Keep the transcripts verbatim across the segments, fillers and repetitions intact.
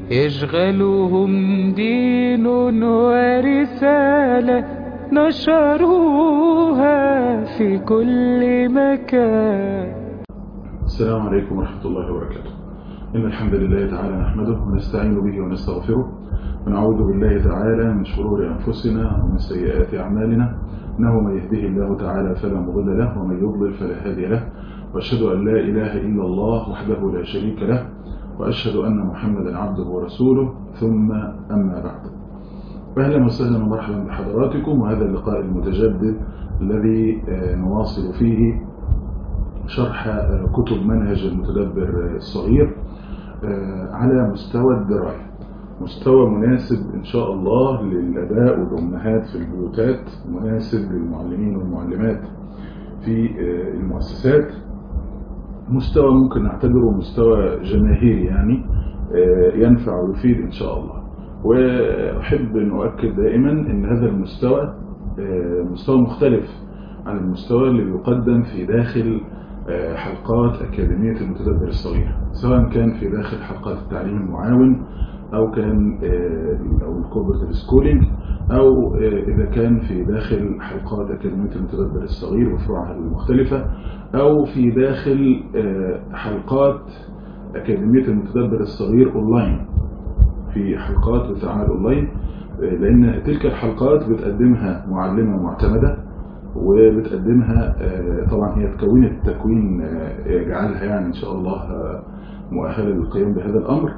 يشغلهم دين ورسالة نشروها في كل مكان. السلام عليكم ورحمة الله وبركاته. إن الحمد لله تعالى نحمده ونستعين به ونستغفره ونعوذ بالله تعالى من شرور أنفسنا ومن سيئات أعمالنا، إنه من يهده الله تعالى فلا مضل له ومن يضلل فلا هادي له، وأشهد أن لا إله إلا الله وحده لا شريك له، وأشهد أن محمدا عبده ورسوله، ثم أما بعد. أهلا وسهلا ومرحبا بحضراتكم، وهذا اللقاء المتجدد الذي نواصل فيه شرح كتب منهج المتدبر الصغير على مستوى الدراية، مستوى مناسب إن شاء الله للآباء والأمهات في البيوتات، مناسب للمعلمين والمعلمات في المؤسسات، مستوى ممكن نعتبره مستوى جماهيري يعني ينفع ويفيد إن شاء الله. وأحب أن أؤكد دائما أن هذا المستوى مستوى مختلف عن المستوى اللي يقدم في داخل حلقات أكاديمية المتدبر الصغير، سواء كان في داخل حلقات التعليم المعاون أو كان أو الكوربريت سكولينج، أو إذا كان في داخل حلقات أكاديمية المتدبر الصغير وفروعها المختلفة، أو في داخل حلقات أكاديمية المتدبر الصغير أونلاين، في حلقات وتعامل أونلاين، لأن تلك الحلقات بتقدمها معلمة معتمدة، وبتقدمها طبعا هي تكونت التكوين يجعلها يعني إن شاء الله مؤهلة للقيام بهذا الأمر،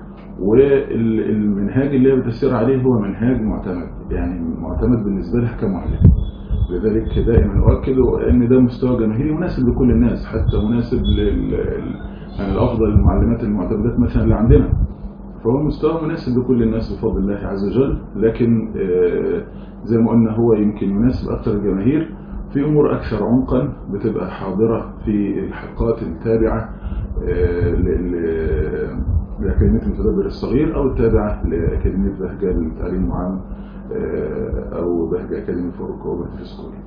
والمنهاج اللي هي بتسير عليه هو منهاج معتمد، يعني معتمد بالنسبة لها كمعلم. لذلك دائما أؤكد أن ده مستوى جماهيري مناسب لكل الناس، حتى مناسب لل يعني الأفضل المعلمات المعتمدات مثلا اللي عندنا، فهو مستوى مناسب لكل الناس بفضل الله عز وجل. لكن زي ما قلنا هو يمكن يناسب أكثر الجماهير في أمور أكثر عمقا بتبقى حاضرة في الحلقات التابعة لأكاديمية المتدبر الصغير، أو التابعة لأكاديمية بهجة للتعليم العام، أو بهجة أكاديمية فور كوربريت سكولينج.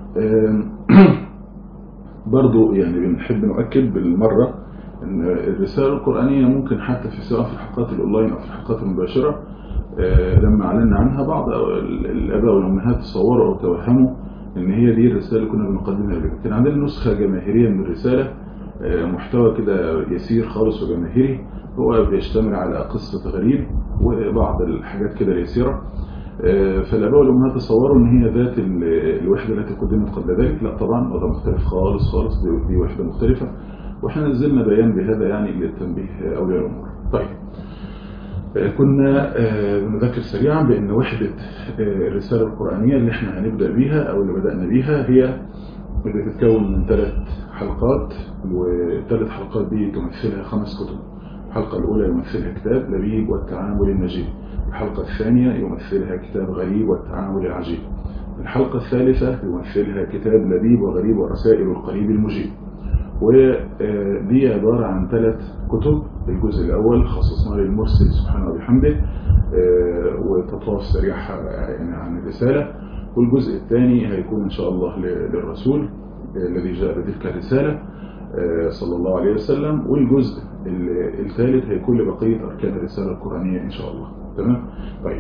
برضو يعني بنحب نؤكد بالمرة أن الرسالة القرآنية ممكن حتى في سواء في الحلقات الأونلاين أو في الحلقات المباشرة لما أعلنا عنها بعض الآباء والأمهات تصوروا أو توهموا ان هي دي الرسالة اللي كنا بنقدمها لهم. كان عندنا نسخة جماهيرية من الرسالة، محتوى كده يسير خالص وجماهيري، هو بيشتمل على قصة غريب وبعض الحاجات كده اليسيرة. فالآباء والأمهات تصوروا ان هي ذات الوحدة التي قدمت قبل ذلك. لا طبعا، وضع مختلف خالص خالص، دي وحدة مختلفة، واحنا نزلنا بيان بهذا يعني للتنبيه أولياء الأمور. طيب، كنا بنذكر سريعا بأن وحدة الرسالة القرآنية اللي احنا هنبدأ بيها أو اللي بدأنا بيها هي بتتكون من ثلاث حلقات، والثلاث حلقات دي تمثلها خمس كتب. الحلقة الأولى يمثلها كتاب لبيب والتعامل المجيد، الحلقة الثانية يمثلها كتاب غريب والتعامل العجيب، الحلقة الثالثة يمثلها كتاب لبيب وغريب ورسائل القريب المجيب. ودي عبارة عن ثلاث كتب. الجزء الأول خصصناه للمرسل سبحانه وبحمده وتطواف سريعة يعني عن الرسالة، والجزء الثاني هيكون إن شاء الله للرسول الذي جاء بتلك الرسالة صلى الله عليه وسلم، والجزء الثالث هيكون لبقية أركان الرسالة القرآنية إن شاء الله. تمام؟ طيب.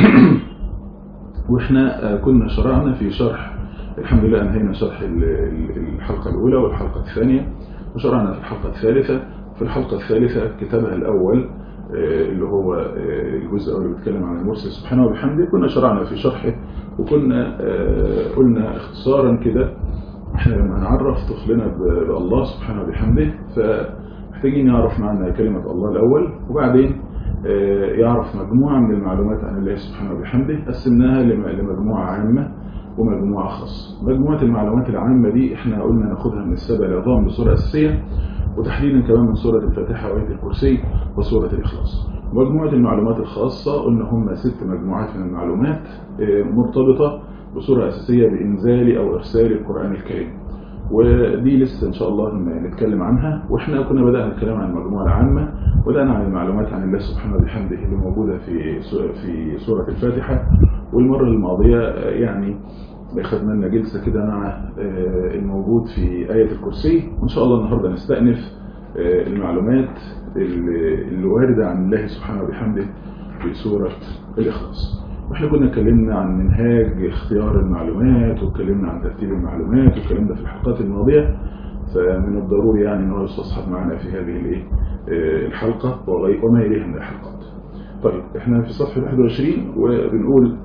وإحنا كنا شرعنا في شرح، الحمد لله أنهينا شرح الحلقة الأولى والحلقة الثانية، وشرعنا في الحلقة الثالثة. في الحلقة الثالثة كتابها الأول اللي هو الجزء الأول اللي بيتكلم عن المرسل سبحانه وبحمده، كنا شرعنا في شرحه، وكنا قلنا اختصارا كده احنا لما نعرف طفلنا بالله سبحانه وبحمده فمحتاجين يعرف معنى كلمة الله الأول، وبعدين يعرف مجموعة من المعلومات عن الله سبحانه وبحمده قسمناها لمجموعة عامة ومجموعة خاصة. مجموعة المعلومات العامة دي احنا قلنا ناخدها من السبع العظام بصورة أساسية، وتحديدا كمان من سورة الفاتحة وآية الكرسي وسورة الإخلاص. مجموعة المعلومات الخاصة قلنا هم ست مجموعات من المعلومات مرتبطة بصورة أساسية بإنزال أو إرسال القرآن الكريم، ودي لسه إن شاء الله نتكلم عنها. وإحنا كنا بدأنا الكلام عن المجموعة العامة، بدأنا عن المعلومات عن الله سبحانه وبحمده اللي موجودة في في سورة الفاتحة. والمرة الماضية يعني خدنا لنا جلسة كده مع الموجود في آية الكرسي، وإن شاء الله النهاردة نستأنف المعلومات اللي واردة عن الله سبحانه وبحمده في سورة الإخلاص. واحنا كنا اتكلمنا عن منهاج اختيار المعلومات، واتكلمنا عن ترتيب المعلومات، والكلام ده في الحلقات الماضية، فمن الضروري يعني انه يستصحب معنا في هذه الايه الحلقة وما إليها من الحلقات. طيب احنا في صفحة واحد وعشرين وبنقول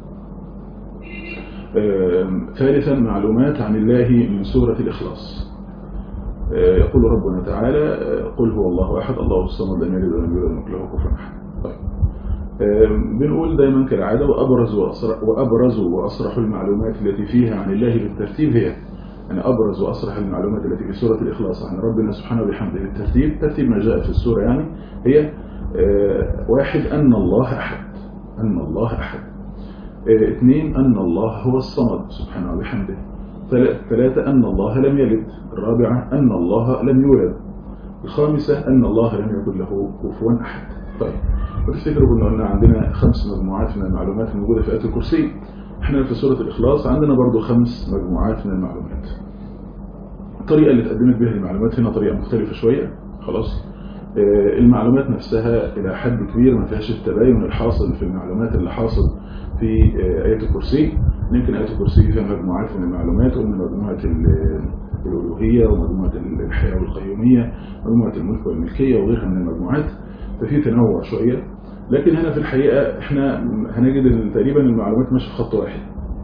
ثالثا معلومات عن الله من سورة الإخلاص. يقول ربنا تعالى قل هو الله أحد الله الصمد لم يلد ولم يولد ولم يكن له كفوا أحد. طيب بنقول دايما كالعادة وأبرز وأصرح, وأبرز وأصرح المعلومات التي فيها عن الله بالترتيب هي يعني أبرز وأصرح المعلومات التي في سورة الإخلاص عن ربنا سبحانه وبحمده بالترتيب، ترتيب ما جاء في السورة يعني هي واحد أن الله أحد أن الله أحد اثنين أن الله هو الصمد سبحانه وبحمده، ثلاثة أن الله لم يلد، الرابعة أن الله لم يولد، الخامسة أن الله لم يكن له كفوا أحد. طيب وتفتكروا كنا قلنا عندنا خمس مجموعات من المعلومات الموجودة في آية الكرسي، احنا في سورة الإخلاص عندنا برضو خمس مجموعات من المعلومات. الطريقة اللي تقدمت بها المعلومات هنا طريقة مختلفة شوية. خلاص المعلومات نفسها إلى حد كبير ما فيهاش التباين الحاصل في المعلومات اللي حاصل في آية الكرسي. يمكن آية الكرسي فيها مجموعات من المعلومات، ومن مجموعة الألوهية ومجموعة الحياة والقيومية ومجموعة الملك والملكية وغيرها من المجموعات، ففي تنوع شوية. لكن هنا في الحقيقة احنا هنجد تقريبا المعلومات ماشية في خط واحد،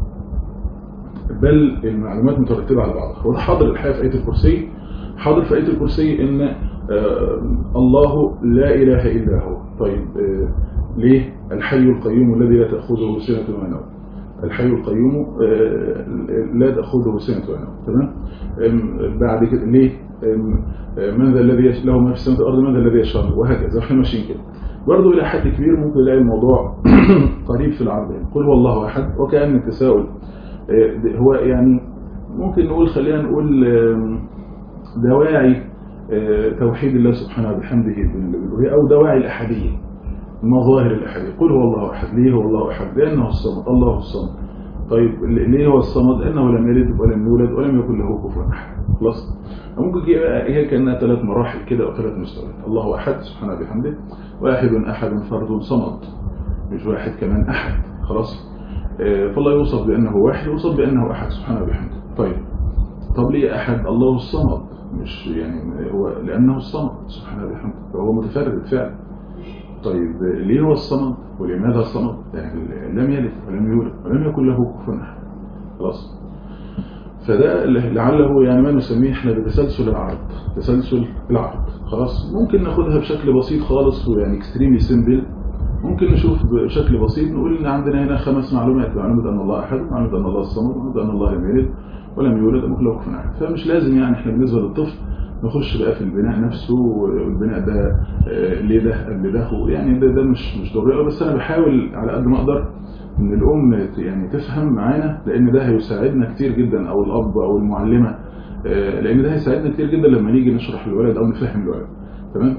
بل المعلومات مترتبة على بعضها. وده حاضر الحقيقة في آية الكرسي، حاضر في آية الكرسي ان آه الله لا إله إلا هو. طيب آه ليه؟ الحي القيوم الذي لا تأخذه سنة ولا نوم، الحي القيوم آه لا تأخذه سنة ولا نوم. تمام؟ بعد كده ليه؟ من ذا الذي له ما في السماء والأرض من ذا الذي يشاء، وهكذا. احنا ماشيين كده برضه إلى حد كبير. ممكن نلاقي الموضوع قريب في العرض يعني قل هو الله أحد، وكأن التساؤل هو يعني ممكن نقول خلينا نقول دواعي توحيد الله سبحانه وبحمده بالألوهية، أو دواعي الأحدية، مظاهر الأحدية. قل هو الله أحد، ليه هو الله أحد؟ لأنه الصمد، الله الصمد. طيب ليه هو الصمد؟ لأنه لم يلد ولم يولد ولم يكن له كفوا أحد. خلاص ممكن هي كأنها ثلاث مراحل كده أو ثلاث مستويات. الله أحد سبحانه وبحمده، واحد أحد فرد صمد، مش واحد كمان أحد. خلاص فالله يوصف بأنه واحد، يوصف بأنه أحد سبحانه وبحمده. طيب طب ليه أحد؟ الله الصمد، مش يعني هو لأنه الصمد سبحانه وبحمده، فهو متفرد فعلا. طيب ليه هو الصمد ولماذا الصمد؟ يعني لم يلد ولم يولد ولم يكن له كفوا أحد. خلاص فده لعله يعني ما نسميه احنا بتسلسل العرض، تسلسل العرض. خلاص ممكن ناخدها بشكل بسيط خالص ويعني اكستريملي سيمبل. ممكن نشوف بشكل بسيط نقول ان عندنا هنا خمس معلومات: معلومه ان الله احد، معلومه ان الله الصمد، معلومه ان الله لم يلد ولم يولد ولم يكن له كفوا احد. فمش لازم يعني احنا بالنسبه للطفل نخش بقى في البناء نفسه، والبناء ده ليه ده قبل ده، يعني ده, ده مش مش ضروري. بس انا بحاول على قد ما اقدر ان الام يعني تفهم معانا، لان ده هيساعدنا كتير جدا، او الاب او المعلمه، لان ده هيساعدنا كتير جدا لما نيجي نشرح للولد او نفهم الولد. تمام.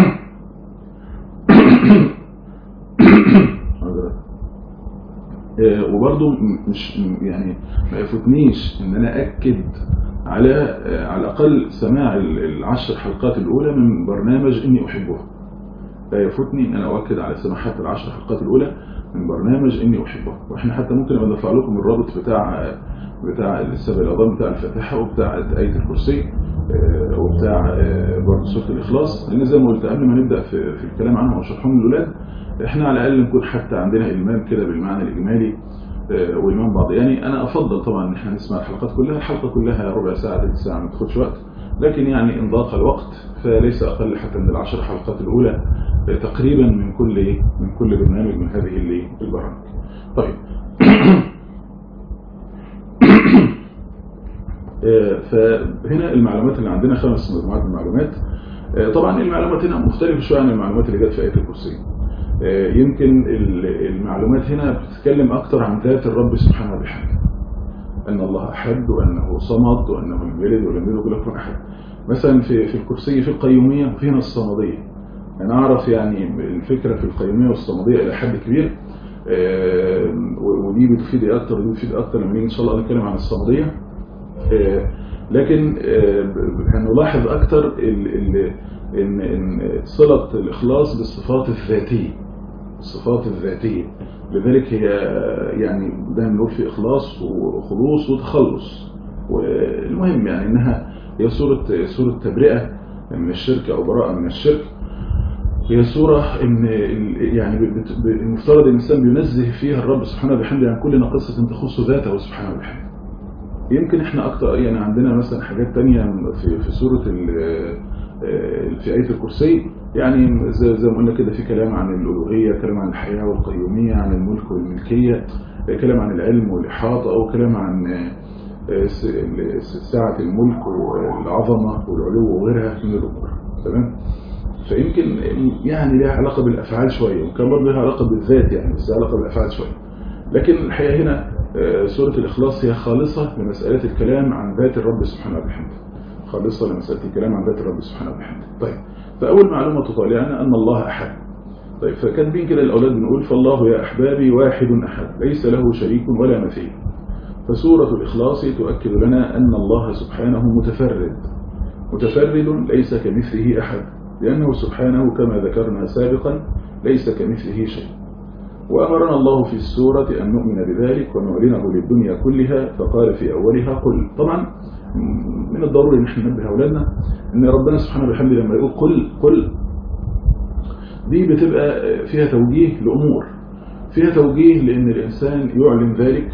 وبرضه مش يعني ما يفوتنيش ان انا اكد على على الاقل سماع العشر حلقات الاولى من برنامج اني احبه. لا يفوتني ان انا اؤكد على سماع حتى العشر حلقات الاولى من برنامج اني احبه. واحنا حتى ممكن ابقى ندفع لكم الرابط بتاع بتاع السبع العظام بتاع الفاتحه وبتاع ايه الكرسي وبتاع برضه سوره الاخلاص، لان زي ما قلت قبل ما نبدا في, في الكلام عنهم وشرحهم للاولاد، احنا على الاقل نكون حتى عندنا المام كده بالمعنى الاجمالي والإمام بعض. يعني أنا أفضل طبعا إن احنا نسمع الحلقات كلها، الحلقة كلها ربع ساعة ثلث ساعة ما تاخدش وقت، لكن يعني إن ضاق الوقت فليس أقل حتى من العشر حلقات الأولى تقريبا من كل من كل برنامج من هذه البرامج. طيب فهنا المعلومات اللي عندنا خمس مجموعات من المعلومات. طبعا المعلومات هنا مختلفة شوية عن المعلومات اللي جت في آية الكرسي. يمكن المعلومات هنا بتتكلم أكتر عن ذات الرب سبحانه وبحمده، أن الله أحد وأنه صمد وأنه لم يلد ولم يولد ولم يكن أحد. مثلا في في الكرسي في القيومية وفي هنا الصمدية. أنا أعرف يعني الفكرة في القيومية والصمدية إلى حد كبير، ودي بتفيد أكتر ودي بتفيد أكتر لما نيجي إن شاء الله نتكلم عن الصمدية. لكن هنلاحظ أكتر إن إن صلة الإخلاص بالصفات الذاتية، الصفات الذاتية. لذلك هي يعني دايما نقول في إخلاص وخلوص وتخلص. والمهم يعني إنها هي صورة صورة تبرئة من الشرك أو براءة من الشرك. هي صورة إن يعني المفترض الإنسان بينزه فيها الرب سبحانه وبحمده عن كل ناقصة تخص ذاته سبحانه وبحمده. يمكن إحنا أكتر يعني عندنا مثلا حاجات تانية في في سورة في آية الكرسي، يعني زي زي ما قلنا كده في كلام عن الألوهية، كلام عن الحياة والقيومية، عن الملك والملكية، كلام عن العلم والإحاطة، أو كلام عن سعة الملك والعظمة والعلو وغيرها من الأمور. تمام؟ فيمكن يعني لها علاقة بالأفعال شوية، وكان برضه لها علاقة بالذات يعني، بس لها علاقة بالأفعال شوية. لكن الحقيقة هنا سورة الإخلاص هي خالصة لمسألة الكلام عن ذات الرب سبحانه وبحمده، خالصة لمسألة الكلام عن ذات الرب سبحانه وبحمده. طيب، فأول معلومة تطالعنا أن الله أحد. طيب، فكاتبين كده الأولاد بنقول فالله يا أحبابي واحد أحد ليس له شريك ولا مثيل. فسورة الإخلاص تؤكد لنا أن الله سبحانه متفرد، متفرد ليس كمثله أحد، لأنه سبحانه كما ذكرنا سابقا ليس كمثله شيء. وأمرنا الله في السورة أن نؤمن بذلك ونعلنه للدنيا كلها، فقال في أولها قل. طبعا من الضروري أن احنا ننبه أولادنا أن ربنا سبحانه وبحمده لما يقول قل قل دي بتبقى فيها توجيه لأمور، فيها توجيه لأن الإنسان يعلن ذلك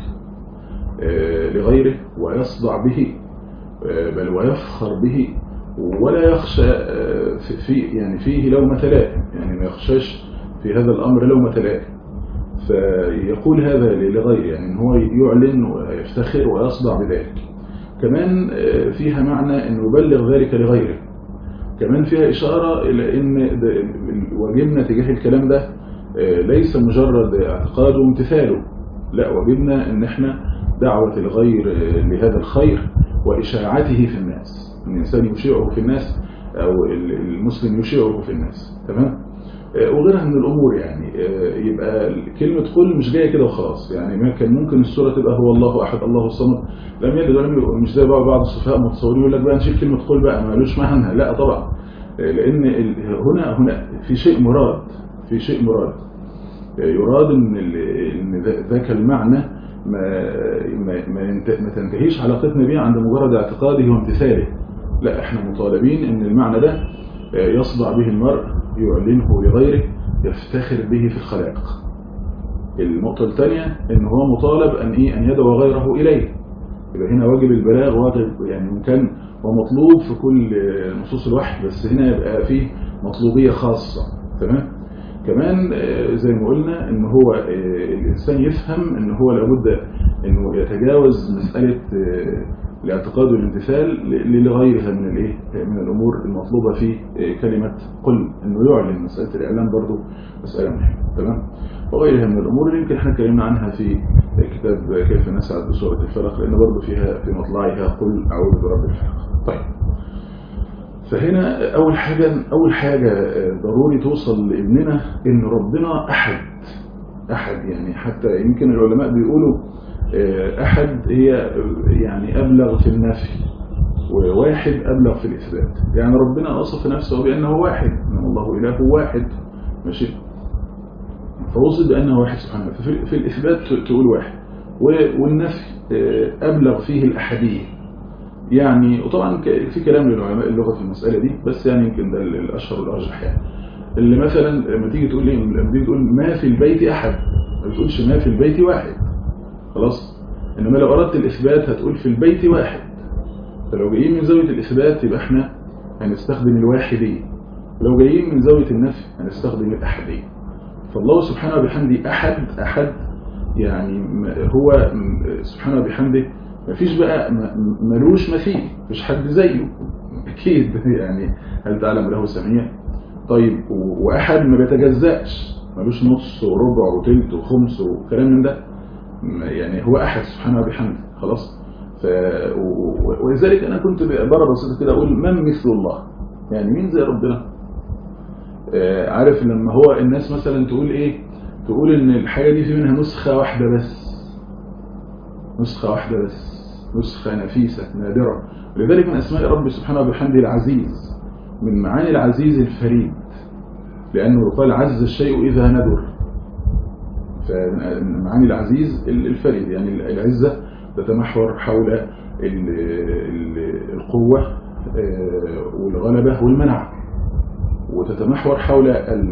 لغيره ويصدع به، بل ويفخر به، ولا يخشى في يعني فيه لومة لائم، يعني ما يخشاش في هذا الأمر لومة لائم. فيقول هذا لغيره، يعني ان هو يعلن ويفتخر ويصدع بذلك. كمان فيها معنى أن يبلغ ذلك لغيره. كمان فيها إشارة إلى أن واجبنا تجاه الكلام ده ليس مجرد اعتقاده وامتثاله، لا، واجبنا أن احنا دعوة الغير لهذا الخير وإشاعته في الناس، أن الإنسان يشيعه في الناس أو المسلم يشيعه في الناس. تمام؟ وغيرها من الأمور. يعني يبقى كلمة قل مش جاية كده وخلاص، يعني ما كان ممكن السورة تبقى هو الله أحد الله الصمد لم يلد ولم يولد، مش زي بعض الصفاء متصورين يقول لك بقى نشيل كلمة قل بقى ما لوش معنى. لا طبعا، لأن هنا هنا في شيء مراد، في شيء مراد يراد ان ذاك المعنى ما ما ما تنتهيش علاقتنا بيه عند مجرد اعتقاده وامتثاله. لا، احنا مطالبين ان المعنى ده يصدع به المرء، يعلنه لغيره، يفتخر به في الخلائق. النقطة الثانية ان هو مطالب ان ايه ان يدعو غيره اليه. يبقى هنا واجب البلاغ، واجب يعني ان كان ومطلوب في كل نصوص الوحي، بس هنا يبقى فيه مطلوبية خاصة. تمام؟ كمان زي ما قلنا ان هو الانسان يفهم ان هو لابد انه يتجاوز مسألة الاعتقاد والامتثال لغيرها من الايه من الامور المطلوبة في كلمة قل، انه يعلن. مسألة الاعلان برضو مسألة مهمة. تمام؟ وغيرها من الامور اللي يمكن احنا اتكلمنا عنها في كتاب كيف نسعد بسورة الفلق، لان برضو فيها في مطلعها قل اعوذ برب الفلق. طيب، فهنا أول حاجة أول حاجة ضروري توصل لابننا إن ربنا أحد. أحد يعني حتى يمكن العلماء بيقولوا أحد هي يعني أبلغ في النفي، وواحد أبلغ في الإثبات. يعني ربنا وصف نفسه بأنه واحد، إن الله إله واحد، ماشي، فوصف بأنه واحد سبحانه. ففي الإثبات تقول واحد، والنفي أبلغ فيه الأحدية. يعني وطبعا في كلام للعلماء اللغة في المسألة دي، بس يعني يمكن ده الأشهر والأرجح. يعني اللي مثلا لما تيجي تقول لي لما تيجي تقول ما في البيت أحد، ما بتقولش ما في البيت واحد، خلاص. إنما لو أردت الإثبات هتقول في البيت واحد. فلو جايين من زاوية الإثبات يبقى احنا هنستخدم الواحدية، ولو جايين من زاوية النفي هنستخدم الأحدية. فالله سبحانه وبحمده أحد. أحد يعني هو سبحانه وبحمده ما فيش بقى ملوش مثيل، مفيش حد زيه اكيد. يعني هل تعلم له سميع؟ طيب، واحد ما بيتجزأش، ملوش نص وربع وثلث وخمس وكلام من ده، يعني هو احد سبحانه وبحمده. خلاص. ف... ولذلك انا كنت بره بسيطه كده اقول من مثل الله، يعني مين زي ربنا؟ آه عارف لما هو الناس مثلا تقول ايه، تقول ان الحاجه دي في منها نسخه واحده بس، نسخه واحده بس. نسخة نفيسة نادرة. لذلك من أسماء رب سبحانه وبحمده العزيز، من معاني العزيز الفريد، لأنه يقال عز الشيء إذا ندر. فمن معاني العزيز الفريد، يعني العزة تتمحور حول القوة والغلبة والمنع، وتتمحور حول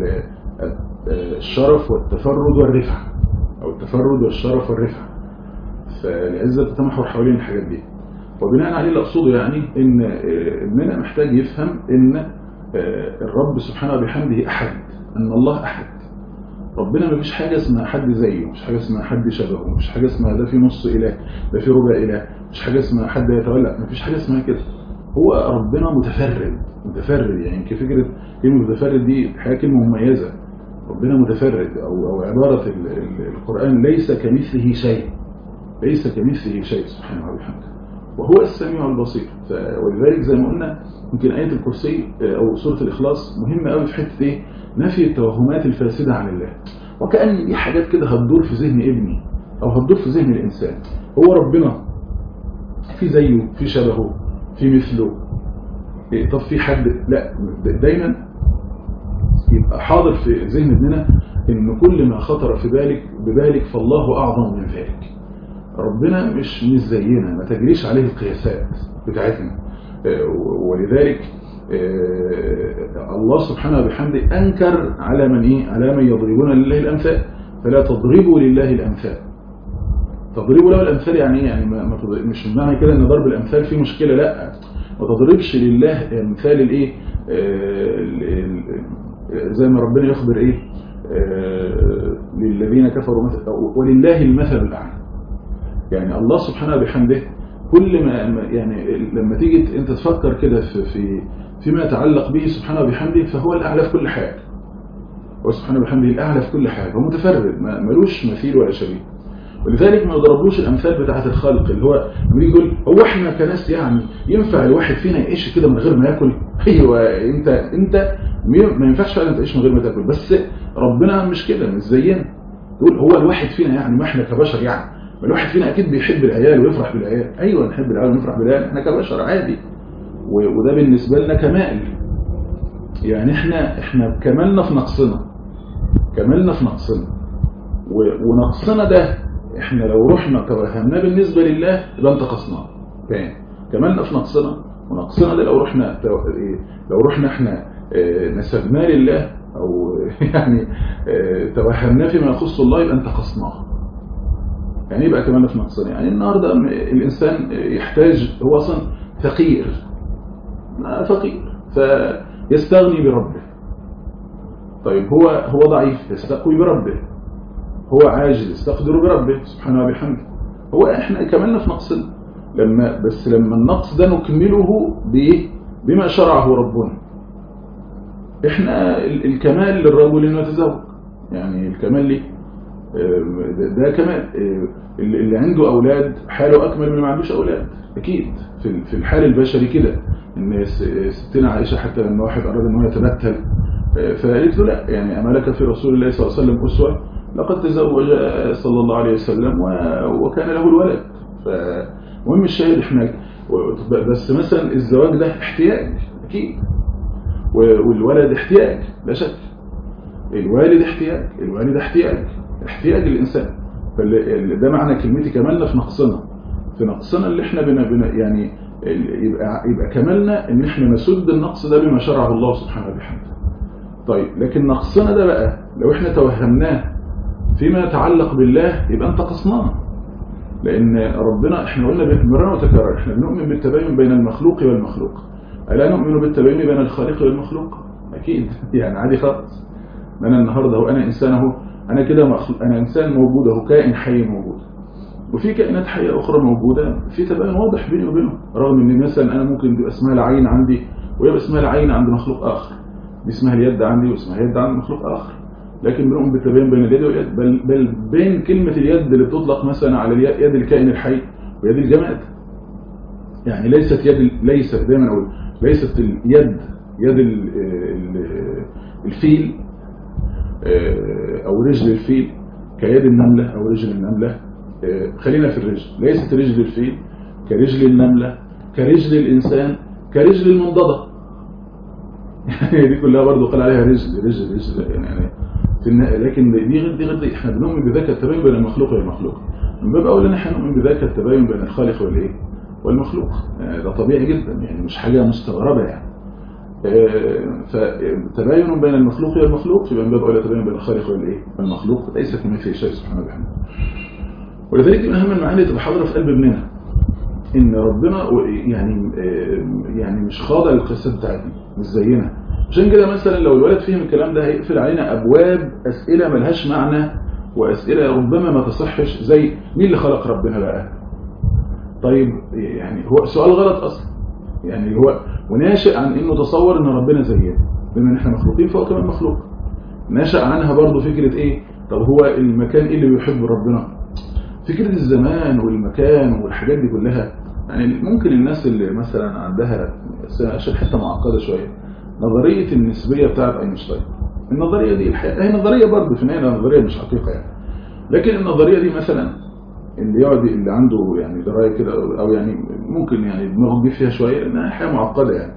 الشرف والتفرد والرفعة، أو التفرد والشرف والرفعة. فالعزة تتمحور حوالين الحاجات دي. وبناء عليه اللي أقصده يعني إن إننا محتاج يفهم إن الرب سبحانه وبحمده أحد، أن الله أحد. ربنا ما فيش حاجة اسمها حد زيه، مش حاجة اسمها حد شبهه، مش حاجة اسمها ده في نص إله، ده في ربع إله، مش حاجة اسمها حد يتولى، ما فيش حاجة اسمها كده. هو ربنا متفرد، متفرد يعني كفكرة كلمة متفرد دي حاجة كلمة مميزة. ربنا متفرد، أو أو عبارة القرآن ليس كمثله شيء، ليس كمثله شيء سبحانه وبحمده، وهو السميع البصير. ولذلك زي ما قلنا يمكن آية الكرسي أو سورة الإخلاص مهمة قوي في حتة إيه؟ نفي التوهمات الفاسدة عن الله. وكأن دي حاجات كده هتدور في ذهن ابني أو هتدور في ذهن الإنسان. هو ربنا في زيه، في شبهه، في مثله، إيه طب في حد؟ لا، دايما يبقى حاضر في ذهن ابننا إن كل ما خطر في بالك ببالك فالله أعظم من ذلك. ربنا مش مش زينا، ما تجريش عليه القياسات بتاعتنا. ولذلك الله سبحانه وبحمده أنكر على من إيه؟ على من يضربون لله الأمثال، فلا تضربوا لله الأمثال. تضربوا له الأمثال يعني إيه؟ يعني ما مش معنى كده إن ضرب الأمثال فيه مشكلة، لا، ما تضربش لله أمثال الإيه؟ زي ما ربنا يخبر إيه؟ للذين كفروا مثل، ولله المثل الأعلى. يعني الله سبحانه وبحمده كل ما يعني لما تيجي انت تفكر كده في في فيما يتعلق به سبحانه وبحمده، فهو الأعلى في كل حاجة. هو سبحانه وبحمده الأعلى في كل حاجة، هو متفرد، ملوش مثيل ولا شبيه. ولذلك ما يضربوش الأمثال بتاعة الخلق، اللي هو لما يقول هو احنا كناس يعني ينفع الواحد فينا يعيش كده من غير ما ياكل؟ ايوه، انت انت ما ينفعش فعلا تعيش من غير ما تاكل، بس ربنا مش كده، مش زينا. تقول هو الواحد فينا يعني، ما احنا كبشر يعني، الواحد فينا اكيد بيحب العيال ويفرح بالعيال. ايوه نحب العيال ونفرح بالعيال، احنا كبشر عادي، وده بالنسبه لنا كمال. يعني احنا احنا كمالنا في نقصنا، كمالنا في نقصنا، ونقصنا ده احنا لو رحنا توهمناه بالنسبه لله يبقى انتقصناه. فاهم؟ كمالنا في نقصنا، ونقصنا ده لو رحنا لو رحنا احنا نسبناه لله او يعني توهمناه فيما يخص الله يبقى انتقصناه. يعني يبقى كمان في نقصنا. يعني النهارده الانسان يحتاج، هو اصلا فقير، فقير فيستغني بربه. طيب هو هو ضعيف يستقوي بربه، هو عاجز يستقدر بربه سبحانه وبحمده. هو احنا كمالنا في نقصنا، لما بس لما النقص ده نكمله بايه؟ بما شرعه ربنا. احنا الكمال للرجل انه يتزوج، يعني الكمال ليه؟ ده كمان اللي عنده أولاد حاله أكمل من اللي ما عندوش أولاد، أكيد في الحال البشري كده. إن ستنا عائشة حتى لما واحد أراد أنه يتبتل فقالت له لا، يعني أمالك في رسول الله صلى الله عليه وسلم أسوة، لقد تزوج صلى الله عليه وسلم وكان له الولد. فمهم الشاهد إحنا بس مثلا الزواج ده احتياج أكيد، والولد احتياج لا شك، الوالد احتياج، الوالد احتياج احتياج الإنسان. فده معنى كلمتي كمالنا في نقصنا، في نقصنا اللي احنا بنا بنا يعني يبقى يبقى كمالنا ان احنا نسد النقص ده بما شرعه الله سبحانه وبحمده. طيب لكن نقصنا ده بقى لو احنا توهمناه فيما يتعلق بالله يبقى انتقصناه، لان ربنا احنا قلنا مرة وتكرر احنا بنؤمن بالتباين بين المخلوق والمخلوق، ألا نؤمن بالتباين بين الخالق والمخلوق؟ اكيد يعني عادي خالص. انا النهارده هو انا انسان اهو، انا كده مخلوق، انا انسان موجود اهو، كائن حي موجود، وفي كائنات حيه اخرى موجوده، في تباين واضح بيني وبينهم. رغم ان مثلا انا ممكن يبقى اسمها العين عندي ويبقى اسمها العين عند مخلوق اخر، دي اسمها اليد عندي واسمها اليد عند مخلوق اخر، لكن بنؤمن بالتباين بين اليد واليد، بل, بل بين كلمه اليد اللي بتطلق مثلا على اليد، يد الكائن الحي ويد الجماد. يعني ليست يد، ليست دايما اقول ليست اليد يد الفيل او رجل الفيل كيد النملة او رجل النملة. خلينا في الرجل، ليست رجل الفيل كرجل النملة، كرجل الإنسان، كرجل المنضدة. يعني دي كلها برضه قال عليها رجل رجل رجل يعني في النهاية. لكن دي غير دي غير دي احنا بنؤمن بذاك التباين بين المخلوق والمخلوق. من باب أولا احنا نؤمن بذاك التباين بين الخالق والإيه والمخلوق. يعني ده طبيعي جدا، يعني مش حاجة مستغربة يعني. فتباين بين المخلوق والمخلوق يبقى من باب أولى تباين بين الخالق والإيه والمخلوق، ليس كمثله شيء سبحانه وتعالى. ولذلك من أهم المعاني تبقى حاضرة في قلب ابننا إن ربنا يعني يعني مش خاضع للقصة بتاعتنا، مش زينا. عشان كده مثلا لو الولد فهم الكلام ده هيقفل علينا أبواب أسئلة ملهاش معنى، وأسئلة ربما ما تصحش، زي مين اللي خلق ربنا بقى؟ طيب يعني هو سؤال غلط أصلا، يعني هو وناشئ عن إنه تصور إن ربنا زينا بما إن إحنا مخلوقين فهو كمان مخلوق. ناشئ عنها برضو فكرة إيه؟ طب هو المكان إيه اللي بيحب ربنا؟ فكرة الزمان والمكان والحاجات دي كلها. يعني ممكن الناس اللي مثلا عندها عشان حتة معقدة شوية نظرية النسبية بتاعت أينشتاين. النظرية دي الحقيقة هي نظرية برضه في النهاية نظرية مش حقيقة يعني. لكن النظرية دي مثلا اللي يقعد اللي عنده يعني دراية كده أو يعني ممكن يعني دماغه تجيب فيها شوية لأنها حاجة معقدة يعني.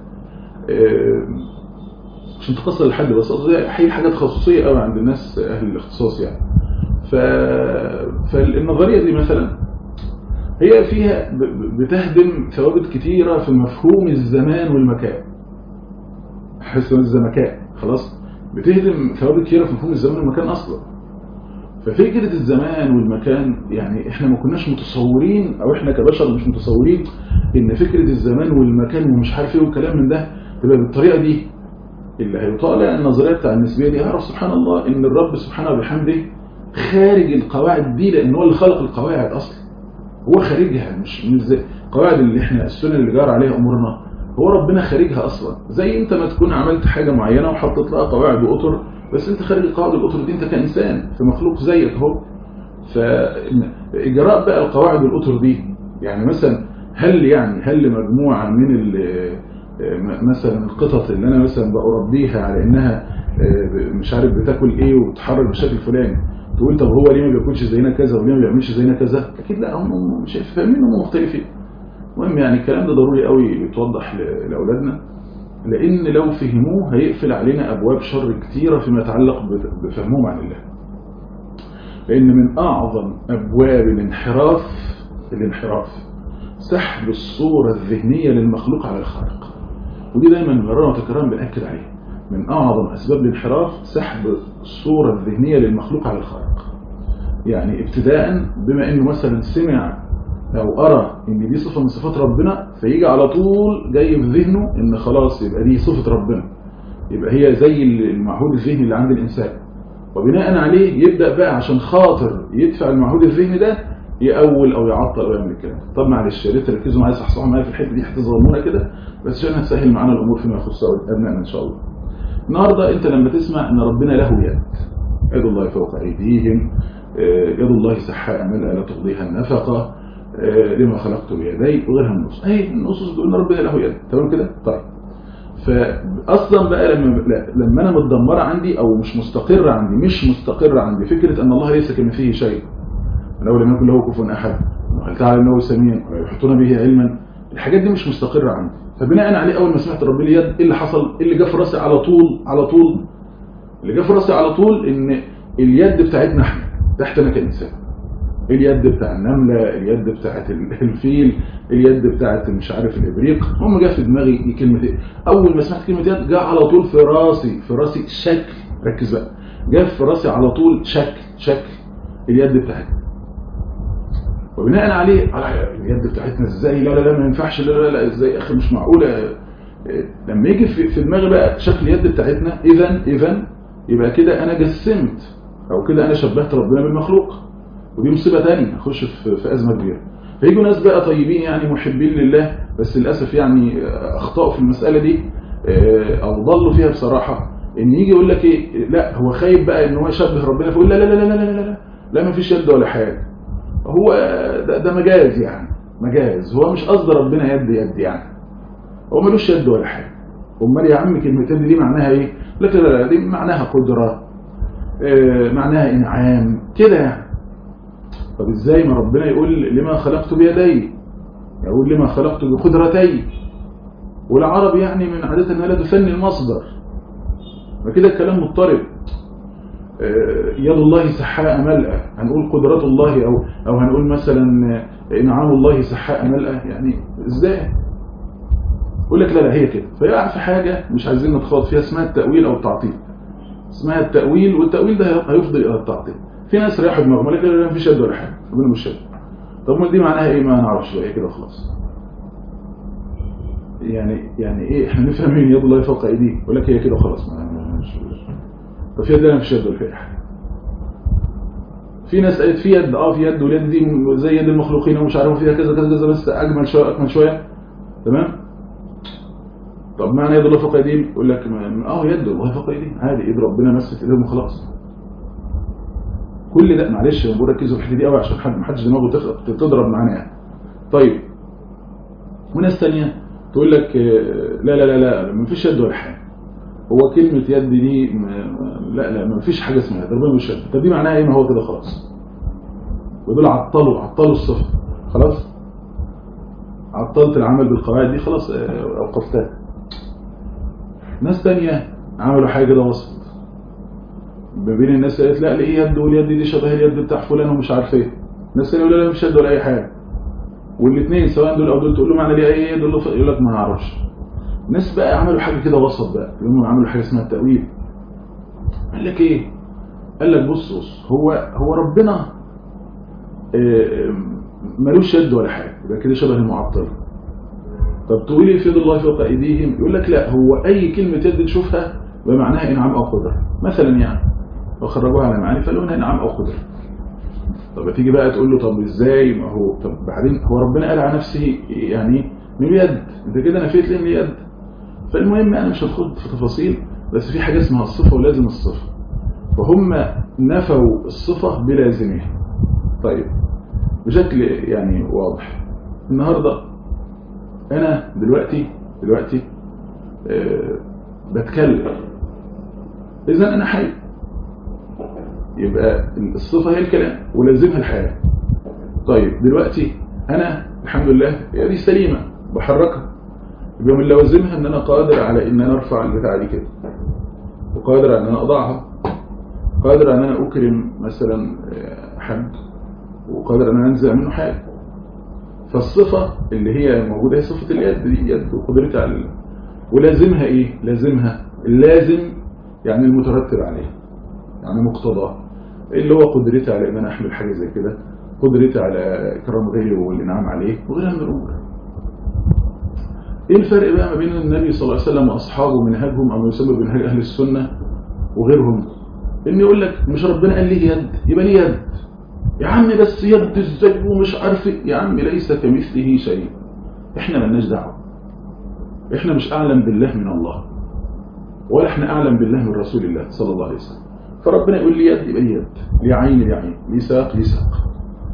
عشان تقصر لحد بس هي حاجة تخصصية قوي عند الناس أهل الاختصاص يعني. ف... فالنظرية دي مثلا هي فيها بتهدم ثوابت كتيرة في مفهوم الزمان والمكان. حس الزمكان خلاص بتهدم ثوابت كتيرة في مفهوم الزمان والمكان أصلا. ففكرة الزمان والمكان يعني احنا ما كناش متصورين او احنا كبشر مش متصورين ان فكرة الزمان والمكان ومش عارف ايه والكلام من ده تبقى بالطريقة دي. اللي هيطالع النظرية بتاع النسبية دي يعرف سبحان الله ان الرب سبحانه وبحمده خارج القواعد دي، لان هو اللي خلق القواعد اصلا، هو خارجها. مش مش زي القواعد اللي احنا السنن اللي جار عليها امورنا، هو ربنا خارجها اصلا. زي انت ما تكون عملت حاجة معينة وحطت لها قواعد واطر، بس انت خارج القواعد والاطر دي، انت كإنسان في مخلوق زيك اهو. فاجراء بقى القواعد والاطر دي يعني مثلا هل يعني هل مجموعة من مثلا القطط اللي انا مثلا بربيها على انها مش عارف بتاكل ايه وتتحرك بالشكل الفلاني تقول طب هو ليه ما بياكلش زينا كذا وليه ما بيعملش زينا كذا؟ اكيد لا، هم مش فاهمين، هم مختلفين. المهم يعني الكلام ده ضروري قوي يتوضح لاولادنا، لان لو فهموه هيقفل علينا ابواب شر كتيره فيما يتعلق بفهمهم عن الله. لان من اعظم ابواب الانحراف الانحراف سحب الصوره الذهنيه للمخلوق على الخالق. ودي دايما مرارا وتكرارا بنأكد عليها، من اعظم اسباب الانحراف سحب الصوره الذهنيه للمخلوق على الخالق. يعني ابتداء بما انه مثلا سمع او ارى ان دي صفه من صفات ربنا، فيجي على طول جاي في ذهنه ان خلاص يبقى دي صفه ربنا، يبقى هي زي المعهود الذهني اللي عند الانسان، وبناء عليه يبدا بقى عشان خاطر يدفع المعهود الذهني ده يأول او يعطل او يعمل الكلام. طب معلش يا ريت تركزوا معايا صحصحوا معايا في الحته دي هتظلمونا كده بس عشان هتسهل معانا الامور فيما يخص ابنائنا ان شاء الله. النهارده انت لما تسمع ان ربنا له يد، يد الله فوق ايديهم، يد الله سحاء ملأ لا تقضيها النفقه، لما خلقت بيدي وغيرها من النصوص. اي النصوص بتقول ان ربنا له يد، تمام كده؟ طيب فاصلا بقى لما لما انا متدمره عندي او مش مستقره عندي مش مستقره عندي فكره ان الله ليس كمثله شيء، لو لم يكن له كفوا احد، وهل تعالى انه سميع ويحيطون به علما، الحاجات دي مش مستقره عندي. فبناء عليه اول ما سمعت رب اليد ايه اللي حصل؟ ايه اللي جه في راسي على طول على طول اللي جه في راسي على طول ان اليد بتاعتنا احنا تحتنا كإنسان. اليد بتاع النملة، اليد بتاعت الفيل، اليد بتاعت مش عارف الإبريق. هم جاء في دماغي كلمة ايه؟ أول ما سمعت كلمة يد جاء على طول في راسي في راسي شكل، ركز بقى، جاء في راسي على طول شكل شكل اليد بتاعتنا. وبناء عليه على اليد بتاعتنا ازاي؟ لا لا لا ما ينفعش، لا لا لا ازاي يا اخي مش معقولة. لما يجي في, في دماغي بقى شكل اليد بتاعتنا إذن إذن يبقى كده أنا جسمت أو كده أنا شبهت ربنا بالمخلوق، ودي مصيبة تانية هخش في, في أزمة كبيرة. فيجوا ناس بقى طيبين يعني محبين لله بس للأسف يعني أخطأوا في المسألة دي أو ضلوا فيها بصراحة، إن يجي يقول لك إيه لا هو خايب بقى إن هو يشبه ربنا، فيقول لا لا لا لا لا لا لا لا ما فيش يد ولا حاجة، هو ده, ده مجاز يعني مجاز، هو مش قصد ربنا يد يد يعني، هو ملوش يد ولا حاجة. امال يا عم كلمتين دي معناها ايه؟ لا لا لا دي معناها قدرة، اه معناها انعام كده يعني. طب ازاي ما ربنا يقول لما خلقت بيدي؟ يقول لما خلقت بقدرتي، والعرب يعني من عادة أنها لا تثني المصدر، فكده الكلام مضطرب. يد الله سحاء ملأة، هنقول قدرات الله، أو أو هنقول مثلا إنعام الله سحاء ملأة، يعني إزاي؟ يقول لك لا لا هي كده. فيقع في حاجة مش عايزين نتخاض فيها اسمها التأويل أو التعطيل. اسمها التأويل، والتأويل ده هيفضل إلى التعطيل. في ناس رايحوا دماغهم قال لك لا مفيش يد ولا حاجة، ربنا مش يد. طب ما دي معناها إيه؟ ما نعرفش بقى، كده خلاص. يعني يعني إيه؟ إحنا نفهم من يد الله فوق أيديه، يقول لك هي كده خلاص. ما مش طب في يد لا مفيش يد ولا في حاجة. في ناس قالت في يد، اه في يد، واليد دي زي يد المخلوقين ومش عارفوا فيها كذا كذا كذا، بس اجمل شويه اكمل شويه. تمام. طب معنى يد الله فوق ايديه؟ يقول لك اه يد الله فوق ايديه عادي، ايد ربنا مست ايديهم وخلاص. كل ده معلش انا بركزوا في الحته دي قوي عشان حد ما حدش دماغه تضرب معانا يعني. طيب وناس ثانيه تقول لك لا لا لا لا ما فيش يد ولا حاجه، هو كلمه يد دي لا لا ما فيش حاجه اسمها ربنا مش يد. طب دي معناها ايه؟ ما هو كده خلاص. ودول عطلوا عطلوا الصفه خلاص. عطلت العمل بالقواعد دي خلاص، اوقفتها. ناس تانية عملوا حاجه كده وسط ما بين الناس، قالت لا ليه يد، واليد دي شبه اليد بتاع فلان ومش عارف ايه. ناس تانية يقولوا لا مش يد ولا اي حاجه. والاثنين سواء دول او دول تقول له معنى ليه ايه، دول يقول لك ما اعرفش. ناس بقى عملوا حاجه كده وسط بقى، هم عملوا حاجه اسمها التأويل. قال لك ايه؟ قال لك بص بص هو هو ربنا ملوش يد ولا حاجه، يبقى كده شبه المعطل. طب تقول لي في يد الله فوق ايديهم؟ يقول لك لا هو اي كلمه يد تشوفها بمعناها انعام او قدره مثلا، يعني وخرجوها على معاني فقالوا انها انعام او قدره. طب تيجي بقى تقول له طب ازاي؟ ما هو طب بعدين هو ربنا قال على نفسه يعني من يد، انت كده نفيت ليه من يد. فالمهم انا مش هدخل في تفاصيل، بس في حاجه اسمها الصفه ولازم الصفه، فهم نفوا الصفه بلازمها. طيب بشكل يعني واضح النهارده انا دلوقتي دلوقتي أه بتكلم، اذا انا حي، يبقى الصفه هي الكلام ولازمها الحياه. طيب دلوقتي انا الحمد لله يعني سليمه بحركها، يبقى من لوازمها ان انا قادر على ان انا ارفع البتاعه دي كده، وقادر على ان انا اضعها، قادر على ان انا اكرم مثلا حد، وقادر ان انا انزع منه حاجه. فالصفه اللي هي موجوده هي صفه اليد دي، يد وقدرتها على. ولازمها ايه؟ لازمها اللازم يعني المترتب عليه، يعني مقتضاه، اللي هو قدرتي على ان انا احمل حاجه زي كده، قدرتي على اكرام غيري والانعام عليه وغيرها من الامور. ايه الفرق بقى ما بين النبي صلى الله عليه وسلم واصحابه منهجهم او يسمى بمنهج اهل السنه وغيرهم؟ ان يقول لك مش ربنا قال لي يد يبقى لي يد، يا عم بس يد ازاي ومش عارف. يا عم ليس كمثله شيء، احنا مالناش دعوه، احنا مش اعلم بالله من الله، ولا احنا اعلم بالله من رسول الله صلى الله عليه وسلم. فربنا يقول لي يد يبقى لي يد، لي عين لي عين، لي ساق لي ساق.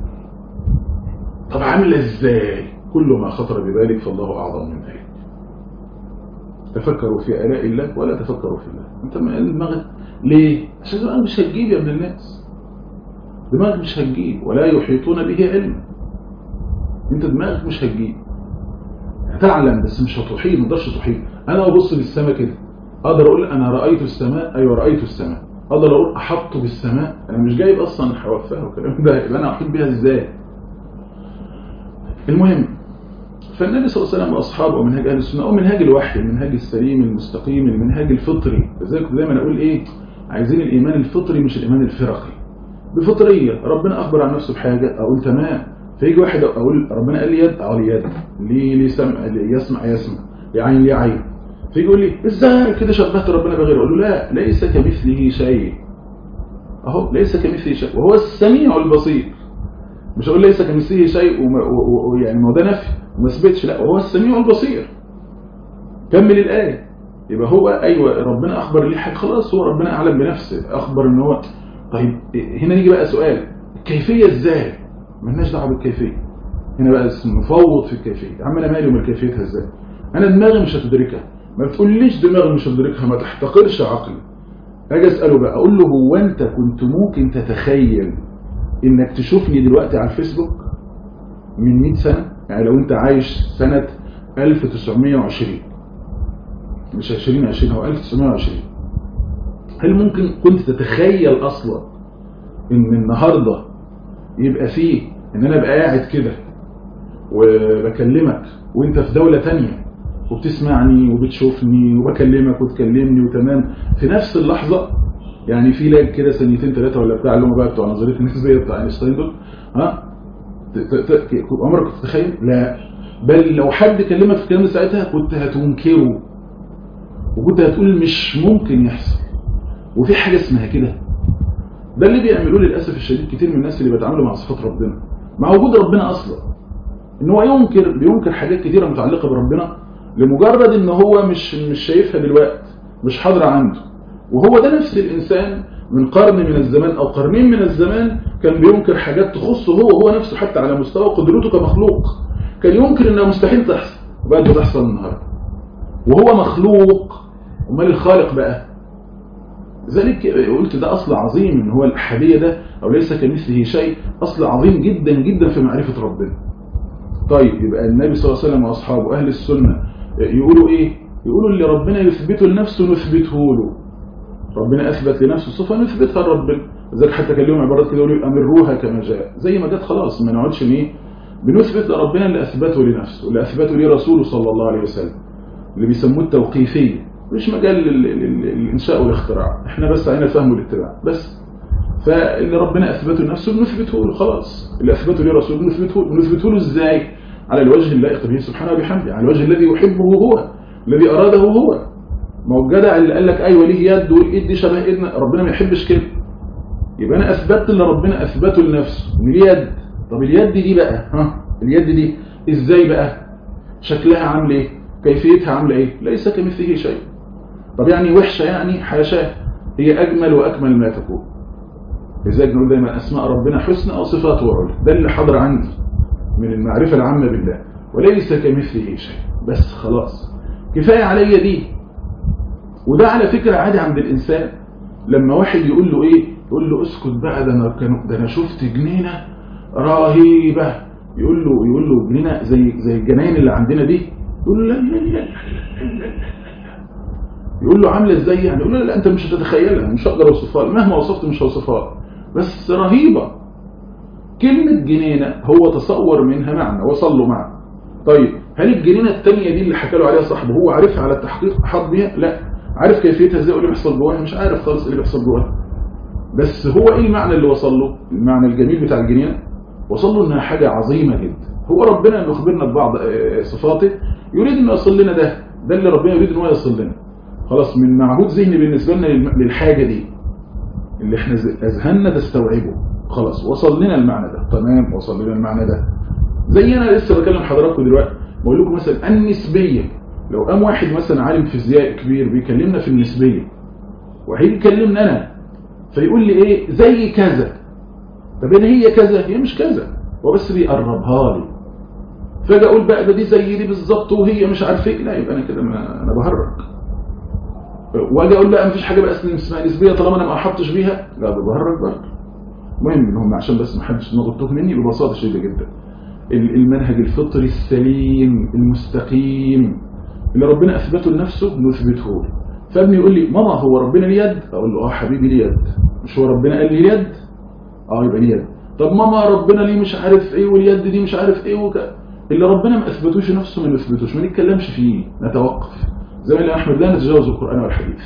طب عامله ازاي؟ كل ما خطر ببالك فالله اعظم من ذلك. تفكروا في آلاء الله ولا تفكروا في الله. انت دماغك ليه؟ عشان دماغك مش هتجيب يا ابن الناس، دماغك مش هتجيب، ولا يحيطون به علم. انت دماغك مش هتجيب، هتعلم بس مش هتحيط، ما تقدرش تحيط. انا ابص للسماء كده اقدر اقول انا رايت السماء، ايوه رايت السماء. اقدر اقول احط بالسماء، انا مش جايب اصلا حوافها والكلام ده، يبقى انا احيط بيها ازاي؟ المهم، فالنبي صلى الله عليه وسلم واصحابه ومنهج اهل السنه او منهاج الوحي، المنهاج السليم المستقيم، المنهاج الفطري. لذلك دايما اقول ايه؟ عايزين الايمان الفطري مش الايمان الفرقي. بفطريه ربنا اخبر عن نفسه بحاجه اقول تمام، فيجي واحد اقول ربنا قال لي يد، اقول يد، ليه ليه سمع، ليه يسمع يسمع، ليه عين ليه عين. فيجي يقول لي ازاي كده شبهت ربنا بغيره؟ اقول له لا، ليس كمثله شيء. اهو ليس كمثله شيء وهو السميع البصير. مش هقول ليس كمثله شيء ويعني ما ده نفي وما اثبتش، لا وهو السميع البصير. كمل الايه، يبقى هو ايوه ربنا اخبر ليه حاجه خلاص، هو ربنا اعلم بنفسه، اخبر ان هو. طيب هنا نيجي بقى سؤال، الكيفيه ازاي؟ مالناش دعوه بالكيفيه، هنا بقى نفوض في الكيفيه. يا عم انا مالي ومال كيفيتها ازاي؟ انا دماغي مش هتدركها، ما تقوليش دماغي مش هتدركها، ما تحتقرش عقلي. اجي اساله بقى اقول له هو انت كنت ممكن تتخيل انك تشوفني دلوقتي على الفيسبوك من مئة سنه؟ يعني لو انت عايش سنة ألف وتسعمائة وعشرين مش عشرين عشرين او ألف وتسعمائة وعشرين، هل ممكن كنت تتخيل اصلا ان النهاردة يبقى فيه ان انا ابقى قاعد كده وبكلمك وانت في دولة تانية وبتسمعني وبتشوفني وبكلمك وتكلمني وتمام في نفس اللحظة؟ يعني في لاج كده ثانيتين ثلاثة ولا بتاع اللي هم بقى بتوع نظرية النسبية بتاع اينشتاين دول، ها عمرك كنت تتخيل؟ لا، بل لو حد كلمك في الكلام ده ساعتها كنت هتنكره وكنت هتقول مش ممكن يحصل وفي حاجة اسمها كده. ده اللي بيعملوه للأسف الشديد كتير من الناس اللي بيتعاملوا مع صفات ربنا، مع وجود ربنا أصلا، إن هو ينكر بينكر حاجات كتيرة متعلقة بربنا لمجرد إن هو مش مش شايفها دلوقتي، مش حاضرة عنده. وهو ده نفس الإنسان من قرن من الزمان أو قرنين من الزمان كان بينكر حاجات تخصه هو هو نفسه، حتى على مستوى قدرته كمخلوق كان ينكر إنها مستحيل تحصل وبقت بتحصل النهارده وهو مخلوق. امال الخالق بقى؟ ذلك قلت ده أصل عظيم، إن هو الأحدية ده أو ليس كمثله شيء أصل عظيم جدا جدا في معرفة ربنا. طيب يبقى النبي صلى الله عليه وسلم وأصحابه أهل السنة يقولوا إيه؟ يقولوا اللي ربنا يثبته لنفسه نثبته له. ربنا أثبت لنفسه صفة نثبتها لربنا، ذلك حتى كان لهم عبارات كده يقولوا أمروها كما جاء، زي ما جت خلاص ما نقعدش إيه بنثبت لربنا اللي أثبته لنفسه اللي أثبته لرسوله صلى الله عليه وسلم، اللي بيسموه التوقيفية، مش مجال الإنشاء والاختراع، احنا بس علينا فهم الاتباع بس. فاللي ربنا أثبته لنفسه نثبته له خلاص، اللي أثبته لرسوله نثبته له. نثبته له إزاي؟ على الوجه اللائق به سبحانه وبحمده، على الوجه الذي يحبه هو، الذي أراده هو. ما هو الجدع اللي قال لك أيوة ليه يد والإيد دي شبه إيدنا، ربنا ما يحبش كده. يبقى أنا أثبت اللي ربنا أثبته لنفسه إن ليه يد. طب اليد دي بقى ها اليد دي إزاي بقى؟ شكلها عامل إيه؟ كيفيتها عاملة إيه؟ ليس كمثله شيء. طب يعني وحشة؟ يعني حاشاه، هي أجمل وأكمل ما تكون. لذلك نقول دايما أسماء ربنا حسنى وصفاته وعلى، ده اللي حضر عندي من المعرفة العامة بالله، وليس كمثله شيء. بس خلاص كفاية عليا دي. وده على فكرة عادي عند الإنسان، لما واحد يقول له إيه؟ يقول له اسكت بقى، ده أنا ده أنا شفت جنينة رهيبة، يقول له يقول له جنينة زي زي الجناين اللي عندنا دي، يقول له لا لا لا لا يقول له عامله ازاي يعني؟ يقول له لا انت مش هتتخيلها، مش هقدر اوصفها، مهما وصفت مش هوصفها، بس رهيبه. كلمه جنينه هو تصور منها معنى وصل له معنى. طيب هل الجنينه الثانيه دي اللي حكى له عليها صاحبه هو عارفها على التحقيق حاط بيها؟ لا. عارف كيفيتها ازاي واللي بيحصل جواها؟ مش عارف خالص ايه اللي بيحصل جواها. بس هو ايه المعنى اللي وصل له؟ المعنى الجميل بتاع الجنينه وصل له انها حاجه عظيمه جدا. هو ربنا يخبرنا ببعض صفاته يريد انه يصل لنا ده ده اللي ربنا يريد انه يصل لنا. خلاص من معهود ذهني بالنسبه لنا للحاجه دي اللي احنا اذهاننا تستوعبه، خلاص وصل لنا المعنى ده، تمام وصل لنا المعنى ده. زي انا لسه بكلم حضراتكم دلوقتي بقول لكم مثلا النسبيه، لو قام واحد مثلا عالم فيزياء كبير بيكلمنا في النسبيه وهيجي يكلمنا انا فيقول لي ايه زي كذا، طب انا هي كذا هي مش كذا، هو بس بيقربها لي، فاجي اقول بقى ده دي زي دي بالظبط وهي مش عارف ايه، لا يبقى انا كده انا بهرج. واجي اقول لا مفيش حاجه بقى اسمها نسبيه طالما انا ما احطش بيها، لا بهرج برضه. المهم ان هم عشان بس ما حدش نغطوه مني ببساطه شديده جدا، المنهج الفطري السليم المستقيم اللي ربنا اثبته لنفسه نثبته له. فابني يقول لي ماما هو ربنا ليه يد؟ اقول له اه حبيبي ليه يد، مش هو ربنا قال لي يد؟ اه يبقى ليه يد. طب ماما ربنا ليه مش عارف ايه واليد دي مش عارف ايه وك... اللي ربنا ما اثبتوش نفسه ما نثبتوش، ما نتكلمش فيه، نتوقف زي ما احمد لا نتجاوز القرآن والحديث.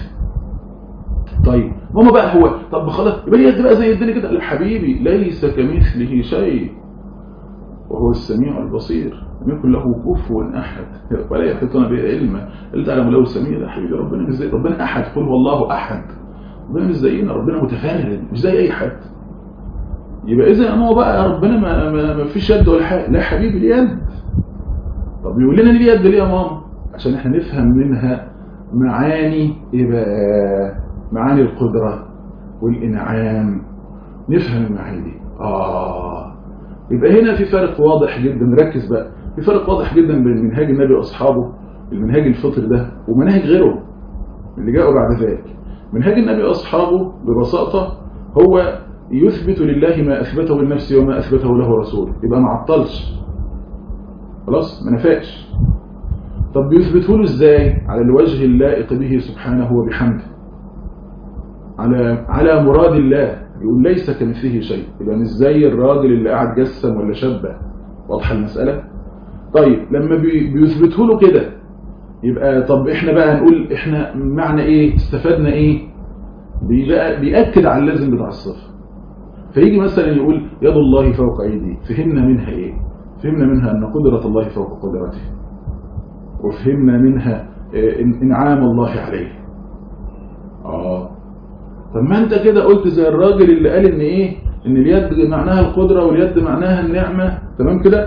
طيب ماما بقى هو طب خلاص يبقى اليد بقى زي الدنيا كده، الحبيبي ليس كمثله شيء وهو السميع البصير، لم يكن له كفوا احد ولا يحيطون به علما الا تعلم له سميع. يا حبيبي ربنا مش زي ربنا احد، قل هو الله احد، ربنا مش زينا، ربنا متفرد مش زي اي حد. يبقى اذا هو بقى ربنا ما, ما, ما فيش يد ولا حاجه، لا حبيبي ليه يد. طب يقول لنا ليه يد ليه يا ماما؟ عشان احنا نفهم منها معاني ايه بقى؟ معاني القدره والانعام، نفهم المعاني دي. اه يبقى هنا في فرق واضح جدا، نركز بقى، في فرق واضح جدا بين منهاج النبي واصحابه المنهاج الفطري ده ومناهج غيره اللي جاءوا بعد ذلك. منهاج النبي واصحابه ببساطه هو يثبت لله ما اثبته لنفسه وما اثبته له رسوله، يبقى ما عطلش خلاص ما نفاش. طب بيثبته له ازاي؟ على الوجه اللائق به سبحانه وبحمده، على على مراد الله. يقول ليس كمثله شيء، يبقى مش زي الراجل اللي قاعد جسم ولا شبه. واضحه المساله؟ طيب لما بيثبته له كده يبقى طب احنا بقى هنقول احنا معنى ايه؟ استفدنا ايه؟ بيبقى بيأكد على اللازم بتاع الصفه. فيجي مثلا يقول يد الله فوق ايدي، فهمنا منها ايه؟ فهمنا منها ان قدرة الله فوق قدرته، وفهمنا منها انعام الله عليه. اه طب ما انت كده قلت زي الراجل اللي قال ان ايه؟ ان اليد معناها القدرة واليد معناها النعمة، تمام كده؟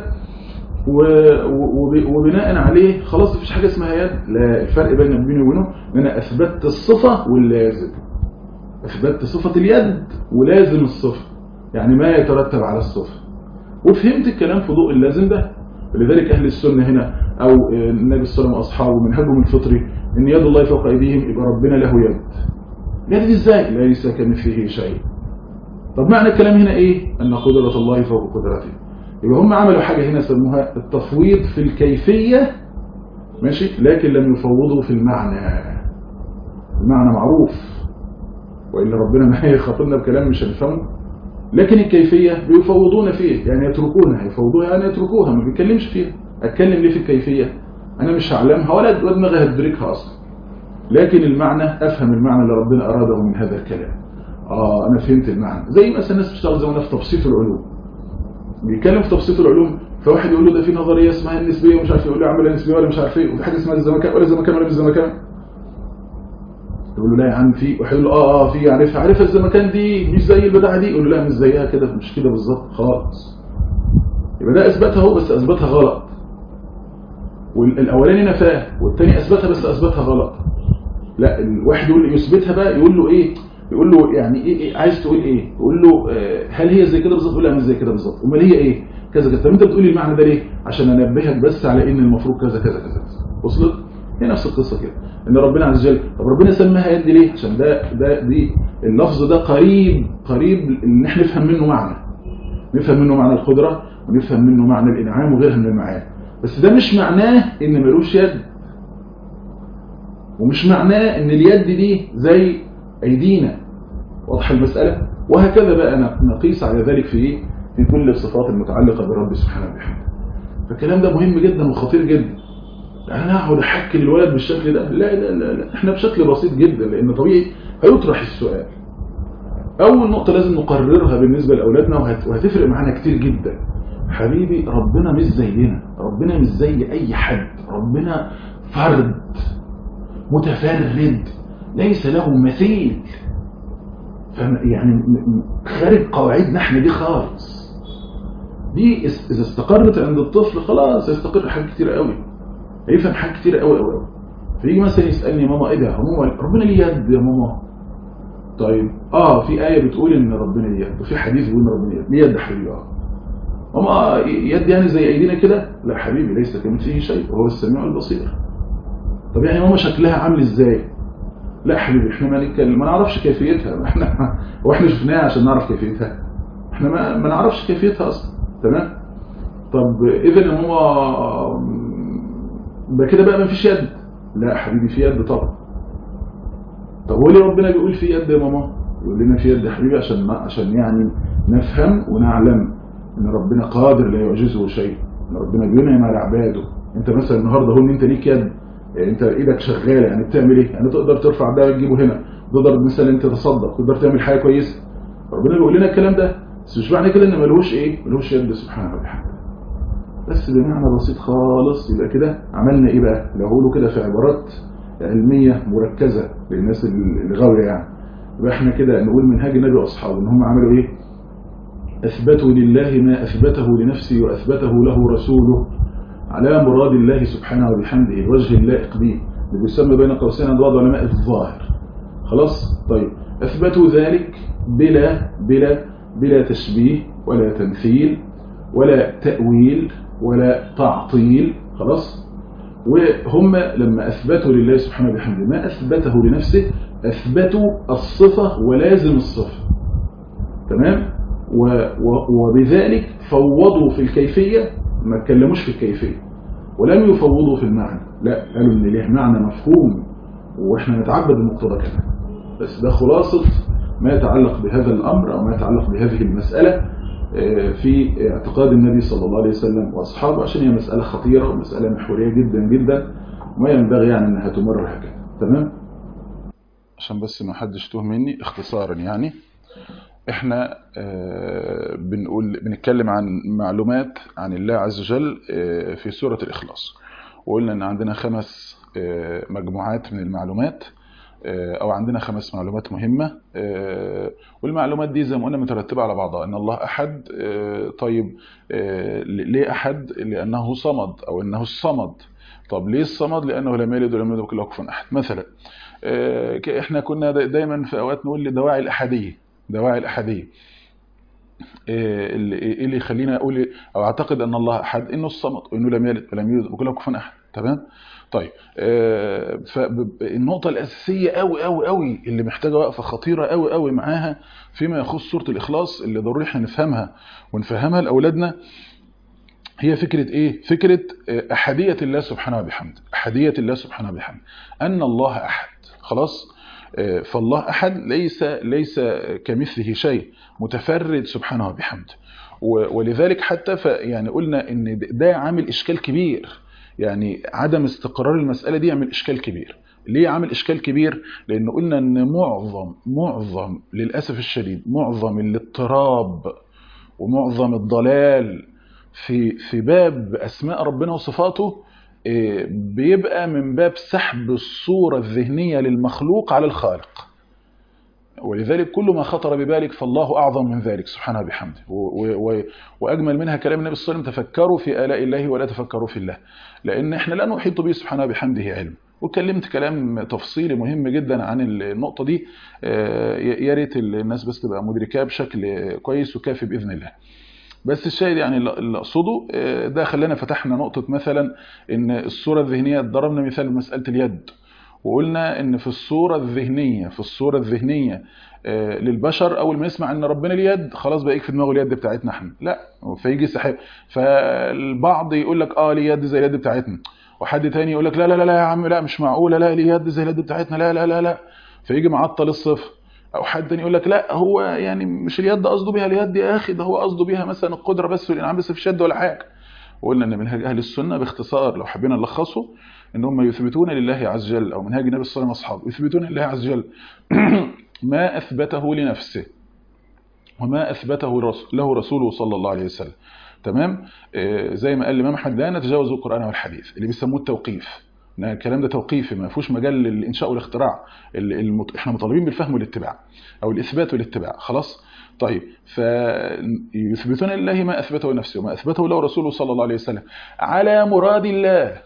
وبناء عليه خلاص مفيش حاجة اسمها يد. لا، الفرق بين بيني وبينه ان انا اثبتت الصفة واللازم. اثبتت صفة اليد ولازم الصفة، يعني ما يترتب على الصفة، وفهمت الكلام في ضوء اللازم ده. ولذلك اهل السنة هنا او النبي صلى الله عليه وسلم واصحابه منهجهم الفطري ان يد الله فوق ايديهم، يبقى ربنا له يد. يد ازاي؟ ليس كمثله شيء. طب معنى الكلام هنا ايه؟ ان قدرة الله فوق قدرته. يبقى هم عملوا حاجة هنا سموها التفويض في الكيفية، ماشي، لكن لم يفوضوا في المعنى. المعنى معروف، وإلا ربنا ما يخاطبنا بكلام مش هنفهمه. لكن الكيفية بيفوضون فيه، يعني يتركونها. يفوضوها يعني يتركوها، ما بيتكلمش فيها. اتكلم ليه في الكيفية؟ انا مش هعلمها ولا دماغي هتدركها اصلا، لكن المعنى افهم المعنى اللي ربنا اراده من هذا الكلام. اه انا فهمت المعنى. زي مثلا الناس بتشتغل زمان في تبسيط العلوم، بيتكلم في تبسيط العلوم، فواحد يقول له ده في نظريه اسمها النسبيه ومش عارف، يقول له عمليه نسبيه ولا مش عارف ايه، وفي حاجه اسمها الزمكان ولا زمكان ولا مش زمكان. يقول له لا يا عم في، واحد يقول له اه اه في، عارفها عارفها الزمكان دي مش زي البتاعه دي، يقول له لا مش زيها كده، مش كده بالظبط خالص. يبقى ده اثبتها هو بس اثبتها غلط، والاولاني نفاه والثاني اثبتها بس اثبتها غلط. لا الواحد يقول يثبتها بقى، يقول له ايه؟ يقول له يعني ايه, إيه عايز تقول ايه؟ يقول له آه هل هي زي كده بالظبط؟ يقول لا مش زي كده بالظبط. امال هي ايه؟ كذا كذا. طب انت بتقول لي المعنى ده ليه؟ عشان انبهك بس على ان المفروض كذا كذا كذا. وصلت؟ هي نفس القصه كده، ان ربنا عز وجل، طب ربنا سماها يد ليه؟ عشان ده ده دي اللفظ ده قريب قريب ان احنا نفهم منه معنى، نفهم منه معنى القدره ونفهم منه معنى الانعام وغيرها من المعاني. بس ده مش معناه ان ملوش يد، ومش معناه ان اليد دي زي ايدينا. واضحه المساله؟ وهكذا بقى نقيس على ذلك في ايه؟ في كل الصفات المتعلقه برب سبحانه وبحمده. فالكلام ده مهم جدا وخطير جدا. يعني انا اقعد احكي للولد بالشكل ده؟ لا لا لا, لا. احنا بشكل بسيط جدا، لان طبيعي هيطرح السؤال. اول نقطه لازم نقررها بالنسبه لاولادنا وهتفرق معانا كتير جدا. حبيبي ربنا مش زينا، ربنا مش زي اي حد، ربنا فرد متفرد ليس له مثيل. يعني خارج قواعدنا احنا دي خالص. دي اذا استقرت عند الطفل خلاص هيستقر حاجات كتير قوي، هيفهم حاجات كتير قوي قوي قوي. فيجي مثلا يسالني ماما ايه ده؟ ماما ربنا ليه يد يا ماما؟ طيب اه في ايه بتقول ان ربنا ليه يد، وفي حديث بيقول ان ربنا ليه يد. ليه يد حبيبي؟ اه ماما يد يعني زي ايدينا كده؟ لا حبيبي ليس كمثله شيء وهو السميع البصير. طب يعني ماما شكلها عامل ازاي؟ لا حبيبي احنا ما نتكلم، ما نعرفش كيفيتها، احنا واحنا شفناها عشان نعرف كيفيتها؟ احنا ما, ما نعرفش كيفيتها اصلا. تمام؟ طب اذا يا ماما بقى كده بقى ما فيش يد؟ لا حبيبي في يد طبعا. طب هو ليه ربنا بيقول في يد يا ماما؟ يقول لنا في يد يا حبيبي عشان عشان يعني نفهم ونعلم ان ربنا قادر لا يعجزه شيء، ان ربنا بينعم على عباده. انت مثلا النهارده هو ان انت ليك يد، يعني انت ايدك شغاله، يعني بتعمل ايه؟ يعني تقدر ترفع ده وتجيبه هنا، تقدر مثلا انت تصدق، تقدر تعمل حاجه كويسه. ربنا بيقول لنا الكلام ده، بس مش معنى كده ان ملوش ايه؟ ملوش يد سبحانه وتعالى. بس بمعنى بسيط خالص. يبقى كده عملنا ايه بقى؟ لو هقوله كده في عبارات علميه مركزه للناس الغاويه يعني، يبقى احنا كده نقول منهاج النبي واصحابه ان هم عملوا ايه؟ اثبتوا لله ما اثبته لنفسه واثبته له رسوله على مراد الله سبحانه وبحمده، الوجه اللائق به، اللي بيسمى بين قوسين عند بعض علماء الظاهر. خلاص؟ طيب اثبتوا ذلك بلا بلا بلا تشبيه ولا تمثيل ولا تأويل ولا تعطيل. خلاص؟ وهم لما اثبتوا لله سبحانه وبحمده ما اثبته لنفسه، اثبتوا الصفه ولازم الصفه. تمام؟ وبذلك فوضوا في الكيفيه، ما اتكلموش في الكيفيه، ولم يفوضوا في المعنى، لا قالوا ان ليه معنى مفهوم واحنا نتعبد بمقتضى كده. بس ده خلاصة ما يتعلق بهذا الأمر أو ما يتعلق بهذه المسألة في اعتقاد النبي صلى الله عليه وسلم وأصحابه، عشان هي مسألة خطيرة ومسألة محورية جدا جدا وما ينبغي يعني أنها تمر هكذا. تمام؟ عشان بس ما حدش توه مني اختصارا، يعني احنا بنقول بنتكلم عن معلومات عن الله عز وجل في سورة الإخلاص، وقلنا ان عندنا خمس مجموعات من المعلومات او عندنا خمس معلومات مهمة، والمعلومات دي زي ما قلنا مترتبة على بعضها. ان الله احد، طيب ليه احد؟ لانه صمد او انه الصمد. طب ليه الصمد؟ لانه لم يلد ولم يولد ولم يكن له كفوا احد. مثلا احنا كنا دايما في اوقات نقول دواعي الاحادية، دواعي الاحادية ايه اللي يخلينا اقول او اعتقد ان الله احد؟ انه الصمد وانه لم يلد ولم يولد ولم يكن له كفوا احد. تمام؟ طيب فالنقطة الأساسية قوي قوي قوي اللي محتاجة وقفة خطيرة قوي قوي معاها فيما يخص سورة الإخلاص اللي ضروري احنا نفهمها ونفهمها لأولادنا، هي فكرة ايه؟ فكرة أحدية الله سبحانه وبحمده. أحدية الله سبحانه وبحمده، أن الله أحد. خلاص؟ فالله أحد ليس ليس كمثله شيء، متفرد سبحانه وبحمده. ولذلك حتى يعني قلنا ان ده عامل إشكال كبير، يعني عدم استقرار المسألة دي يعمل إشكال كبير. ليه عامل إشكال كبير؟ لأن قلنا أن معظم معظم للأسف الشديد معظم الاضطراب ومعظم الضلال في في باب أسماء ربنا وصفاته بيبقى من باب سحب الصورة الذهنية للمخلوق على الخالق. ولذلك كل ما خطر ببالك فالله أعظم من ذلك سبحانه بحمده. وأجمل منها كلام النبي صلى الله عليه وسلم: تفكروا في آلاء الله ولا تفكروا في الله، لأن احنا لا نحيط به سبحانه بحمده علم. وكلمت كلام تفصيلي مهم جدا عن النقطة دي، يا ريت الناس بس تبقى مدركاه بشكل كويس وكافي بإذن الله. بس الشاهد يعني اللي أقصده ده خلانا فتحنا نقطة مثلا إن الصورة الذهنية، ضربنا مثال بمسألة اليد، وقلنا ان في الصورة الذهنية في الصورة الذهنية للبشر اول ما يسمع ان ربنا اليد خلاص بقى في دماغه اليد بتاعتنا احنا، لا. فيجي سحاب، فالبعض يقول لك اه ليه يد زي اليد بتاعتنا، وحد تاني يقول لك لا لا لا يا عم لا مش معقولة، لا ليه يد زي اليد بتاعتنا، لا لا لا لا فيجي معطل الصفر. او حد تاني يقول لك لا هو يعني مش اليد قصده بيها اليد يا اخي، ده هو قصده بيها مثلا القدرة بس والانعام بس في شد ولا حاجة. وقلنا ان منهج اهل السنة باختصار لو حبينا نلخصه ان هم يثبتون لله عز وجل، او منهج النبي صلى الله عليه وسلم يثبتون لله عز وجل ما اثبته لنفسه وما اثبته له رسوله صلى الله عليه وسلم. تمام؟ آه زي ما قال الامام احمد: لا نتجاوز القران والحديث، اللي بيسموه التوقيف. الكلام ده توقيفي، ما فيهوش مجال للانشاء والاختراع. المت... احنا مطالبين بالفهم والاتباع او الاثبات والاتباع. خلاص؟ طيب، فيثبتون لله ما اثبته لنفسه وما اثبته له رسوله صلى الله عليه وسلم على مراد الله،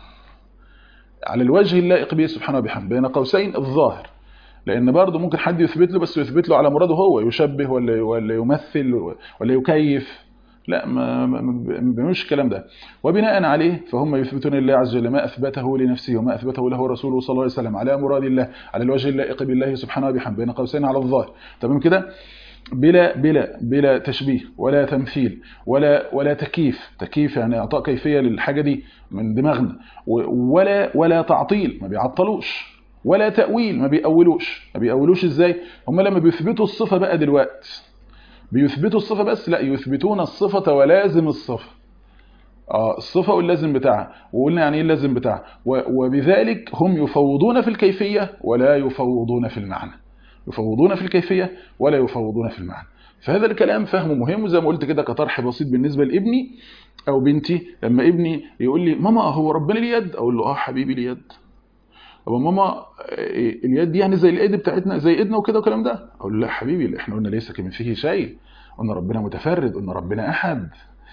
على الوجه اللائق به سبحانه وبحمده، بين قوسين الظاهر، لان برضه ممكن حد يثبت له بس يثبت له على مراده هو، يشبه ولا ولا يمثل ولا يكيف، لا ما بيعملوش الكلام ده. وبناء عليه فهم يثبتون لله عز وجل ما اثبته لنفسه وما اثبته له رسوله صلى الله عليه وسلم على مراد الله، على الوجه اللائق بالله سبحانه وبحمده، بين قوسين على الظاهر. تمام كده؟ بلا بلا بلا تشبيه ولا تمثيل ولا ولا تكييف. تكييف يعني اعطاء كيفيه للحاجه دي من دماغنا، ولا ولا تعطيل، ما بيعطلوش، ولا تاويل، ما بيأولوش. ما بيأولوش ازاي؟ هم لما بيثبتوا الصفه بقى دلوقتي بيثبتوا الصفه بس؟ لا، يثبتون الصفه ولازم الصفه. اه الصفه واللازم بتاعها. وقلنا يعني ايه اللازم بتاعها؟ وبذلك هم يفوضون في الكيفيه ولا يفوضون في المعنى. يفوضون في الكيفية ولا يفوضون في المعنى. فهذا الكلام فهمه مهم، وزي ما قلت كده كطرح بسيط بالنسبة لابني أو بنتي. لما ابني يقول لي: ماما هو ربنا اليد؟ أقول له: آه حبيبي اليد. طب ماما اليد دي يعني زي اليد بتاعتنا زي ايدنا وكده والكلام ده؟ أقول له: لا حبيبي، احنا قلنا ليس كمثله شيء، قلنا ربنا متفرد، قلنا ربنا أحد،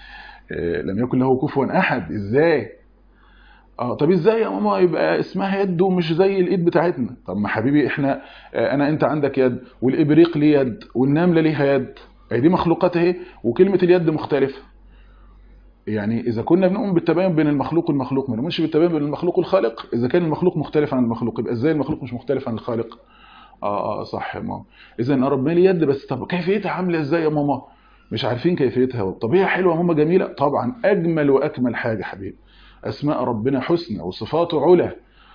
لم يكن له كفوا أحد. إزاي؟ اه طب ازاي يا ماما يبقى اسمها يد ومش زي الايد بتاعتنا؟ طب ما حبيبي احنا انا انت عندك يد، والابريق ليه يد، والنمله ليها يد، اهي دي مخلوقات اهي، وكلمه اليد مختلفه. يعني اذا كنا بنؤمن بالتباين بين المخلوق والمخلوق، ما نؤمنش بالتباين بين المخلوق والخالق. اذا كان المخلوق مختلف عن المخلوق يبقى ازاي المخلوق مش مختلف عن الخالق؟ اه اه صح يا ماما. اذا ربنا ليه يد، بس طب كيفيتها عامله ازاي يا ماما؟ مش عارفين كيفيتها. طب هي حلوه يا ماما، جميله طبعا، اجمل واكمل حاجه حبيبي. أسماء ربنا حسنى وصفاته علا.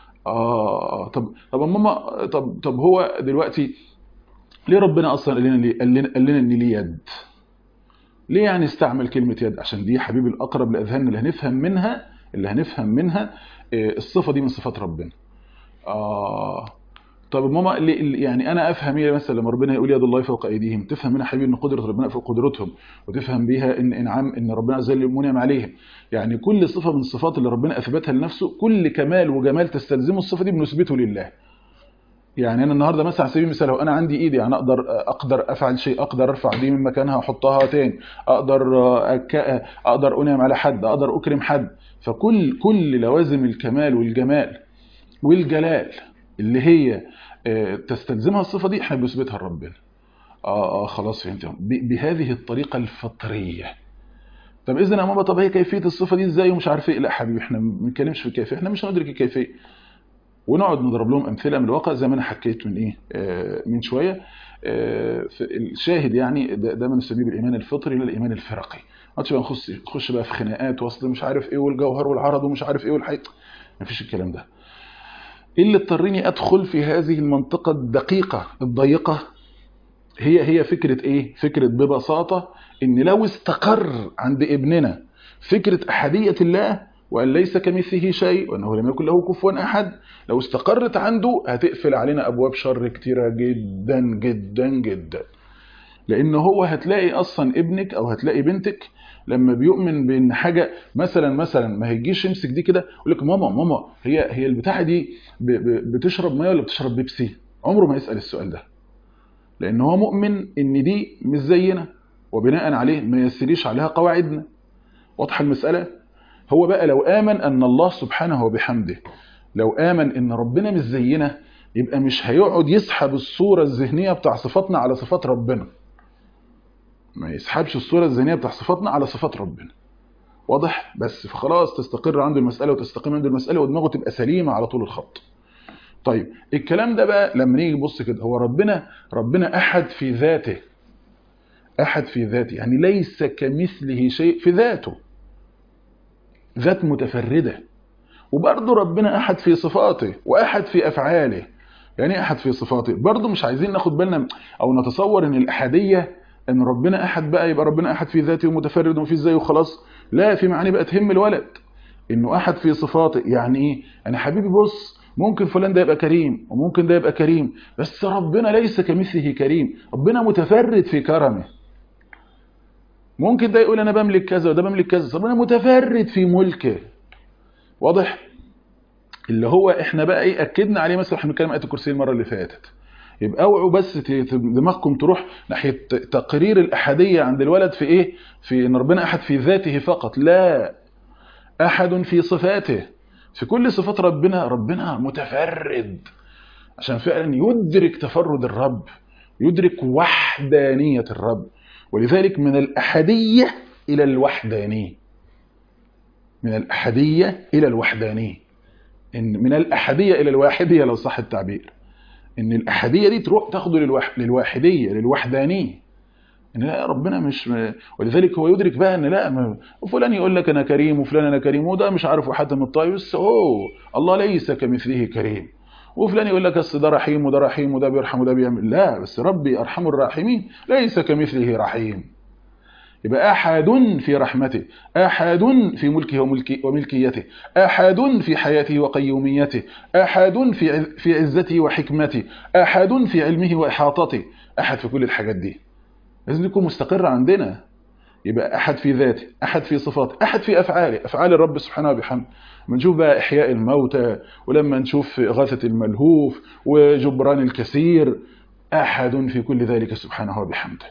آه طب طب ماما، طب طب هو دلوقتي ليه ربنا أصلا قال لنا ليه قال لنا قال لنا إن ليه يد؟ ليه يعني استعمل كلمة يد؟ عشان دي حبيب الأقرب لأذهان اللي هنفهم منها اللي هنفهم منها الصفة دي من صفات ربنا. آه طب ماما ليه يعني انا افهم ايه مثلا لما ربنا يقول يد الله فوق ايديهم؟ تفهم منها حبيبي ان قدره ربنا فوق قدرتهم، وتفهم بيها ان انعام ان ربنا عز وجل منعم عليهم. يعني كل صفه من الصفات اللي ربنا اثبتها لنفسه، كل كمال وجمال تستلزمه الصفه دي بنثبته لله. يعني انا النهارده مثلا على سبيل المثال لو انا عندي ايدي، يعني اقدر اقدر افعل شيء، اقدر ارفع دي من مكانها واحطها تاني، اقدر أك... اقدر انعم على حد، اقدر اكرم حد. فكل كل لوازم الكمال والجمال والجلال اللي هي تستلزمها الصفة دي احنا بنثبتها لربنا. اه اه خلاص فهمت. بهذه الطريقة الفطرية. طب اذا يا ماما، طب هي كيفية الصفة دي ازاي ومش عارف ايه؟ لا حبيبي، احنا ما بنتكلمش في الكيفية، احنا مش هندرك الكيفية. ونقعد نضرب لهم امثله من الواقع زي ما انا حكيت من ايه آه من شويه. آه الشاهد يعني ده, ده من سبيل الايمان الفطري للايمان الفرقي. ما تبقى نخش نخش بقى في خناقات واصل مش عارف ايه والجوهر والعرض ومش عارف ايه والحي. ما فيش الكلام ده. ايه اللي اضطرني ادخل في هذه المنطقه الدقيقه الضيقه؟ هي هي فكره ايه؟ فكره ببساطه ان لو استقر عند ابننا فكره احديه الله وان ليس كمثله شيء وانه لم يكن له كفوا احد، لو استقرت عنده هتقفل علينا ابواب شر كتيره جدا جدا جدا. لان هو هتلاقي اصلا ابنك او هتلاقي بنتك لما بيؤمن بان حاجه مثلا مثلا ما هيجيش يمسك دي كده يقول لك ماما ماما هي هي البتاعه دي بتشرب ميه ولا بتشرب بيبسي؟ عمره ما يسال السؤال ده، لان هو مؤمن ان دي مش زينا وبناء عليه ما يسريش عليها قواعدنا. واضحه المساله؟ هو بقى لو امن ان الله سبحانه وبحمده، لو امن ان ربنا مش زينا، يبقى مش هيقعد يسحب الصوره الذهنيه بتاع صفاتنا على صفات ربنا. ما يسحبش الصوره الذهنيه بتاع صفاتنا على صفات ربنا. واضح؟ بس فخلاص تستقر عنده المساله وتستقيم عنده المساله ودماغه تبقى سليمه على طول الخط. طيب الكلام ده بقى لما نيجي نبص كده، هو ربنا ربنا احد في ذاته. احد في ذاته يعني ليس كمثله شيء في ذاته، ذات متفرده. وبرضه ربنا احد في صفاته واحد في افعاله. يعني احد في صفاته برضه مش عايزين ناخد بالنا او نتصور ان الاحاديه ان ربنا احد بقى يبقى ربنا احد في ذاته ومتفرد ومفيش زيه وخلاص. لا، في معاني بقى تهم الولد. انه احد في صفاته يعني ايه؟ انا حبيبي بص، ممكن فلان ده يبقى كريم وممكن ده يبقى كريم، بس ربنا ليس كمثله كريم. ربنا متفرد في كرمه. ممكن ده يقول انا بملك كذا وده بملك كذا، ربنا متفرد في ملكه. واضح؟ اللي هو احنا بقى ايه اكدنا عليه مثلا احنا بنتكلم آية الكرسي المره اللي فاتت. يبقى اوعوا بس دماغكم تروح ناحيه تقرير الاحاديه عند الولد في ايه؟ في ان ربنا احد في ذاته فقط. لا، احد في صفاته. في كل صفات ربنا ربنا متفرد، عشان فعلا يدرك تفرد الرب، يدرك وحدانيه الرب. ولذلك من الاحاديه الى الوحدانيه، من الاحاديه الى الوحدانيه، ان من الاحاديه الى الواحديه لو صح التعبير. ان الاحاديه دي تروح تاخده للوح... للواحديه للوحدانيه. ان لا ربنا مش م... ولذلك هو يدرك بقى ان لا م... وفلان يقول لك انا كريم وفلان انا كريم وده مش عارف وحاتم الطائي، بس اوه الله ليس كمثله كريم. وفلان يقول لك اصل ده رحيم وده رحيم وده بيرحم وده بيعمل، لا بس ربي ارحم الراحمين ليس كمثله رحيم. يبقى أحد في رحمته، أحد في ملكه وملكيته، أحد في حياته وقيوميته، أحد في في عزته وحكمته، أحد في علمه وإحاطته. أحد في كل الحاجات دي لازم يكون مستقر عندنا. يبقى أحد في ذاته، أحد في صفاته، أحد في أفعاله، أفعال الرب سبحانه وبحمده. لما نشوف بقى إحياء الموتى، ولما نشوف إغاثة الملهوف وجبران الكثير، أحد في كل ذلك سبحانه وبحمده.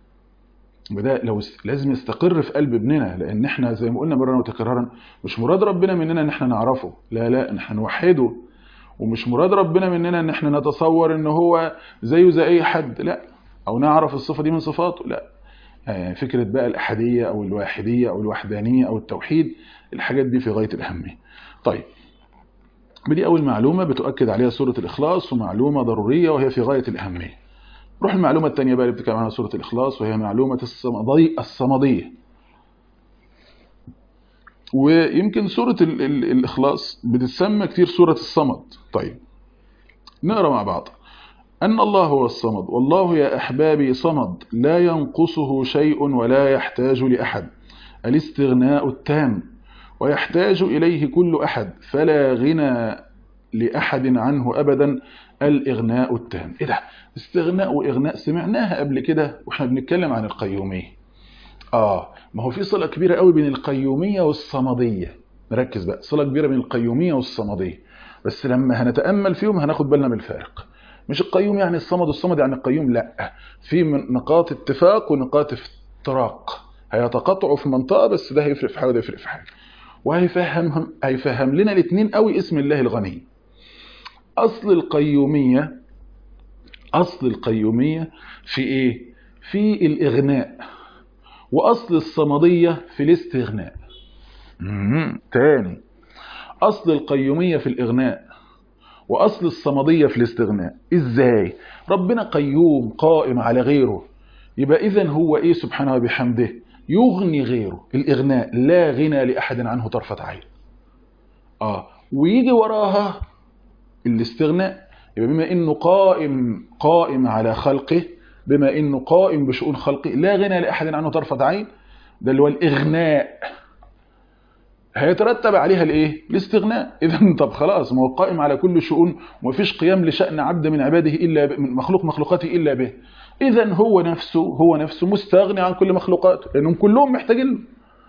وده لو لازم يستقر في قلب ابننا، لان احنا زي ما قلنا مرة وتكرارا مش مراد ربنا مننا ان احنا نعرفه، لا لا ان احنا نوحده. ومش مراد ربنا مننا ان احنا نتصور ان هو زيه زي اي حد، لا، او نعرف الصفة دي من صفاته، لا. يعني فكرة بقى الاحادية او الواحدية او الوحدانية او التوحيد، الحاجات دي في غاية الاهمية. طيب بدي اول معلومة بتؤكد عليها سورة الاخلاص، ومعلومة ضرورية وهي في غاية الاهمية. نروح المعلومة الثانية بقى اللي بتتكلم عنها سورة الإخلاص، وهي معلومة الصمدي الصمدية. ويمكن سورة ال ال الإخلاص بتسمى كتير سورة الصمد. طيب نقرأ مع بعض. أن الله هو الصمد، والله يا أحبابي صمد، لا ينقصه شيء ولا يحتاج لأحد، الاستغناء التام، ويحتاج إليه كل أحد، فلا غنى لأحد عنه أبدا، الإغناء التام. إيه ده؟ استغناء وإغناء سمعناها قبل كده وإحنا بنتكلم عن القيومية. آه ما هو في صلة كبيرة قوي بين القيومية والصمدية. نركز بقى، صلة كبيرة بين القيومية والصمدية، بس لما هنتأمل فيهم هناخد بالنا من الفارق. مش القيوم يعني الصمد والصمد يعني القيوم، لا، في نقاط اتفاق ونقاط افتراق، هيتقاطعوا في منطقة بس ده هيفرق في حاجة وده هيفرق في حاجة. وهيفهم هيفهم لنا الاثنين قوي اسم الله الغني. أصل القيومية أصل القيومية في إيه؟ في الإغناء. وأصل الصمدية في الاستغناء. تاني، أصل القيومية في الإغناء وأصل الصمدية في الاستغناء. إزاي؟ ربنا قيوم قائم على غيره، يبقى إذن هو إيه سبحانه وبحمده؟ يغني غيره، الإغناء، لا غنى لأحد عنه طرفة عين. آه ويجي وراها الاستغناء، يبقى بما إنه قائم قائم على خلقه، بما إنه قائم بشؤون خلقه، لا غنى لأحد عنه طرفة عين، ده اللي هو الإغناء، هيترتب عليها الايه؟ الاستغناء. اذا طب خلاص، ما هو قائم على كل شؤون ومفيش قيام لشأن عبد من عباده الا من مخلوق مخلوقاته الا به. اذا هو نفسه هو نفسه مستغني عن كل مخلوقاته لانهم كلهم محتاجين.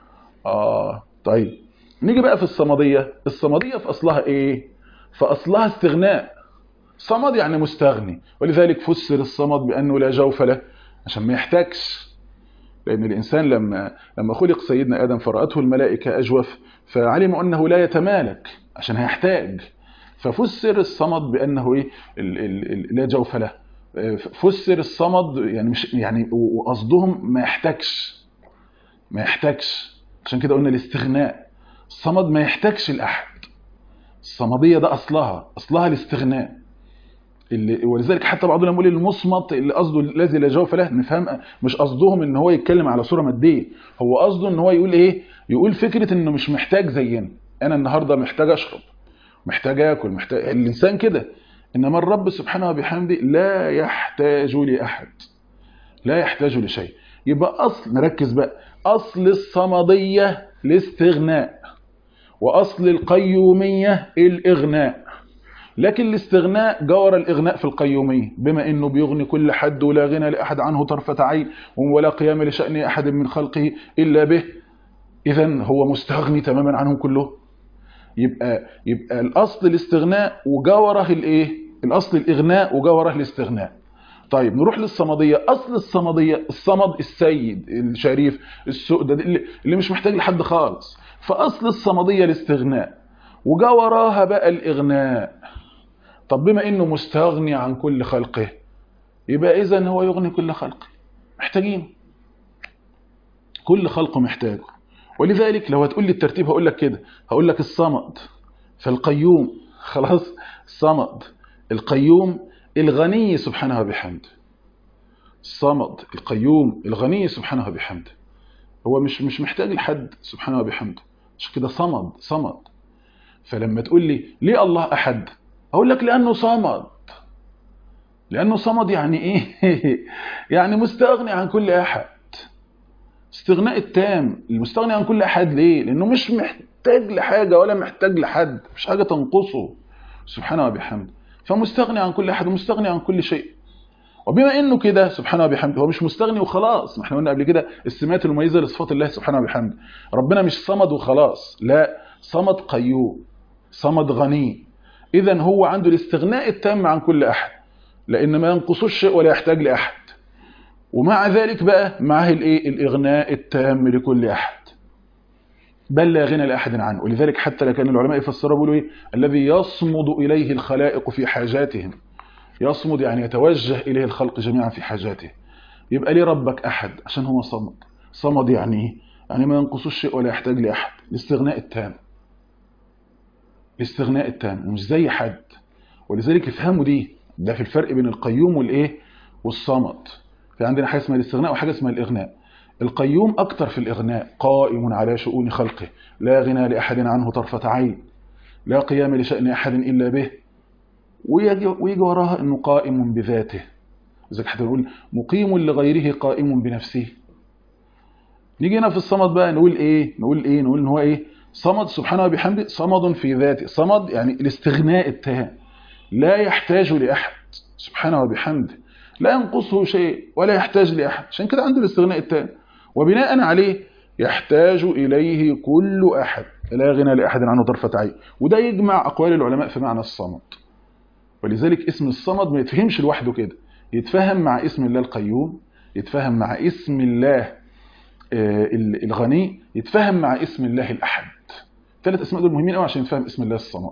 اه طيب نيجي بقى في الصمديه. الصمديه في اصلها ايه؟ في اصلها استغناء. صمد يعني مستغني، ولذلك فسر الصمد بانه لا جوف له عشان ما يحتاجش. لأن الإنسان لما لما خلق سيدنا آدم فرأته الملائكة أجوف، فعلموا أنه لا يتمالك عشان هيحتاج، ففسر الصمد بأنه إيه؟ ال ال ال لا جوف له. فسر الصمد يعني مش يعني، وقصدهم ما يحتاجش ما يحتاجش عشان كده قلنا الاستغناء. الصمد ما يحتاجش لأحد. الصمدية ده أصلها أصلها الاستغناء. اللي ولذلك حتى بعضنا يقول المصمت اللي قصده الذي لا جوف له، نفهم مش قصدهم ان هو يتكلم على صوره ماديه، هو قصده ان هو يقول ايه؟ يقول فكره انه مش محتاج زينا. انا النهارده محتاج اشرب، محتاج اكل، محتاج الانسان كده، انما الرب سبحانه وبحمده لا يحتاج لاحد، لا يحتاج لشيء. يبقى اصل، نركز بقى، اصل الصمديه الاستغناء، واصل القيوميه الاغناء. لكن الاستغناء جور الإغناء في القيومية، بما إنه بيغني كل حد ولا غنى لأحد عنه طرفة عين، ولا قيام لشأن أحد من خلقه إلا به، إذن هو مستغني تماما عنهم كله. يبقى يبقى الأصل الاستغناء وجوره الإيه؟ الأصل الإغناء وجوره الاستغناء. طيب نروح للصمدية. أصل الصمدية الصمد، السيد الشريف السؤدد اللي مش محتاج لحد خالص. فأصل الصمدية الاستغناء وجوراها بقى الإغناء. طب بما انه مستغني عن كل خلقه، يبقى اذا هو يغني كل خلقه، محتاجين، كل خلقه محتاجه. ولذلك لو هتقول لي الترتيب هقول لك كده، هقول لك الصمد فالقيوم، خلاص، الصمد القيوم الغني سبحانه وبحمده. الصمد القيوم الغني سبحانه وبحمده، هو مش مش محتاج لحد سبحانه وبحمده، عشان كده صمد صمد. فلما تقول لي ليه الله احد، اقول لك لانه صمد. لانه صمد يعني ايه؟ يعني مستغني عن كل احد، استغناء التام. المستغني عن كل احد ليه؟ لانه مش محتاج لحاجه ولا محتاج لحد، مش حاجه تنقصه سبحانه وبحمده، فمستغني عن كل احد ومستغني عن كل شيء. وبما انه كده سبحانه وبحمده، هو مش مستغني وخلاص، ما احنا قلنا قبل كده السمات المميزه لصفات الله سبحانه وبحمده. ربنا مش صمد وخلاص، لا، صمد قيوم، صمد غني. اذا هو عنده الاستغناء التام عن كل احد، لان ما ينقصوش شيء ولا يحتاج لاحد. ومع ذلك بقى معه الايه؟ الاغناء التام لكل احد، بل لا غنى لاحد عنه. ولذلك حتى لكان العلماء يفسروا بيقولوا ايه؟ الذي يصمد اليه الخلائق في حاجاتهم. يصمد يعني يتوجه اليه الخلق جميعا في حاجاته. يبقى ليه ربك احد؟ عشان هو صمد. صمد يعني ايه؟ يعني ما ينقصوش شيء ولا يحتاج لاحد، الاستغناء التام، الاستغناء التام، ومش زي حد. ولذلك افهموا دي، ده في الفرق بين القيوم والايه؟ والصمد. في عندنا حاجه اسمها الاستغناء وحاجه اسمها الاغناء. القيوم أكتر في الإغناء، قائم على شؤون خلقه، لا غنى لأحد عنه طرفة عين، لا قيام لشأن أحد إلا به. ويجي, ويجي وراها أنه قائم بذاته، إذا حتى نقول مقيم لغيره قائم بنفسه. نيجي هنا في الصمد بقى نقول إيه؟ نقول إيه؟ نقول إن هو إيه؟ صمد سبحانه وبحمده، صمد في ذاته. صمد يعني الاستغناء التام، لا يحتاج لأحد سبحانه وبحمده، لا ينقصه شيء ولا يحتاج لأحد، عشان كده عنده الاستغناء التام. وبناء عليه يحتاج إليه كل أحد، لا غنى لأحد عنه طرفة عين. وده يجمع أقوال العلماء في معنى الصمد. ولذلك اسم الصمد ما يتفهمش لوحده كده، يتفهم مع اسم الله القيوم، يتفهم مع اسم الله الغني، يتفهم مع اسم الله الأحد. ثلاث اسماء دول مهمين قوي عشان يتفهم اسم الله الصمد.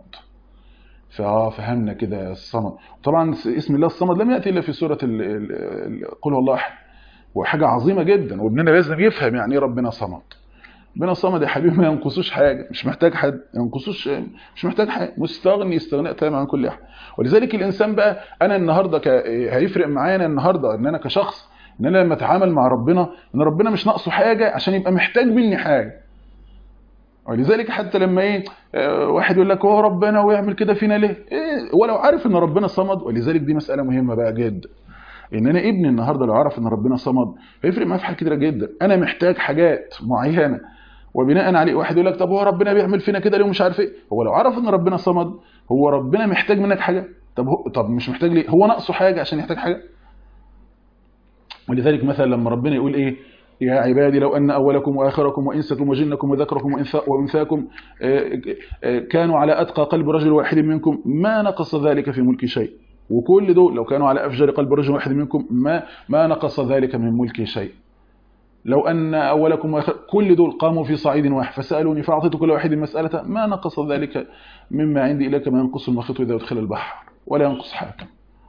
ففهمنا كده الصمد. طبعا اسم الله الصمد لم يأتي إلا في سورة قل هو الله أحد، وحاجة عظيمة جدا، وابننا لازم يفهم يعني ايه ربنا صمد. ربنا صمد يا حبيبي ما ينقصوش حاجة، مش محتاج حد، ينقصوش مش محتاج حاجة، مستغني استغناء تام عن كل أحد. ولذلك الإنسان بقى، أنا النهاردة ك... هيفرق معايا النهاردة إن أنا كشخص، إن أنا لما أتعامل مع ربنا إن ربنا مش ناقصه حاجة عشان يبقى محتاج مني حاجة. ولذلك حتى لما ايه واحد يقول لك هو ربنا ويعمل كده فينا ليه؟ إيه ولو عارف ان ربنا صمد. ولذلك دي مسألة مهمة بقى جدا، ان انا ابني النهارده لو عرف ان ربنا صمد هيفرق معاه في حاجات كتيره جدا. انا محتاج حاجات معينه، وبناء عليه واحد يقول لك طب هو ربنا بيعمل فينا كده ليه ومش عارف ايه. هو لو عرف ان ربنا صمد، هو ربنا محتاج منك حاجه؟ طب هو طب مش محتاج ليه؟ هو ناقصه حاجه عشان يحتاج حاجه؟ ولذلك مثلا لما ربنا يقول ايه يا عبادي لو أن أولكم وآخركم وإنسكم وجنكم وذكركم وأنثاكم كانوا على أتقى قلب رجل واحد منكم ما نقص ذلك في ملك شيء. وكل دول لو كانوا على أفجر قلب رجل واحد منكم ما ما نقص ذلك من ملك شيء. لو أن أولكم وآخركم كل دول قاموا في صعيد واحد فسألوني فأعطيت كل واحد مسألة ما نقص ذلك مما عندي إليك ما ينقص المخيط إذا أدخل البحر ولا ينقص حاكم.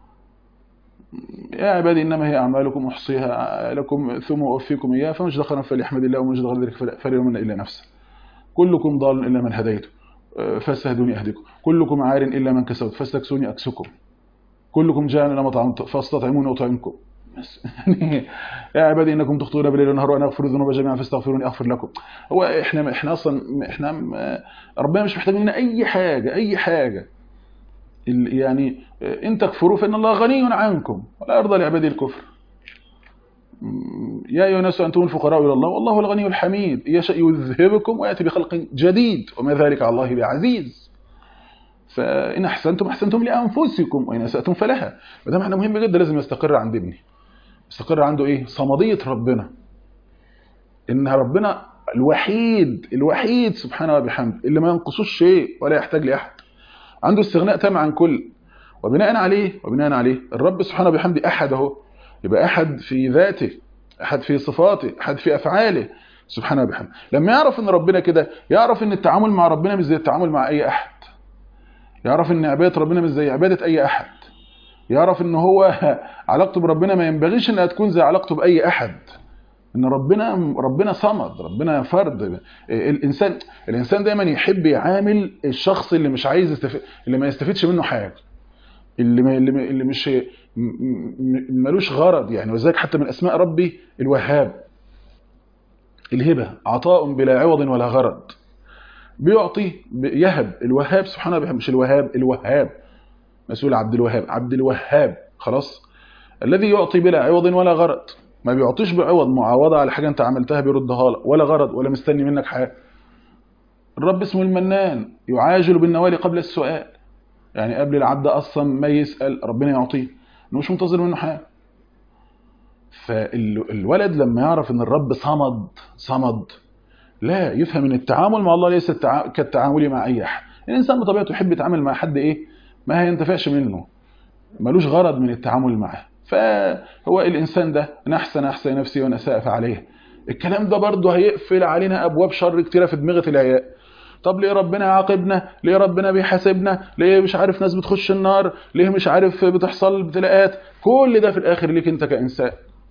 يا عبادي إنما هي أعمالكم أحصيها لكم ثم أوفيكم إياها فمن ذكر فليحمد الله ومن غير ذلك فليلومن إلا نفسه. كلكم ضال إلا من هديته فاستهدوني أهدكم، كلكم عار إلا من كسوت فاستكسوني أكسكم، كلكم جاء لما طعمت فاستطعموني أطعمكم. يا عبادي إنكم تخطئون بالليل والنهار وأنا أغفر الذنوب جميعا فاستغفروني أغفر لكم. هو إحنا إحنا أصلا إحنا ربنا مش محتاج مننا أي حاجة أي حاجة. يعني إن تكفروا فإن الله غني عنكم ولا يرضى لعباده الكفر. يا أيها الناس أنتم الفقراء إلى الله والله الغني الحميد يشاء يذهبكم ويأتي بخلق جديد وما ذلك على الله بعزيز. فإن أحسنتم أحسنتم لأنفسكم وإن أسأتم فلها. وده معنى مهم جدا لازم يستقر عند ابني. يستقر عنده إيه؟ صمدية ربنا، إن ربنا الوحيد الوحيد سبحانه وبحمده اللي ما ينقصوش شيء ولا يحتاج لأحد، عنده استغناء تام عن كل. وبناء عليه وبناء عليه الرب سبحانه وبحمده أحد اهو، يبقى أحد في ذاته، أحد في صفاته، أحد في أفعاله سبحانه وبحمده. لما يعرف إن ربنا كده، يعرف إن التعامل مع ربنا مش زي التعامل مع أي أحد، يعرف إن عبادة ربنا مش زي عبادة أي أحد، يعرف إن هو علاقته بربنا ما ينبغيش إنها تكون زي علاقته بأي أحد، إن ربنا ربنا صمد، ربنا فرد. الإنسان الإنسان دايما يحب يعامل الشخص اللي مش عايز يستفيد، اللي ما يستفيدش منه حاجة، اللي ما اللي مش ملوش غرض يعني. وذلك حتى من اسماء ربي الوهاب، الهبه، عطاء بلا عوض ولا غرض، بيعطي يهب. الوهاب سبحانه وبحمده، مش الوهاب، الوهاب مسؤول عبد الوهاب، عبد الوهاب خلاص، الذي يعطي بلا عوض ولا غرض، ما بيعطيش بعوض معاوضه على حاجه انت عملتها بيردها لك، ولا غرض ولا مستني منك حاجه. الرب اسمه المنان، يعاجل بالنوال قبل السؤال، يعني قبل العبد اصلا ما يسال ربنا يعطيه، مش منتظر منه حاجه. فالولد لما يعرف ان الرب صمد صمد لا يفهم ان التعامل مع الله ليس كالتعامل مع اي احد. الانسان بطبيعته يحب يتعامل مع حد ايه ما هينتفعش منه، ملوش غرض من التعامل معه. فهو الانسان ده ان احسن احسن نفسي وان اساء فعليه. الكلام ده برضه هيقفل علينا ابواب شر كتيره في دماغه العيال. طب ليه ربنا يعاقبنا؟ ليه ربنا بيحاسبنا؟ ليه مش عارف ناس بتخش النار؟ ليه مش عارف بتحصل ابتلاءات؟ كل ده في الاخر ليك انت كإنسان.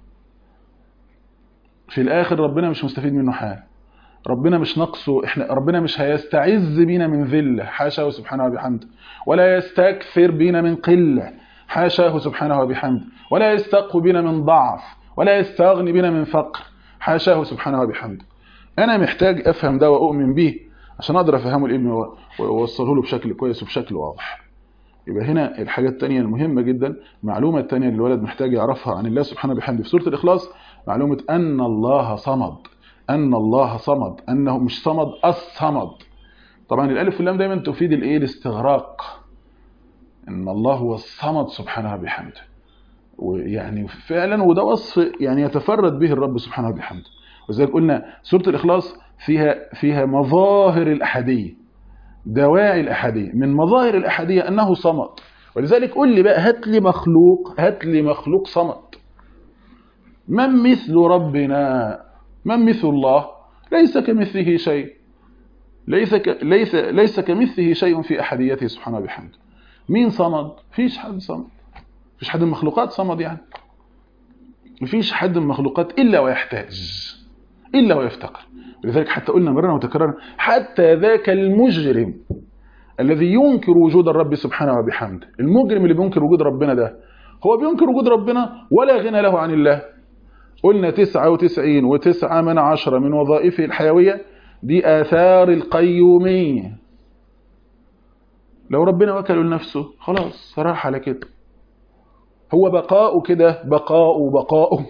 في الاخر ربنا مش مستفيد منه حاجه، ربنا مش نقصه، احنا ربنا مش هيستعز بينا من ذله حاشاه سبحانه وبحمده، ولا يستكثر بينا من قله حاشاه سبحانه وبحمده، ولا يستقوي بنا من ضعف، ولا يستغني بنا من فقر حاشاه سبحانه وبحمده. انا محتاج افهم ده واؤمن به عشان اقدر افهمه لابني واوصله له بشكل كويس وبشكل واضح. يبقى هنا الحاجه الثانيه المهمه جدا، المعلومه الثانيه اللي الولد محتاج يعرفها عن الله سبحانه وبحمده في سوره الاخلاص، معلومه ان الله صمد. ان الله صمد، انه مش صمد، الصمد. طبعا الالف واللام دايما تفيد الايه؟ الاستغراق. ان الله هو الصمد سبحانه وبحمده، ويعني فعلا وده وصف يعني يتفرد به الرب سبحانه وبحمده. وزي قلنا سوره الاخلاص فيها فيها مظاهر الاحاديه، دواعي الاحاديه. من مظاهر الاحاديه انه صمد. ولذلك قل لي بقى، هات لي مخلوق، هات لي مخلوق صمد. من مثل ربنا؟ من مثل الله؟ ليس كمثله شيء. ليس ك... ليس ليس كمثله شيء في احاديته سبحانه وبحمده. مين صمد؟ فيش حد صمد. فيش حد من المخلوقات صمد يعني. مفيش حد من المخلوقات الا ويحتاج، الا ويفتقر. ولذلك حتى قلنا مرة وتكررنا، حتى ذاك المجرم الذي ينكر وجود الرب سبحانه وبحمده، المجرم اللي بينكر وجود ربنا ده، هو بينكر وجود ربنا ولا غنى له عن الله. قلنا تسعة وتسعين وتسعة من عشرة من وظائفه الحيوية دي آثار القيومية. لو ربنا وكله لنفسه خلاص صراحة على كده، هو بقاء كده، بقاء بقاء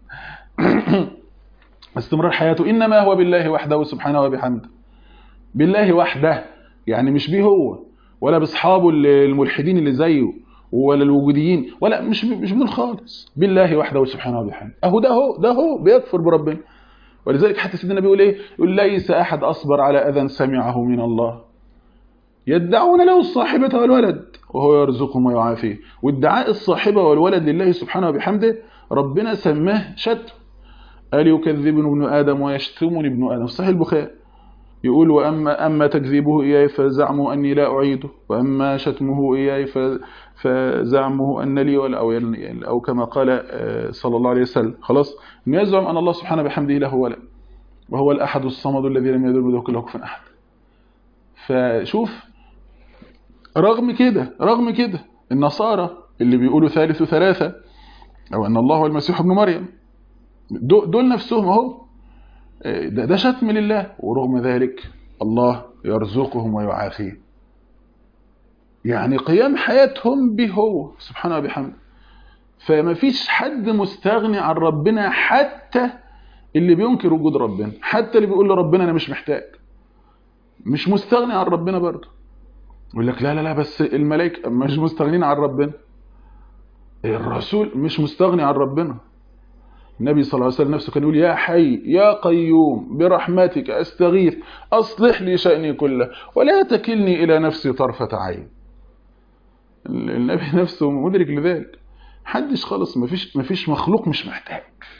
استمرار حياته إنما هو بالله وحده سبحانه وبحمده. بالله وحده، يعني مش بيه هو ولا باصحابه الملحدين اللي زيه ولا الوجوديين، ولا مش مش بدول خالص. بالله وحده سبحانه وبحمده. اهو ده هو ده هو بيكفر بربنا. ولذلك حتى سيدنا بيقول ايه؟ يقول ليس احد اصبر على اذى سمعه من الله يدعون له الصاحبة والولد وهو يرزقهم ويعافيه. وادعاء الصاحبة والولد لله سبحانه وبحمده ربنا سماه شتم. قال يكذبني ابن ادم ويشتمني ابن ادم، صحيح البخاري. يقول واما اما تكذيبه اياي فزعمه اني لا اعيده، واما شتمه اياي فزعمه ان لي ولا او, أو كما قال صلى الله عليه وسلم. خلاص، ان يزعم ان الله سبحانه بحمده له ولد وهو الاحد الصمد الذي لم يلد ولم يكن له كفوا احد. فشوف، رغم كده رغم كده النصارى اللي بيقولوا ثالث ثلاثه او ان الله هو المسيح ابن مريم، دول نفسهم اهو ده, ده شتم لله، ورغم ذلك الله يرزقهم ويعافيهم. يعني قيام حياتهم به هو سبحانه وبحمده. فما فيش حد مستغني عن ربنا، حتى اللي بينكر وجود ربنا، حتى اللي بيقول لربنا انا مش محتاج، مش مستغني عن ربنا برضه. يقول لك لا لا لا بس الملائكه مش مستغنين عن ربنا، الرسول مش مستغني عن ربنا. النبي صلى الله عليه وسلم نفسه كان يقول يا حي يا قيوم برحمتك استغيث اصلح لي شأني كله ولا تكلني الى نفسي طرفة عين. النبي نفسه مدرك لذلك. حدش خالص، مفيش مفيش مخلوق مش محتاج.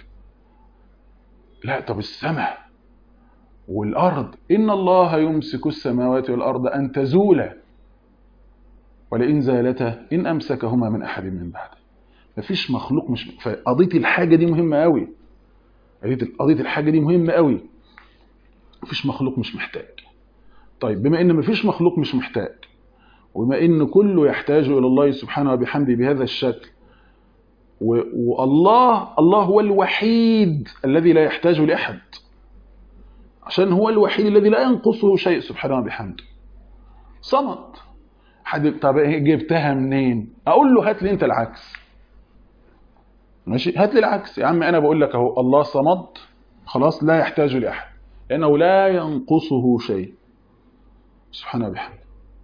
لا طب السماء والارض، ان الله يمسك السماوات والارض ان تزولا ولئن زالتا ان امسكهما من احد من بعده. مفيش مخلوق مش، فقضيه الحاجه دي مهمه قوي. قضيه الحاجه دي مهمه قوي. مفيش مخلوق مش محتاج. طيب بما ان مفيش مخلوق مش محتاج، وبما ان كله يحتاج الى الله سبحانه وبحمده بهذا الشكل، والله الله هو الوحيد الذي لا يحتاج لاحد، عشان هو الوحيد الذي لا ينقصه شيء سبحانه وبحمده. صمد. حد طب جبتها منين؟ اقول له هات لي انت العكس. ماشي، هات لي العكس يا عم. انا بقول لك اهو الله صمد، خلاص لا يحتاج لاحد لانه لا ينقصه شيء سبحانه وبحمده.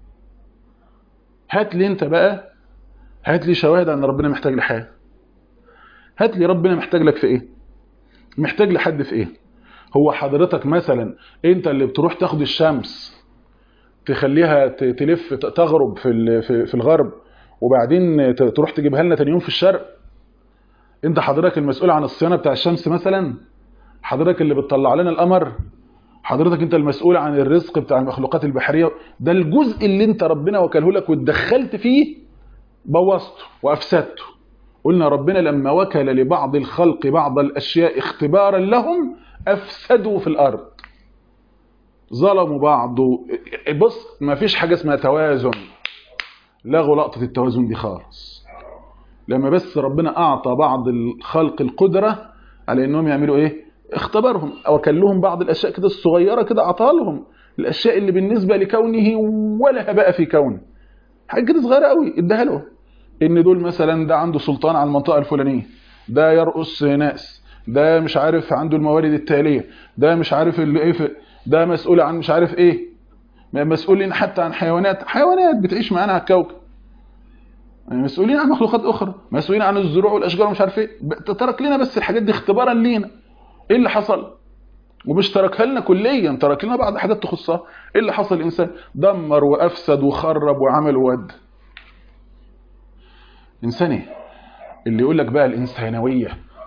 هات لي انت بقى، هات لي شواهد ان ربنا محتاج لحاجه. هات لي ربنا محتاج لك في ايه؟ محتاج لحد في ايه؟ هو حضرتك مثلا انت اللي بتروح تاخد الشمس تخليها تلف تغرب في في الغرب وبعدين تروح تجيبها لنا تاني يوم في الشرق؟ انت حضرتك المسؤول عن الصيانه بتاع الشمس مثلا؟ حضرتك اللي بتطلع لنا القمر؟ حضرتك انت المسؤول عن الرزق بتاع المخلوقات البحريه؟ ده الجزء اللي انت ربنا وكله لك واتدخلت فيه بوظته وافسدته. قلنا ربنا لما وكل لبعض الخلق بعض الاشياء اختبارا لهم افسدوا في الارض، ظلموا بعض. بص ما فيش حاجه اسمها توازن، لغوا لقطه التوازن دي خالص. لما بس ربنا اعطى بعض الخلق القدره على انهم يعملوا ايه؟ اختبرهم او كلهم بعض الاشياء كده الصغيره كده، اعطاها لهم الاشياء اللي بالنسبه لكونه ولا بقى في كونه، حاجه كده صغيره قوي اداها له، ان دول مثلا ده عنده سلطان على المنطقه الفلانيه، ده يرقص ناس، ده مش عارف عنده الموارد التاليه، ده مش عارف اللي ايه، ده مسؤول عن مش عارف ايه، مسؤولين حتى عن حيوانات حيوانات بتعيش معانا على الكوكب، مسؤولين عن مخلوقات اخرى، مسؤولين عن الزروع والاشجار ومش عارف ايه، ترك لنا بس الحاجات دي اختبارا لينا. ايه اللي حصل؟ ومش تركها لنا كليا، ترك لنا بعض الحاجات تخصها. ايه اللي حصل؟ الانسان دمر وافسد وخرب وعمل وود. انسان ايه اللي يقول لك بقى الانسانويه،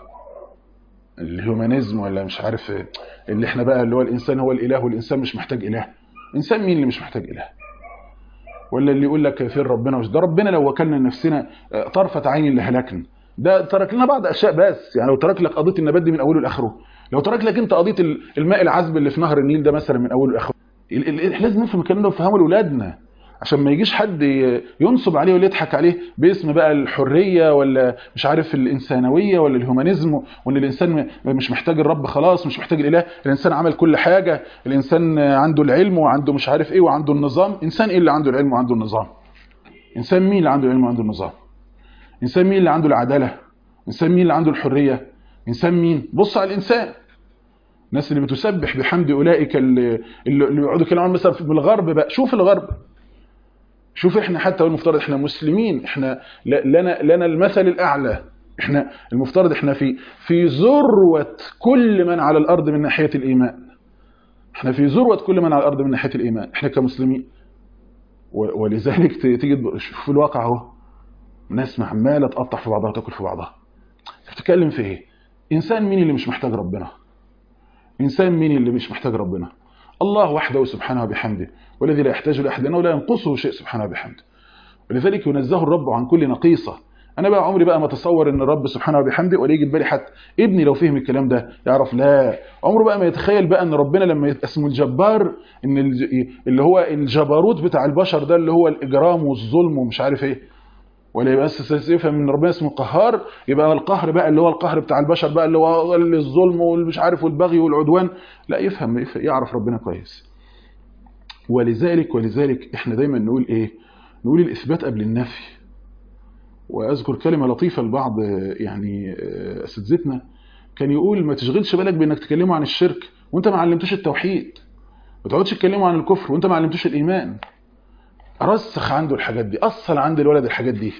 الهيومانيزم ولا مش عارف ايه، اللي احنا بقى اللي هو الانسان هو الاله والانسان مش محتاج اله. انسان مين اللي مش محتاج اله؟ ولا اللي يقول لك فين ربنا؟ وش ده ربنا لو وكلنا نفسنا طرفه عين لهلكنا. ده ترك لنا بعض اشياء بس، يعني لو ترك لك قضيه النبات دي من اوله لاخره، لو ترك لك انت قضيه الماء العذب اللي في نهر النيل ده مثلا من اوله لاخره، لازم نفهم الكلام ده ونفهمه لاولادنا، عشان ما يجيش حد ينصب عليه ولا يضحك عليه باسم بقى الحريه ولا مش عارف الانسانويه ولا الهيومانيزم، وان الانسان مش محتاج الرب خلاص، مش محتاج الاله، الانسان عمل كل حاجه، الانسان عنده العلم وعنده مش عارف ايه وعنده النظام. انسان ايه اللي عنده العلم وعنده النظام؟ انسان مين اللي عنده العلم وعنده النظام؟ انسان مين اللي عنده العداله؟ انسان مين اللي عنده الحريه؟ انسان مين؟ بص على الانسان. الناس اللي بتسبح بحمد اولئك اللي اللي يقعدوا كلام مثلا في الغرب بقى، شوف الغرب، شوف احنا حتى المفترض احنا مسلمين، احنا لنا لنا المثل الاعلى، احنا المفترض احنا في في ذروه كل من على الارض من ناحيه الايمان، احنا في ذروه كل من على الارض من ناحيه الايمان، احنا كمسلمين. ولذلك تيجي تشوف الواقع اهو، ناس عماله تقطع في بعضها وتاكل في بعضها. بتتكلم في ايه؟ انسان مين اللي مش محتاج ربنا؟ انسان مين اللي مش محتاج ربنا؟ الله وحده سبحانه وبحمده، والذي لا يحتاج لاحد انه لا ينقصه شيء سبحانه وبحمده، ولذلك ينزه الرب عن كل نقيصه. انا بقى عمري بقى ما اتصور ان الرب سبحانه وبحمده، ولا يجي في بالي حتى ابني لو فهم الكلام ده يعرف، لا عمره بقى ما يتخيل بقى ان ربنا لما يبقى اسمه الجبار، ان اللي هو الجبروت بتاع البشر ده اللي هو الاجرام والظلم ومش عارف ايه، ولا يبقى بس يفهم ان ربنا اسمه قهار، يبقى القهر بقى اللي هو القهر بتاع البشر بقى اللي هو الظلم والمش عارف والبغي والعدوان. لا، يفهم يعرف ربنا كويس. ولذلك ولذلك احنا دايما نقول ايه؟ نقول الاثبات قبل النفي. واذكر كلمه لطيفه لبعض يعني اساتذتنا، كان يقول ما تشغلش بالك بانك تكلموا عن الشرك وانت ما علمتوش التوحيد، ما تقعدش تكلموا عن الكفر وانت ما علمتوش الايمان. رسخ عنده الحاجات دي، اصل عند الولد الحاجات دي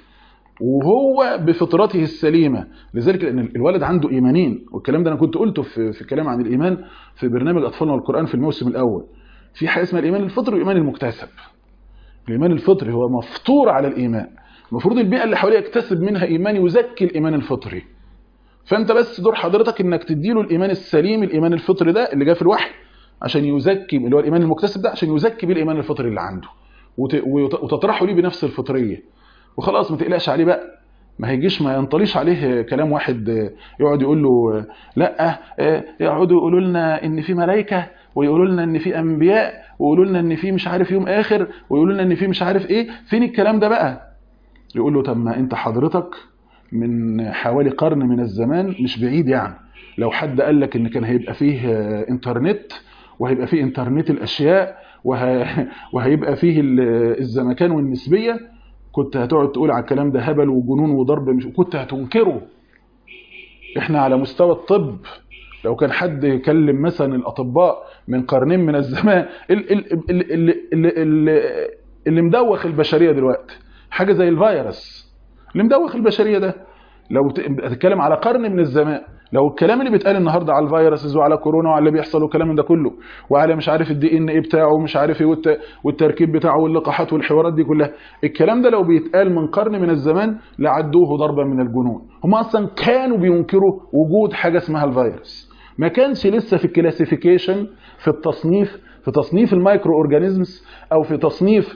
وهو بفطرته السليمه. لذلك لان الولد عنده ايمانين، والكلام ده انا كنت قلته في في كلام عن الايمان في برنامج اطفالنا والقران في الموسم الاول. في حاجه اسمها الايمان الفطري والايمان المكتسب. الايمان الفطري هو مفطور على الايمان، المفروض البيئه اللي حواليه يكتسب منها ايمان يزكي الايمان الفطري. فانت بس دور حضرتك انك تديله الايمان السليم، الايمان الفطري ده اللي جاء في الوحي، عشان يزكي اللي هو الايمان المكتسب ده، عشان يزكي بيه الايمان الفطري اللي عنده وتطرحه ليه بنفس الفطريه. وخلاص ما تقلقش عليه بقى، ما هيجيش ما ينطليش عليه كلام واحد يقعد يقول له لا يقعدوا يقولوا لنا ان في ملائكه، ويقولوا لنا ان في انبياء، ويقولوا لنا ان في مش عارف يوم اخر، ويقولوا لنا ان في مش عارف ايه، فين الكلام ده بقى؟ يقول له طب ما انت حضرتك من حوالي قرن من الزمان مش بعيد، يعني لو حد قال لك ان كان هيبقى فيه انترنت، وهيبقى فيه انترنت الاشياء، وه... وهيبقى فيه الزمكان والنسبيه، كنت هتقعد تقول على الكلام ده هبل وجنون وضرب، مش كنت هتنكره. احنا على مستوى الطب لو كان حد يكلم مثلا الاطباء من قرنين من الزمان، اللي, اللي, اللي, اللي مدوخ البشريه دلوقتي حاجه زي الفيروس اللي مدوخ البشريه ده، لو تتكلم على قرن من الزمان، لو الكلام اللي بيتقال النهارده على الفيروسز وعلى كورونا وعلى اللي بيحصل والكلام من ده كله، وعلى مش عارف الدي ان ايه بتاعه ومش عارف ايه والتركيب بتاعه واللقاحات والحوارات دي كلها، الكلام ده لو بيتقال من قرن من الزمان لعدوه ضربا من الجنون. هم اصلا كانوا بينكروا وجود حاجه اسمها الفيروس، ما كانش لسه في الكلاسيفيكيشن، في التصنيف، في تصنيف المايكرو اورجانيزمز او في تصنيف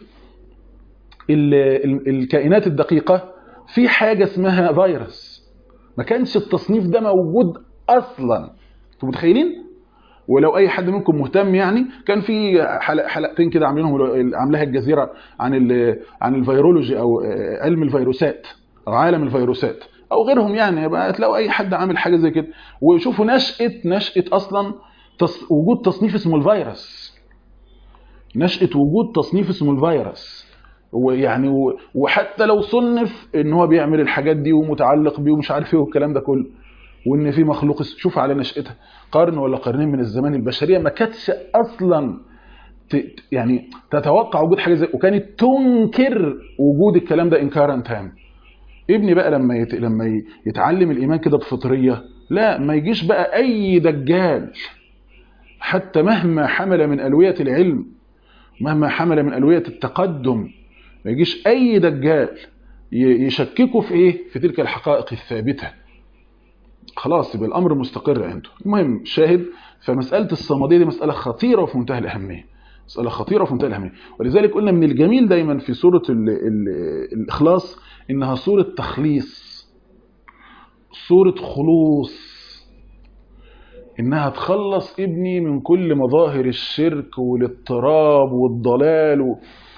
ال ال الكائنات الدقيقه في حاجه اسمها فيروس. ما كانش التصنيف ده موجود اصلا، انتوا متخيلين؟ ولو اي حد منكم مهتم يعني كان في حلق حلقتين كده عاملينهم عاملاها الجزيره عن عن الفيرولوجي او علم الفيروسات، عالم الفيروسات، او غيرهم يعني، يبقى تلاقوا اي حد عامل حاجه زي كده. وشوفوا نشأة نشأة اصلا تص... وجود تصنيف اسمه الفيروس، نشأة وجود تصنيف اسمه الفيروس. ويعني و... وحتى لو صنف ان هو بيعمل الحاجات دي ومتعلق بيه ومش عارف ايه والكلام ده كله، وان في مخلوق، شوف على نشأتها قرن ولا قرنين من الزمان البشريه ما كانتش اصلا ت... يعني تتوقع وجود حاجه زي، وكانت تنكر وجود الكلام ده انكارا تام. ابني بقى لما يت... لما يتعلم الايمان كده بفطريه، لا ما يجيش بقى اي دجال حتى مهما حمل من الويه العلم، مهما حمل من الويه التقدم، ما يجيش اي دجال يشككوا في ايه، في تلك الحقائق الثابته. خلاص يبقى الامر مستقر عنده. المهم شاهد، فمساله الصمديه دي مساله خطيره وفي منتهى الاهميه، مساله خطيره وفي منتهى الاهميه. ولذلك قلنا من الجميل دايما في سوره ال ال الاخلاص انها سوره تخليص، سوره خلوص، انها تخلص ابني من كل مظاهر الشرك والاضطراب والضلال،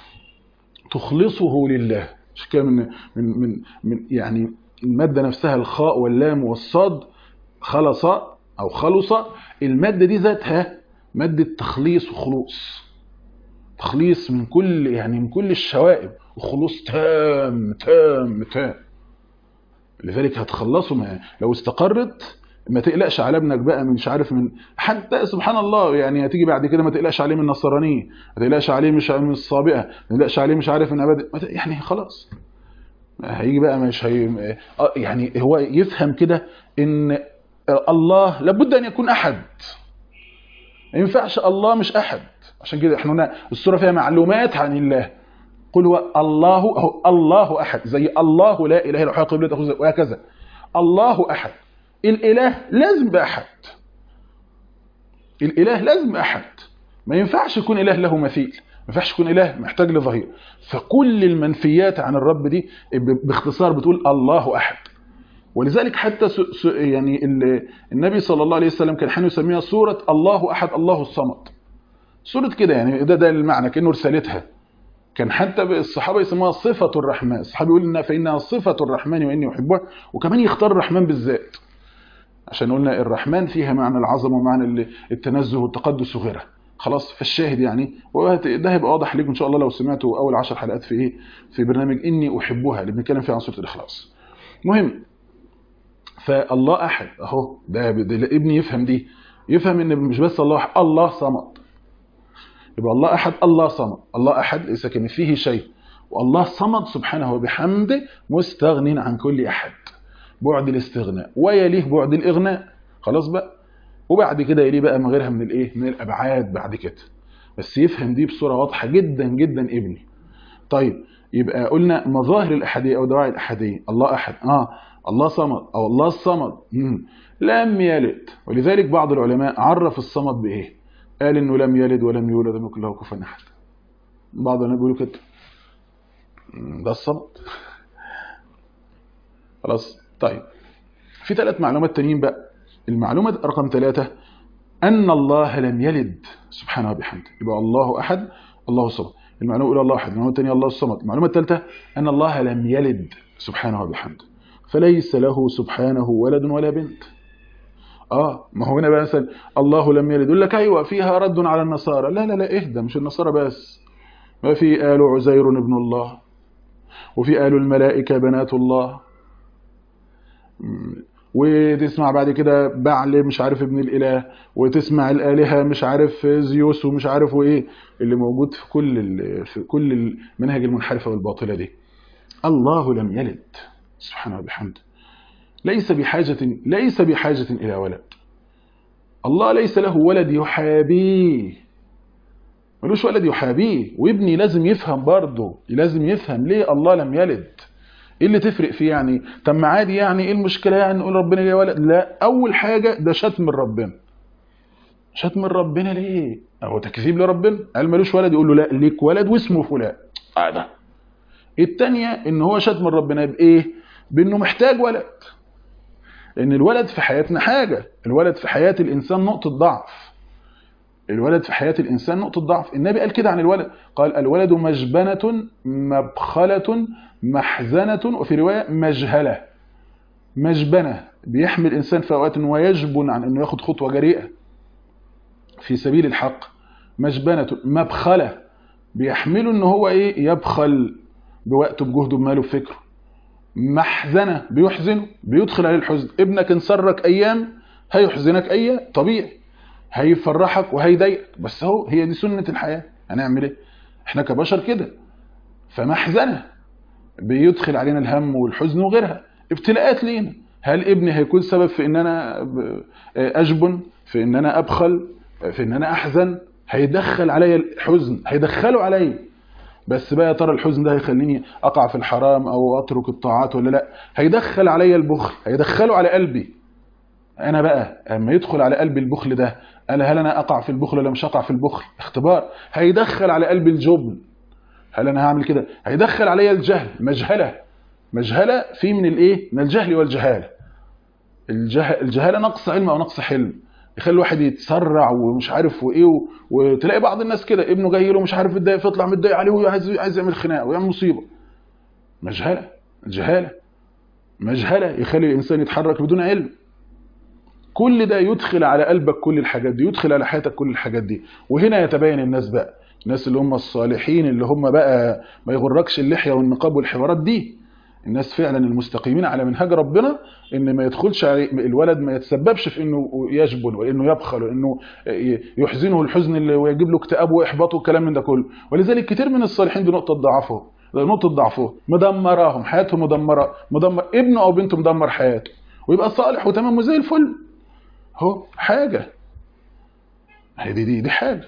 تخلصه لله. مش كده، من من من من يعني الماده نفسها الخاء واللام والصاد، خلص او خلص، الماده دي ذاتها ماده تخليص وخلوص، تخليص من كل يعني من كل الشوائب، وخلوص تام تام تام. لذلك هتخلصه، ما لو استقرت ما تقلقش على ابنك بقى من مش عارف من، حتى سبحان الله يعني هتيجي بعد كده ما تقلقش عليه من النصرانيه، ما تقلقش عليه مش من الصابئه، ما تقلقش عليه مش عارف من عباده، يعني خلاص هيجي بقى مش هي يعني هو يفهم كده ان الله لابد ان يكون احد، ما ينفعش الله مش احد. عشان كده احنا قلنا السوره فيها معلومات عن الله، قل هو الله هو الله احد، زي الله لا اله الا هو قبله وهكذا. الله احد، الاله لازم يبقى احد، الاله لازم احد، ما ينفعش يكون اله له مثيل، ما ينفعش يكون اله محتاج لظهير. فكل المنفيات عن الرب دي باختصار بتقول الله احد. ولذلك حتى يعني النبي صلى الله عليه وسلم كان حين يسميها سوره الله احد الله الصمد، سوره كده يعني ده ده المعنى كانه رسالتها. كان حتى الصحابه يسموها صفه الرحمن، الصحابي يقول لنا فانها صفه الرحمن واني احبها، وكمان يختار الرحمن بالذات عشان قلنا الرحمن فيها معنى العظمه ومعنى التنزه والتقدس وغيرها. خلاص فالشاهد يعني، وده هيبقى واضح لكم ان شاء الله لو سمعتوا اول عشر حلقات في ايه، في برنامج اني احبها اللي بنتكلم فيه عن سوره الاخلاص. المهم فالله احد اهو، ده, ده ابني يفهم دي، يفهم ان مش بس الله احد، الله صمد. يبقى الله احد الله صمد، الله احد ليس كمثله شيء، والله صمد سبحانه وبحمده مستغن عن كل احد، بعد الاستغناء ويليه بعد الاغناء. خلاص بقى، وبعد كده يليه بقى من غيرها من الايه، من الابعاد بعد كده، بس يفهم دي بصوره واضحه جدا جدا ابني. طيب يبقى قلنا مظاهر الاحاديه او دواعي الاحاديه، الله احد، اه الله صمد او الله الصمد، مم. لم يلد. ولذلك بعض العلماء عرف الصمد بايه، قال انه لم يلد ولم يولد ولم يكن له كفوا احد. بعض الناس بيقولوا كده ده الصمد. خلاص طيب، في ثلاث معلومات تانيين بقى. المعلومه رقم ثلاثة ان الله لم يلد سبحانه وبحمده، يبقى الله احد الله الصمد. المعلومه الاولى الله احد، المعلومه الثانيه الله الصمد. المعلومه الثالثه ان الله لم يلد سبحانه وبحمده، فليس له سبحانه ولد ولا بنت. اه ما هو هنا بقى مثلا الله لم يلد، يقول لك ايوه فيها رد على النصارى، لا لا لا اهدى، مش النصارى بس، ما في قالوا عزير ابن الله، وفي قالوا الملائكه بنات الله، وتسمع بعد كده بعل مش عارف ابن الاله، وتسمع الالهه مش عارف زيوس ومش عارف وايه اللي موجود في كل في كل المنهج المنحرفه والباطله دي. الله لم يلد سبحانه وبحمده، ليس بحاجه ليس بحاجه الى ولد. الله ليس له ولد يحابيه، ملوش ولد يحابيه. وابني لازم يفهم برضه، لازم يفهم ليه الله لم يلد، ايه اللي تفرق فيه يعني. طب ما عادي يعني، ايه المشكله يعني نقول ربنا ليه ولد؟ لا، اول حاجه ده شتم من ربنا. شتم من ربنا ليه؟ هو تكذيب لربنا، قال ملوش ولد يقول له لا ليك ولد واسمه فلان. اه ده الثانيه ان هو شتم من ربنا بايه؟ بانه محتاج ولد. لان الولد في حياتنا حاجه، الولد في حياه الانسان نقطه ضعف، الولد في حياه الانسان نقطه ضعف. النبي قال كده عن الولد، قال الولد مجبنه مبخله محزنه، وفي روايه مجهله. مجبنة بيحمل الإنسان في أوقات أنه يجبن عن أنه ياخد خطوة جريئة في سبيل الحق. مجبنة مبخلة بيحمله أنه هو إيه يبخل بوقته بجهده بماله بفكره. محزنة بيحزنه بيدخل عليه الحزن. ابنك انسرك أيام هيحزنك أيام طبيعي، هيفرحك وهيضايقك، بس هو هي دي سنة الحياة، هنعمل إيه؟ إحنا كبشر كده. فمحزنة بيدخل علينا الهم والحزن وغيرها. ابتلاءات لينا، هل ابني هيكون سبب في ان انا اجبن، في ان انا ابخل، في ان انا احزن؟ هيدخل عليا الحزن، هيدخله عليا. بس بقى يا ترى الحزن ده هيخليني اقع في الحرام او اترك الطاعات ولا لا؟ هيدخل عليا البخل، هيدخله على قلبي انا. بقى اما يدخل على قلبي البخل ده، انا هل انا اقع في البخل ولا مش اقع في البخل؟ اختبار. هيدخل على قلبي الجبن، هل انا هعمل كده؟ هيدخل عليا الجهل، مجهله. مجهله في من الايه؟ من الجهل والجهاله. الجهل الجهاله نقص علم او نقص حلم، يخلي الواحد يتسرع ومش عارف وايه. وتلاقي بعض الناس كده ابنه جاي له مش عارف يتضايق، فيطلع متضايق عليه وعايز عايز يعمل خناقه ويعمل مصيبه. مجهله. الجهاله مجهله يخلي الانسان يتحرك بدون علم. كل ده يدخل على قلبك كل الحاجات دي، يدخل على حياتك كل الحاجات دي. وهنا يتبين الناس بقى، الناس اللي هم الصالحين اللي هم بقى ما يغركش اللحيه والنقاب والحوارات دي، الناس فعلا المستقيمين على منهج ربنا، ان ما يدخلش عليه الولد، ما يتسببش في انه يجبن وانه يبخل وانه يحزنه الحزن اللي ويجيب له اكتئاب واحباط والكلام من ده كله. ولذلك كتير من الصالحين دي نقطه ضعفهم، نقطه ضعفهم مدمراهم، حياتهم مدمره، مدمر ابنه او بنته مدمر حياته، ويبقى صالح وتمام وزي الفل. هو حاجه هي دي دي, دي حاجه.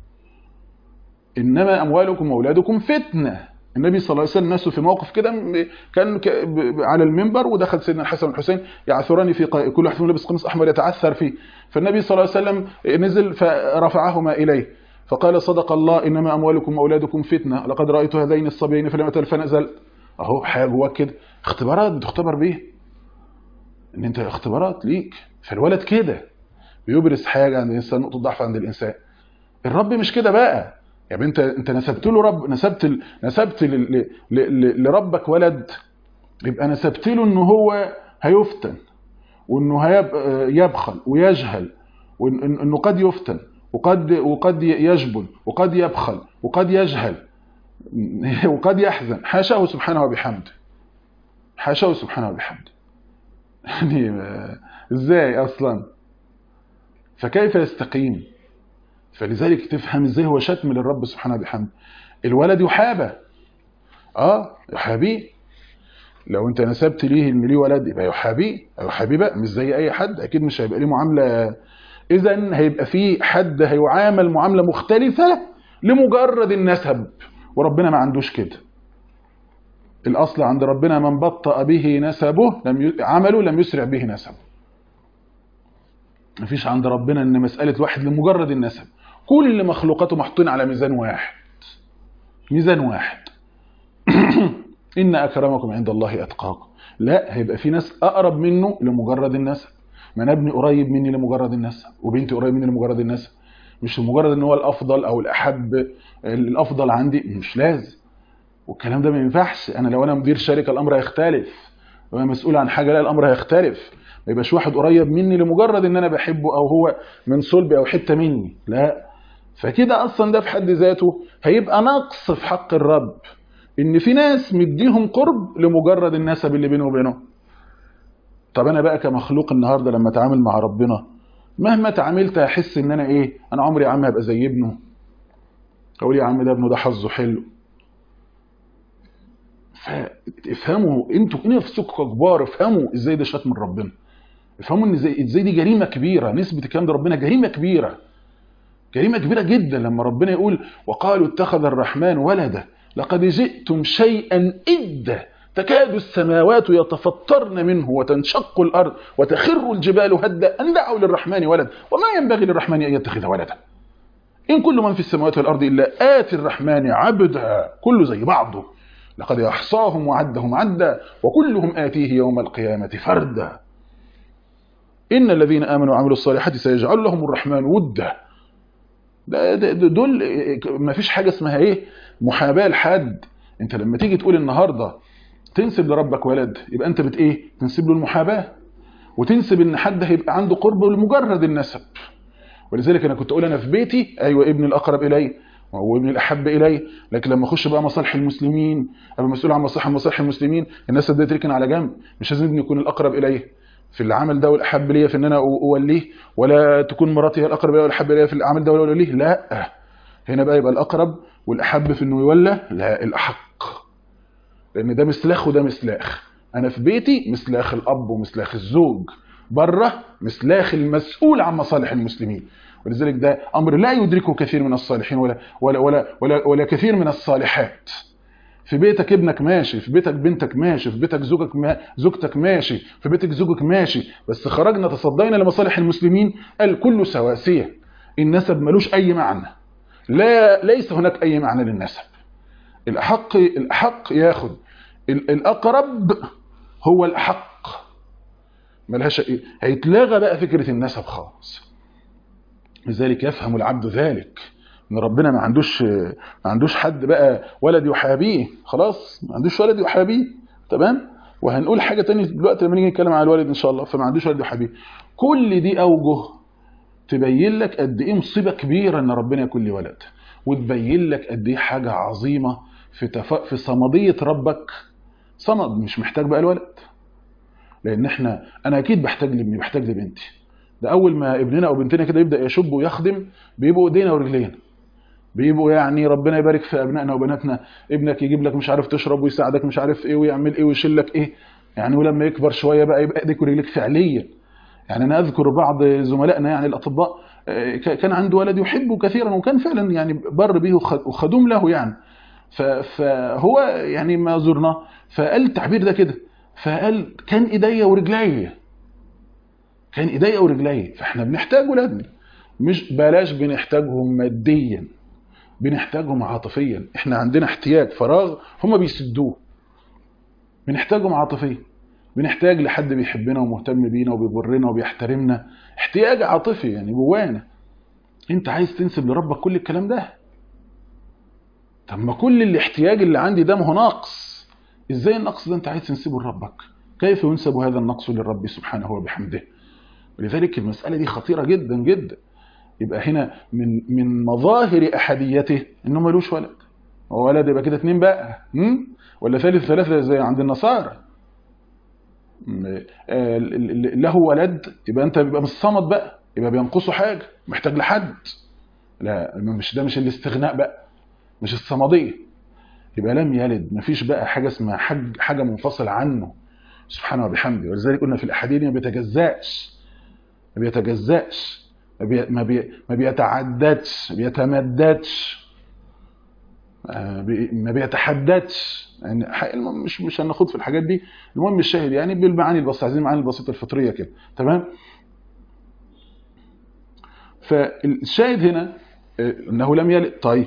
انما اموالكم واولادكم فتنه. النبي صلى الله عليه وسلم نفسه في موقف كده كان على المنبر، ودخل سيدنا الحسن والحسين يعثران في قائد، كل واحد فيهم لابس قميص احمر يتعثر فيه. فالنبي صلى الله عليه وسلم نزل فرفعهما اليه فقال صدق الله انما اموالكم واولادكم فتنه، لقد رايت هذين الصبيين فلم اتل فنزل. اهو حاجه جواك كده، اختبارات بتختبر بيها، ان انت اختبارات ليك. فالولد كده بيبرز حاجه عند الانسان، نقطه ضعف عند الانسان. الرب مش كده بقى. يعني انت انت نسبت له رب، نسبت ال... نسبت ل... ل... ل... لربك ولد، يبقى نسبت له انه هو هيفتن، وانه هيب... يبخل ويجهل، وانه قد يفتن وقد وقد يجبن وقد يبخل وقد يجهل وقد يحزن. حاشاه سبحانه وبحمده، حاشاه سبحانه وبحمده. يعني ازاي اصلا؟ فكيف يستقيم؟ فلذلك تفهم ازاي هو شتم للرب سبحانه وبحمده. الولد يحابى، اه يحابيه. لو انت نسبت ليه ان ليه ولد يبقى يحابيه، يحابيه بقى مش زي اي حد، اكيد مش هيبقى ليه معامله. اذا هيبقى في حد هيعامل معامله مختلفه لمجرد النسب، وربنا ما عندوش كده. الاصل عند ربنا من بطأ به نسبه لم ي... عمله لم يسرع به نسبه. مفيش عند ربنا ان مساله واحد لمجرد النسب. كل مخلوقاته محطين على ميزان واحد، ميزان واحد. إن أكرمكم عند الله أتقاكم. لا، هيبقى في ناس أقرب منه لمجرد النسب. ما أنا ابني قريب مني لمجرد النسب، وبنتي قريب مني لمجرد النسب، مش لمجرد ان هو الأفضل أو الأحب. الأفضل عندي مش لازم، والكلام ده ما ينفعش. أنا لو أنا مدير شركة الأمر هيختلف، لو أنا مسؤول عن حاجة لا الأمر هيختلف. ما يبقاش واحد قريب مني لمجرد ان أنا بحبه أو هو من صلبي أو حتة مني، لا. فكده أصلا ده في حد ذاته هيبقى نقص في حق الرب، ان في ناس مديهم قرب لمجرد النسب اللي بينه وبينه. طب انا بقى كمخلوق النهارده لما اتعامل مع ربنا، مهما تعاملت هحس ان انا ايه؟ انا عمري يا عم هبقى زي ابنه، اقول يا عم ده ابنه ده حظه حلو. فافهموا انتوا نفسكم كبار، افهموا ازاي ده شتم من ربنا، افهموا ان ازاي ازاي دي جريمه كبيره. نسبه الكلام ده ربنا جريمه كبيره، جريمه كبيره جدا. لما ربنا يقول وقالوا اتخذ الرحمن ولدا لقد جئتم شيئا إدا تكاد السماوات يتفطرن منه وتنشق الأرض وتخر الجبال هدا أن دعوا للرحمن ولد وما ينبغي للرحمن أن يتخذ ولدا إن كل من في السماوات والأرض إلا آتي الرحمن عبدا. كله زي بعضه، لقد أحصاهم وعدهم عدا وكلهم آتيه يوم القيامة فردا. إن الذين آمنوا وعملوا الصالحات سيجعل لهم الرحمن ودا. دول ما فيش حاجة اسمها ايه محاباة لحد. انت لما تيجي تقول النهاردة تنسب لربك ولد يبقى انت بت ايه تنسب له المحاباه، وتنسب ان حد هيبقى عنده قرب لمجرد النسب. ولذلك انا كنت اقول انا في بيتي ايوه ابني الاقرب الي وابني الاحب الي، لكن لما اخش بقى مصالح المسلمين ابقى مسؤول عن مصالح مصالح المسلمين، النسب ده تركن على جنب. مش لازم ابني يكون الاقرب الي في العمل ده والاحب ليا في ان انا اوليه، ولا تكون مراتي هي الاقرب الي والاحب ليا في العمل ده ولا اوليه. لا، هنا بقى يبقى الاقرب والاحب في انه يولى، لا الاحق، لان ده مسلاخ وده مسلاخ. انا في بيتي مسلاخ الاب ومسلاخ الزوج، بره مسلاخ المسؤول عن مصالح المسلمين. ولذلك ده امر لا يدركه كثير من الصالحين ولا ولا ولا ولا, ولا كثير من الصالحات. في بيتك ابنك ماشي، في بيتك بنتك ماشي، في بيتك زوجك ما زوجتك ماشي، في بيتك زوجك ماشي، بس خرجنا تصدينا لمصالح المسلمين الكل سواسية. النسب ملوش اي معنى، لا ليس هناك اي معنى للنسب. الاحق الاحق ياخد الاقرب هو الاحق، ملهاش ايه، هيتلغى بقى فكره النسب خالص. لذلك يفهم العبد ذلك ان ربنا ما عندوش ما عندوش حد بقى ولد يحابيه، خلاص ما عندوش ولد يحابيه، تمام. وهنقول حاجه ثانيه دلوقتي لما نيجي نتكلم على الولد ان شاء الله. فما عندوش ولد يحابيه. كل دي اوجه تبين لك قد ايه مصيبه كبيره ان ربنا يكون لي ولد، وتبين لك قد ايه حاجه عظيمه في تف... في صمديه ربك. صمد مش محتاج بقى الولد، لان احنا انا اكيد بحتاج لابني بحتاج لبنتي. ده اول ما ابننا او بنتنا كده يبدا يشب ويخدم بيبقوا ايدينا ورجلينا، بيبقوا يعني ربنا يبارك في ابنائنا وبناتنا. ابنك يجيب لك مش عارف تشرب ويساعدك مش عارف ايه ويعمل ايه ويشيل لك ايه يعني، ولما يكبر شويه بقى يبقى ايديك ورجليك فعليا. يعني انا اذكر بعض زملائنا يعني الاطباء كان عنده ولد يحبه كثيرا وكان فعلا يعني بر به وخدوم له يعني، فهو يعني ما زرناه فقال التعبير ده كده، فقال كان ايديا ورجليا، كان ايديا ورجليا. فاحنا بنحتاج ولادنا، مش بلاش بنحتاجهم ماديا، بنحتاجهم عاطفيا. احنا عندنا احتياج فراغ هم بيسدوه، بنحتاجهم عاطفيا، بنحتاج لحد بيحبنا ومهتم بينا وبيبرنا وبيحترمنا، احتياج عاطفي يعني جوانا. انت عايز تنسب لربك كل الكلام ده؟ طب ما كل الاحتياج اللي عندي ده ما هو ناقص، ازاي النقص ده انت عايز تنسبه لربك؟ كيف ينسب هذا النقص للرب سبحانه وبحمده؟ ولذلك المسألة دي خطيرة جدا جدا. يبقى هنا من من مظاهر احديته انه ملوش ولد. هو ولد يبقى كده اتنين بقى، هم؟ ولا ثالث ثلاثة زي عند النصارى. له ولد يبقى انت بيبقى مش صمد بقى، يبقى بينقصه حاجة، محتاج لحد. لا مش ده، مش الاستغناء بقى، مش الصمدية. يبقى لم يلد، مفيش بقى حاجة اسمها حاجة حاجة منفصلة عنه سبحانه وبحمده. ولذلك قلنا في الأحاديث ما بيتجزأش، ما بيتجزأش، ما, بي... ما, بي... ما بيتعددش، ما بيتمددش، ما بيتحددش. يعني مش مش هناخد في الحاجات دي. المهم الشاهد يعني بالمعاني البسيطة، عايزين المعاني البسيطة الفطرية كده، تمام. فالشاهد هنا انه لم يلد. طيب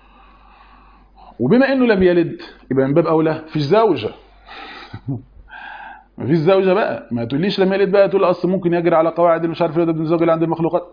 وبما انه لم يلد يبقى من باب اولى فيش زوجه. مفيش زوجه بقى، ما تقوليش لم يلد بقى تقول اصل ممكن يجري على قواعد مش عارف يولد من الزوج اللي عند المخلوقات،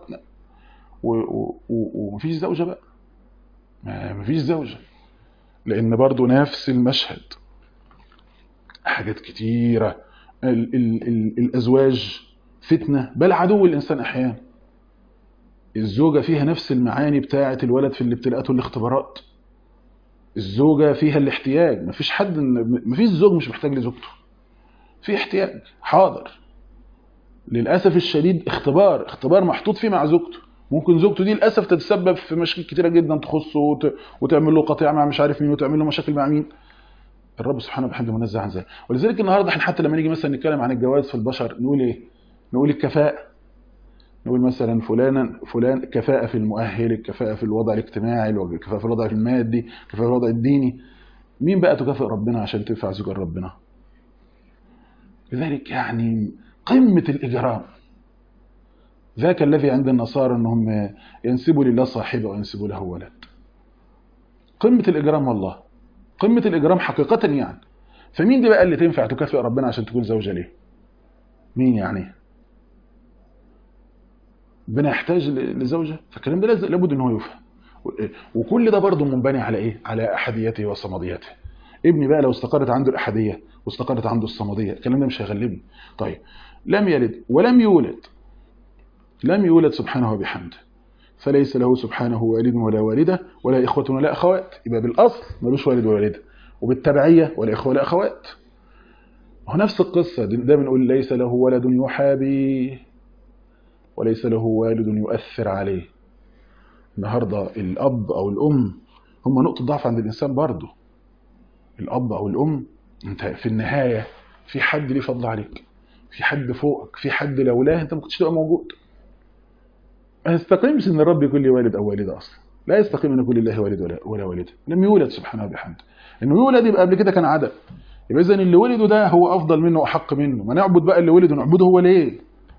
ومفيش زوجه بقى، مفيش زوجه. لان برضو نفس المشهد، حاجات كتيره. ال ال ال الازواج فتنه بل عدو الانسان احيانا. الزوجه فيها نفس المعاني بتاعه الولد في الابتلاءات والاختبارات. الزوجه فيها الاحتياج، مفيش حد، مفيش زوج مش محتاج لزوجته، في احتياج حاضر. للاسف الشديد اختبار اختبار محطوط فيه مع زوجته. ممكن زوجته دي للاسف تتسبب في مشاكل كتيره جدا تخصه وت... وتعمل له قطيعه مع مش عارف مين، وتعمل له مشاكل مع مين. الرب سبحانه وبحمده منزه عن ذلك. ولذلك النهارده احنا حتى لما نيجي مثلا نتكلم عن الجواز في البشر نقول ايه؟ نقول الكفاءه. نقول مثلا فلانا فلان كفاءه في المؤهل، الكفاءه في الوضع الاجتماعي، الكفاءه في الوضع المادي، الكفاءه في الوضع الديني. مين بقى تكافئ ربنا عشان تنفع زوج ربنا؟ لذلك يعني قمه الاجرام. ذاك الذي عند النصارى انهم ينسبوا لله صاحبه وينسبوا له ولد. قمه الاجرام والله، قمه الاجرام حقيقه يعني. فمين دي بقى اللي تنفع تكافئ ربنا عشان تكون زوجه ليه؟ مين يعني؟ ربنا يحتاج لزوجه؟ فالكلام ده لابد ان هو يفهم. وكل ده برضه منبني على ايه؟ على احديته وصمديته. ابني بقى لو استقرت عنده الأحدية واستقرت عنده الصمدية الكلام ده مش هيغلبني. طيب لم يلد ولم يولد، لم يولد سبحانه وبحمده، فليس له سبحانه والد ولا والدة ولا إخوة ولا أخوات، يبقى بالأصل ملوش والد ولا والدة، وبالتبعية ولا إخوة ولا أخوات. هو نفس القصة ده بنقول ليس له ولد يحابيه وليس له والد يؤثر عليه. النهاردة الأب أو الأم هم نقطة ضعف عند الإنسان برضه. الأب أو الأم أنت في النهاية في حد ليه فضل عليك، في حد فوقك، في حد لولاه أنت ما كنتش تبقى موجود. ما يستقيمش ان الرب يكون لي والد او والده اصلا، لا يستقيم ان يكون لله والد ولا ولا والده. لم يولد سبحانه وبحمده، انه يولد يبقى قبل كده كان عدم، يبقى اذا اللي ولده ده هو افضل منه واحق منه. ما نعبد بقى اللي ولده، نعبده هو ليه.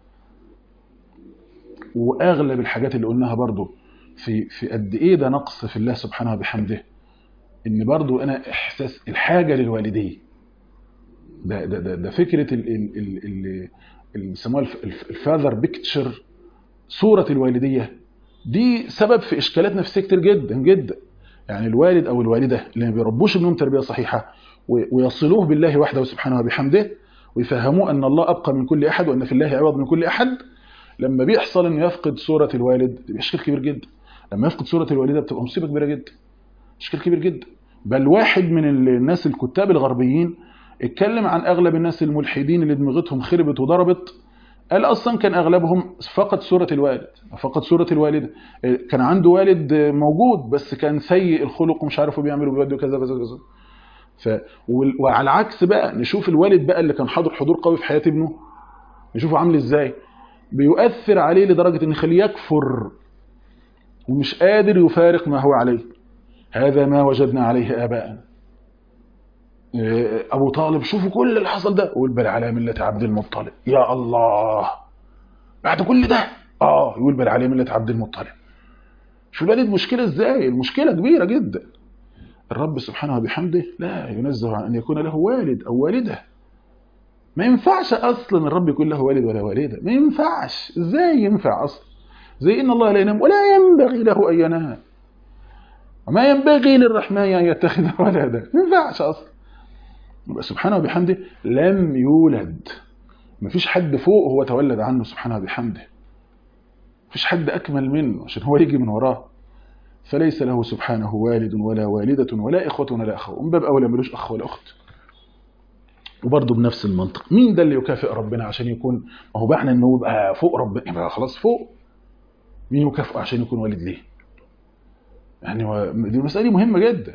واغلب الحاجات اللي قلناها برضو في في قد ايه ده نقص في الله سبحانه وبحمده، ان برضو انا احساس الحاجه للوالدين ده ده ده, ده فكره ال ال ال ال اللي بيسموها الفاذر بيكتشر، صورة الوالدية دي سبب في إشكالات نفسية كتير جدا جدا. يعني الوالد أو الوالدة اللي ما بيربوش ابنهم تربية صحيحة ويصلوه بالله وحده سبحانه وبحمده، ويفهموه أن الله أبقى من كل أحد وأن في الله عوض من كل أحد، لما بيحصل أنه يفقد صورة الوالد بيبقى إشكال كبير جدا. لما يفقد صورة الوالدة بتبقى مصيبة كبيرة جدا، إشكال كبير جدا. بل واحد من الناس الكتاب الغربيين اتكلم عن أغلب الناس الملحدين اللي دماغتهم خربت وضربت، قال اصلا كان اغلبهم فقد صوره الوالد، فقد صوره الوالده. كان عنده والد موجود بس كان سيء الخلق ومش عارف بيعمل وبيودي كذا كذا كذا. ف وعلى العكس بقى نشوف الوالد بقى اللي كان حاضر حضور قوي في حياه ابنه، نشوفه عامل ازاي، بيؤثر عليه لدرجه ان يخليه يكفر ومش قادر يفارق ما هو عليه. هذا ما وجدنا عليه اباءنا. ابو طالب شوفوا كل اللي حصل ده، يقول بل على مله عبد المطلب. يا الله، بعد كل ده اه يقول بل على مله عبد المطلب. شو الوالد مشكله ازاي؟ المشكله كبيره جدا. الرب سبحانه وبحمده لا ينزه عن ان يكون له والد او والده. ما ينفعش اصلا الرب يكون له والد ولا والده، ما ينفعش. ازاي ينفع اصلا؟ زي ان الله لا ينام ولا ينبغي له ان ينام، وما ينبغي للرحمن ان يتخذ ولدا. ما ينفعش اصلا. سبحانه وبحمده لم يولد، مفيش حد فوق هو تولد عنه سبحانه وبحمده، مفيش حد أكمل منه عشان هو يجي من وراه. فليس له سبحانه والد ولا والدة ولا إخوة ولا أخوة، ومن باب أولى ملوش أخ ولا أخت. وبرضه بنفس المنطق، مين ده اللي يكافئ ربنا عشان يكون، ما هو معنى إنه يبقى فوق ربنا يبقى خلاص فوق. مين يكافئه عشان يكون والد ليه؟ يعني دي مسألة مهمة جدا.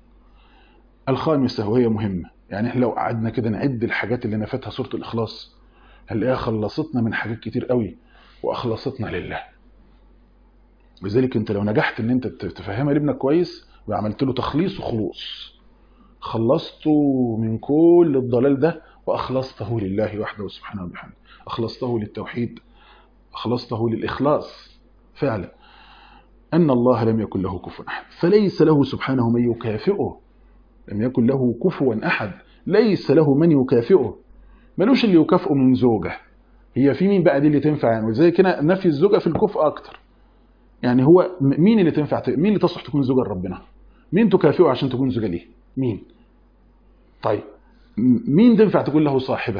الخامسة وهي مهمة، يعني احنا لو قعدنا كده نعد الحاجات اللي نفتها سورة الإخلاص هنلاقيها خلصتنا من حاجات كتير قوي واخلصتنا لله. لذلك انت لو نجحت ان انت تفهمها لابنك كويس وعملت له تخليص وخلوص، خلصته من كل الضلال ده واخلصته لله وحده سبحانه وبحمده، اخلصته للتوحيد، اخلصته للاخلاص فعلا. ان الله لم يكن له كفوا احد، فليس له سبحانه من يكافئه. لم يكن له كفوا احد، ليس له من يكافئه. ملوش اللي يكافئه من زوجه. هي في مين بقى دي اللي تنفع يعني؟ وزي كده نفي الزوجه في الكفء اكتر. يعني هو مين اللي تنفع، مين اللي تصلح تكون زوجه لربنا؟ مين تكافئه عشان تكون زوجه ليه؟ مين؟ طيب مين تنفع تكون له صاحبه؟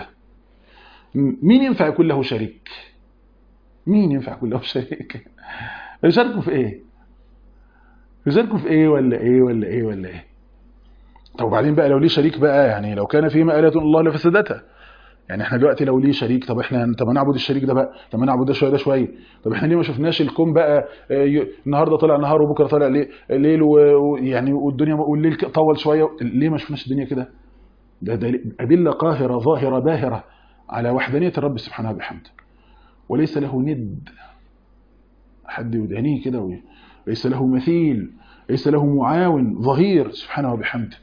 مين ينفع يكون له شريك؟ مين ينفع يكون له شريك؟ يشاركوا في ايه؟ يشاركوا في ايه ولا ايه ولا ايه ولا ايه؟ طب وبعدين بقى لو ليه شريك بقى، يعني لو كان فيما آلة الله لفسدتها. يعني احنا دلوقتي لو ليه شريك، طب احنا طب نعبد الشريك ده بقى، طب ما نعبد ده شويه ده شويه. طب احنا ليه ما شفناش الكون بقى النهارده طلع نهار وبكره طلع ليل، ويعني والدنيا والليل طول شويه، ليه ما شفناش الدنيا كده؟ ده ده ادله قاهره ظاهره باهره على وحدانيه الرب سبحانه وبحمده، وليس له ند حد يدانيه كده، ليس له مثيل، ليس له معاون ظهير سبحانه وبحمده.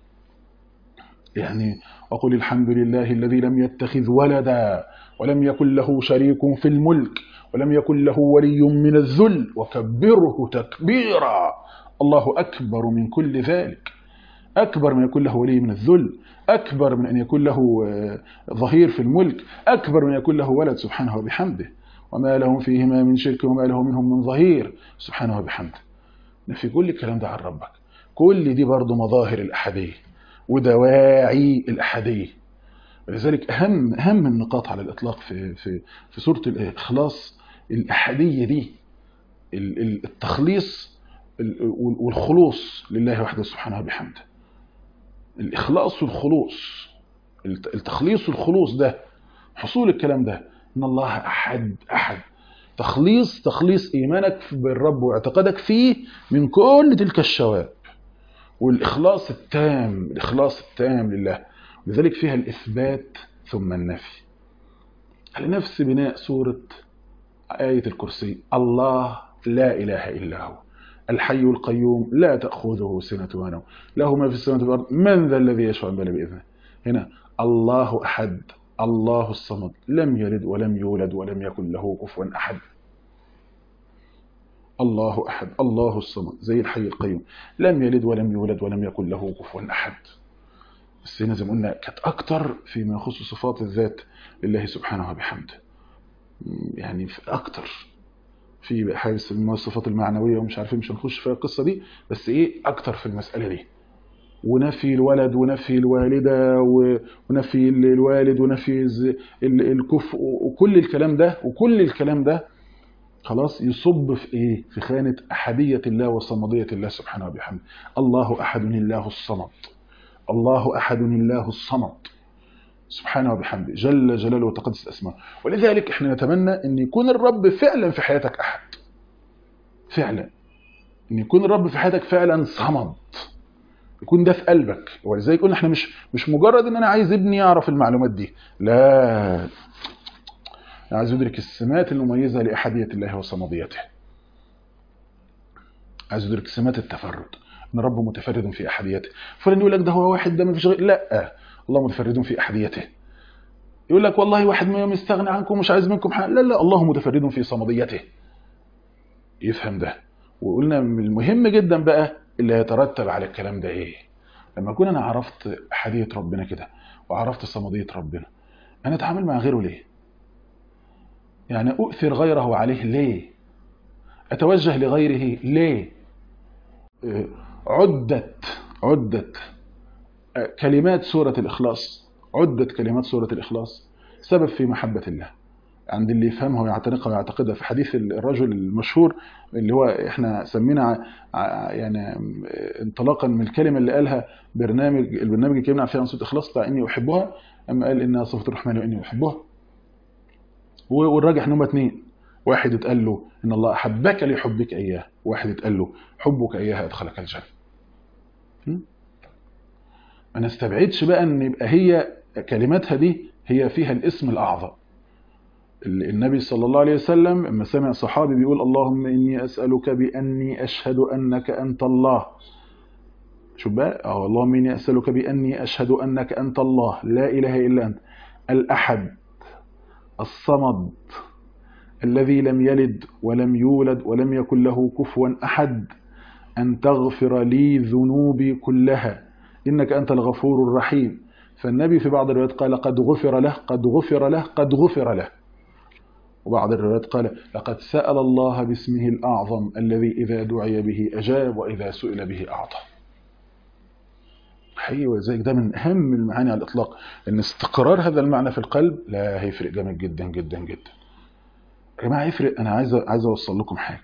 يعني وقل الحمد لله الذي لم يتخذ ولدا ولم يكن له شريك في الملك ولم يكن له ولي من الذل وكبره تكبيرا. الله أكبر من كل ذلك، أكبر من يكون له ولي من الذل، أكبر من أن يكون له ظهير في الملك، أكبر من يكون له ولد سبحانه وبحمده. وما لهم فيهما من شرك وما له منهم من ظهير سبحانه وبحمده. في كل الكلام ده عن ربك، كل دي برضو مظاهر الأحدية، ودواعي الأحدية. ولذلك أهم أهم النقاط على الإطلاق في في في سورة الإخلاص الأحدية دي، التخليص والخلوص لله وحده سبحانه وبحمده. الإخلاص والخلوص، التخليص والخلوص ده حصول الكلام ده إن الله أحد أحد. تخليص تخليص إيمانك بالرب واعتقادك فيه من كل تلك الشوائب، والإخلاص التام، الإخلاص التام لله. لذلك فيها الإثبات ثم النفي، على نفس بناء سورة آية الكرسي: الله لا إله إلا هو الحي القيوم لا تأخذه سنة ونوم له ما في السماوات والأرض من ذا الذي يشفع عنده بإذنه. هنا الله أحد، الله الصمد، لم يلد ولم يولد ولم يكن له كفوا أحد. الله أحد، الله الصمد، زي الحي القيوم، لم يلد ولم يولد ولم يكن له كفوا أحد. بس هنا زي ما قلنا كانت أكتر فيما يخص صفات الذات لله سبحانه وبحمده، يعني في أكتر في حاجة اسمها الصفات المعنوية ومش عارفين، مش هنخش في القصة دي، بس إيه أكتر في المسألة دي. ونفي الولد ونفي الوالدة ونفي الوالد ونفي الكفء وكل الكلام ده، وكل الكلام ده خلاص يصب في إيه؟ في خانة أحدية الله وصمدية الله سبحانه وبحمده. الله أحد الله الصمد، الله أحد الله الصمد سبحانه وبحمده جل جلاله وتقدس اسماءه. ولذلك احنا نتمنى ان يكون الرب فعلا في حياتك احد، فعلا ان يكون الرب في حياتك فعلا صمد، يكون ده في قلبك. ولذلك قلنا احنا مش مش مجرد ان انا عايز ابني يعرف المعلومات دي، لا، انا عايز ادرك السمات المميزه لاحديه الله وصمديته، عايز ادرك سمات التفرد، ان الرب متفرد في احديته. فلان يقول لك ده هو واحد، ده ما فيش غير، لا، الله متفرد في احديته. يقول لك والله واحد ما مستغني عنكم مش عايز منكم حاجه، لا لا، الله متفرد في صمديته. يفهم ده. وقلنا المهم جدا بقى اللي هيترتب على الكلام ده ايه؟ لما اكون انا عرفت احديه ربنا كده وعرفت صمديه ربنا، انا اتعامل مع غيره ليه؟ يعني اؤثر غيره عليه ليه؟ اتوجه لغيره ليه؟ عدت عدت كلمات سورة الإخلاص، عدت كلمات سورة الإخلاص سبب في محبة الله عند اللي يفهمها ويعتنقها ويعتقدها. في حديث الرجل المشهور اللي هو احنا سمينا يعني انطلاقا من الكلمة اللي قالها برنامج البرنامج اللي كلمنا فيه عن سورة الإخلاص بتاع إني أحبها، أما قال إنها صفة الرحمن وإني أحبها. والراجح إن هما اتنين، واحد اتقال له إن الله أحبك لحبك إياه، واحد اتقال له حبك إياها أدخلك الجنة. ما نستبعدش بقى ان يبقى هي كلماتها دي هي فيها الاسم الاعظم. النبي صلى الله عليه وسلم لما سمع صحابي بيقول اللهم اني اسالك باني اشهد انك انت الله، شوف بقى، اه اللهم اني اسالك باني اشهد انك انت الله لا اله الا انت الاحد الصمد الذي لم يلد ولم يولد ولم يكن له كفوا احد ان تغفر لي ذنوبي كلها إنك أنت الغفور الرحيم. فالنبي في بعض الروايات قال قد غفر له قد غفر له قد غفر له، وبعض الروايات قال لقد سأل الله باسمه الأعظم الذي إذا دعي به أجاب وإذا سئل به أعطى. حقيقي وذلك ده من أهم المعاني على الإطلاق، أن استقرار هذا المعنى في القلب لا هيفرق جامد جدا جدا جدا. يا جماعة يفرق. أنا عايز عايز أوصل لكم حاجة،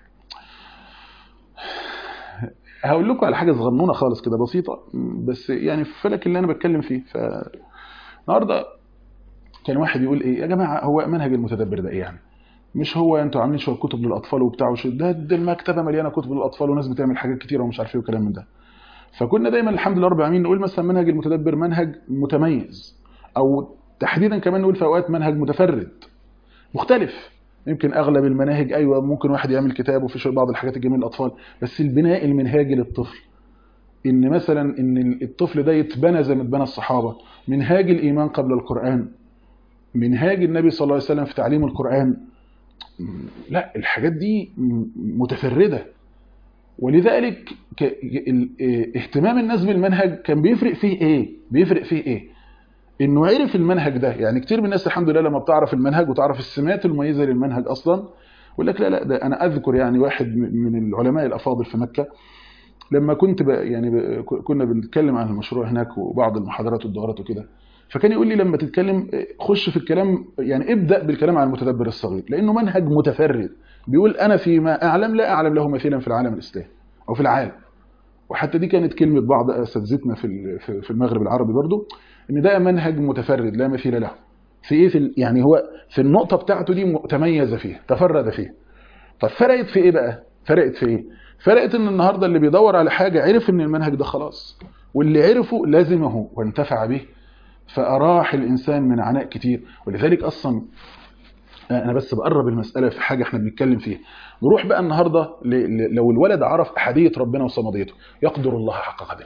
هقول لكم على حاجة صغنونة خالص كده بسيطة، بس يعني في فلك اللي أنا بتكلم فيه. فالنهاردة كان واحد يقول إيه يا جماعة، هو منهج المتدبر ده إيه يعني؟ مش هو أنتوا عاملين شوية كتب للأطفال وبتاع وشو ده, ده المكتبة مليانة كتب للأطفال وناس بتعمل حاجات كتيرة ومش عارف إيه وكلام من ده. فكنا دايما الحمد لله رب العالمين نقول مثلا منهج المتدبر منهج متميز، أو تحديدا كمان نقول في أوقات منهج متفرد مختلف. يمكن أغلب المناهج أيوة ممكن واحد يعمل كتاب وفي بعض الحاجات الجميلة للأطفال، بس البناء المنهاجي للطفل إن مثلا إن الطفل ده يتبنى زي ما اتبنى الصحابة، منهاج الإيمان قبل القرآن، منهاج النبي صلى الله عليه وسلم في تعليم القرآن، لا الحاجات دي متفردة. ولذلك اهتمام الناس بالمنهج كان بيفرق فيه إيه؟ بيفرق فيه إيه؟ إنه عرف المنهج ده. يعني كتير من الناس الحمد لله لما بتعرف المنهج وتعرف السمات المميزة للمنهج أصلا، يقول لك لا لا ده أنا أذكر يعني واحد من العلماء الأفاضل في مكة لما كنت ب... يعني ب... كنا بنتكلم عن المشروع هناك وبعض المحاضرات والدورات وكده، فكان يقول لي لما تتكلم خش في الكلام، يعني ابدأ بالكلام عن المتدبر الصغير، لأنه منهج متفرد. بيقول أنا فيما أعلم لا أعلم له مثيلا في العالم الإسلامي أو في العالم. وحتى دي كانت كلمة بعض أساتذتنا في في المغرب العربي برضو، إن ده منهج متفرد لا مثيل له. في إيه؟ في يعني هو في النقطة بتاعته دي تميز فيها، تفرد فيها. طب فرقت في إيه بقى؟ فرقت في إيه؟ فرقت إن النهاردة اللي بيدور على حاجة عرف إن المنهج ده خلاص، واللي عرفه لازمه وانتفع به، فأراح الإنسان من عناء كتير. ولذلك أصلا أنا بس بقرب المسألة في حاجة احنا بنتكلم فيها. نروح بقى النهاردة لو الولد عرف أحدية ربنا وصمديته، يقدر الله حق قدره،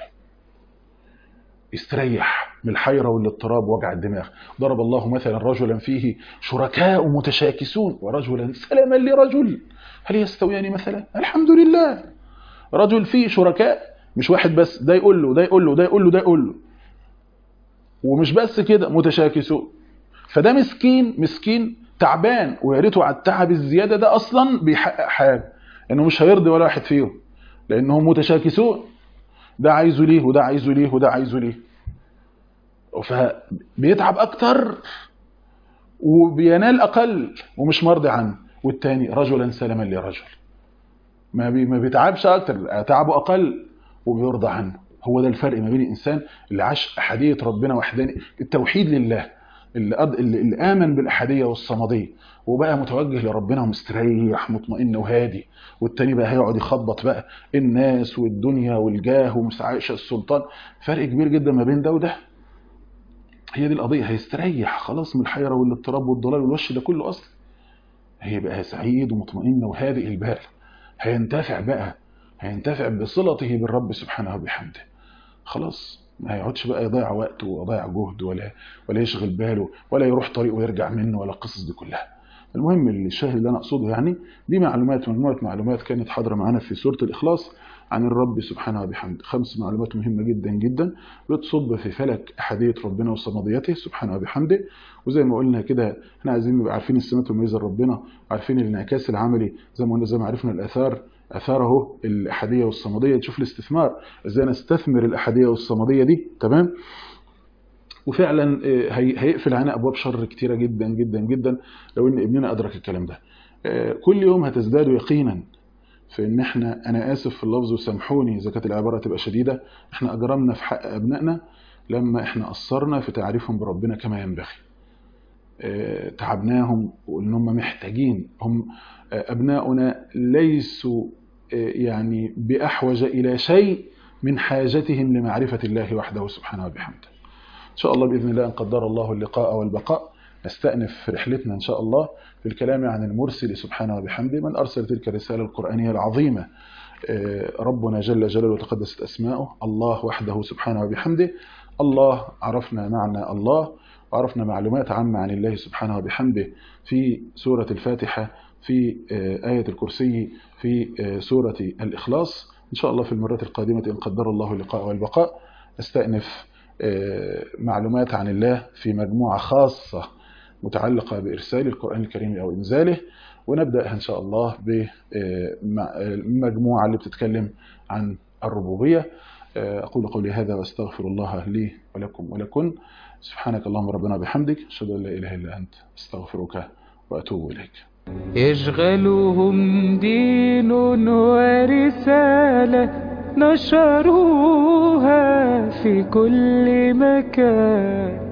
يستريح من الحيرة والاضطراب ووجع الدماغ. ضرب الله مثلا رجلا فيه شركاء متشاكسون ورجلا سلما لرجل هل يستويان مثلا؟ الحمد لله. رجل فيه شركاء، مش واحد بس، ده يقول له ده يقول له ده يقول له ده يقول له، ومش بس كده متشاكسون. فده مسكين مسكين تعبان، ويا ريته على التعب الزياده ده اصلا بيحقق حاجه، انه مش هيرضي ولا واحد فيهم لانهم متشاكسون، ده عايزه ليه وده عايزه ليه وده عايزه ليه، فبيتعب اكتر وبينال اقل ومش مرضي عنه. والتاني رجلا سلما لرجل، ما بي ما بيتعبش اكتر، تعبه اقل وبيرضى عنه. هو ده الفرق ما بين الانسان اللي عاش احديه ربنا وحدانيه التوحيد لله، اللي, أد... اللي آمن بالأحدية والصمدية وبقى متوجه لربنا ومستريح مطمئن وهادي، والتاني بقى هيقعد يخبط بقى الناس والدنيا والجاه ومسعيش السلطان. فرق كبير جدا ما بين ده وده. هي دي القضية، هيستريح خلاص من الحيرة والاضطراب والضلال والوش ده كله أصلا، هيبقى سعيد ومطمئن وهادئ البال، هينتفع بقى، هينتفع بصلته بالرب سبحانه وبحمده. خلاص ما هيقعدش بقى يضيع وقته ويضيع جهد ولا ولا يشغل باله ولا يروح طريق ويرجع منه ولا القصص دي كلها. المهم الشاهد اللي انا اقصده يعني دي معلومات، مجموعه معلومات كانت حاضره معانا في سوره الاخلاص عن الرب سبحانه وبحمده، خمس معلومات مهمه جدا جدا بتصب في فلك احديه ربنا وصمديته سبحانه وبحمده. وزي ما قلنا كده احنا عايزين نبقى عارفين السمات والميزه لربنا، عارفين الانعكاس العملي زي ما قلنا، زي ما عرفنا الاثار اثاره الاحاديه والصمديه، تشوف الاستثمار ازاي نستثمر الاحاديه والصمديه دي. تمام. وفعلا هيقفل علينا ابواب شر كتيره جدا جدا جدا لو ان ابننا ادرك الكلام ده. كل يوم هتزداد يقينا في ان احنا، انا اسف في اللفظ وسامحوني اذا كانت العباره تبقى شديده، احنا اجرمنا في حق ابنائنا لما احنا قصرنا في تعريفهم بربنا كما ينبغي. تعبناهم وان هم محتاجين، هم ابناؤنا ليسوا يعني باحوج الى شيء من حاجتهم لمعرفه الله وحده سبحانه وبحمده. ان شاء الله باذن الله ان قدر الله اللقاء والبقاء نستأنف رحلتنا ان شاء الله في الكلام عن المرسل سبحانه وبحمده، من ارسل تلك الرساله القرانيه العظيمه ربنا جل جلاله وتقدست اسماؤه، الله وحده سبحانه وبحمده. الله عرفنا معنى الله وعرفنا معلومات عامة عن الله سبحانه وبحمده في سورة الفاتحة، في آية الكرسي، في سورة الإخلاص. إن شاء الله في المرات القادمة إن قدر الله اللقاء والبقاء نستأنف معلومات عن الله في مجموعة خاصة متعلقة بإرسال القرآن الكريم أو إنزاله، ونبدأ إن شاء الله بمجموعة اللي بتتكلم عن الربوبية. أقول قولي هذا وأستغفر الله لي ولكم ولكن. سبحانك اللهم ربنا وبحمدك، أشهد أن لا إله إلا أنت، أستغفرك وأتوب إليك. يشغلهم دين ورسالة نشروها في كل مكان.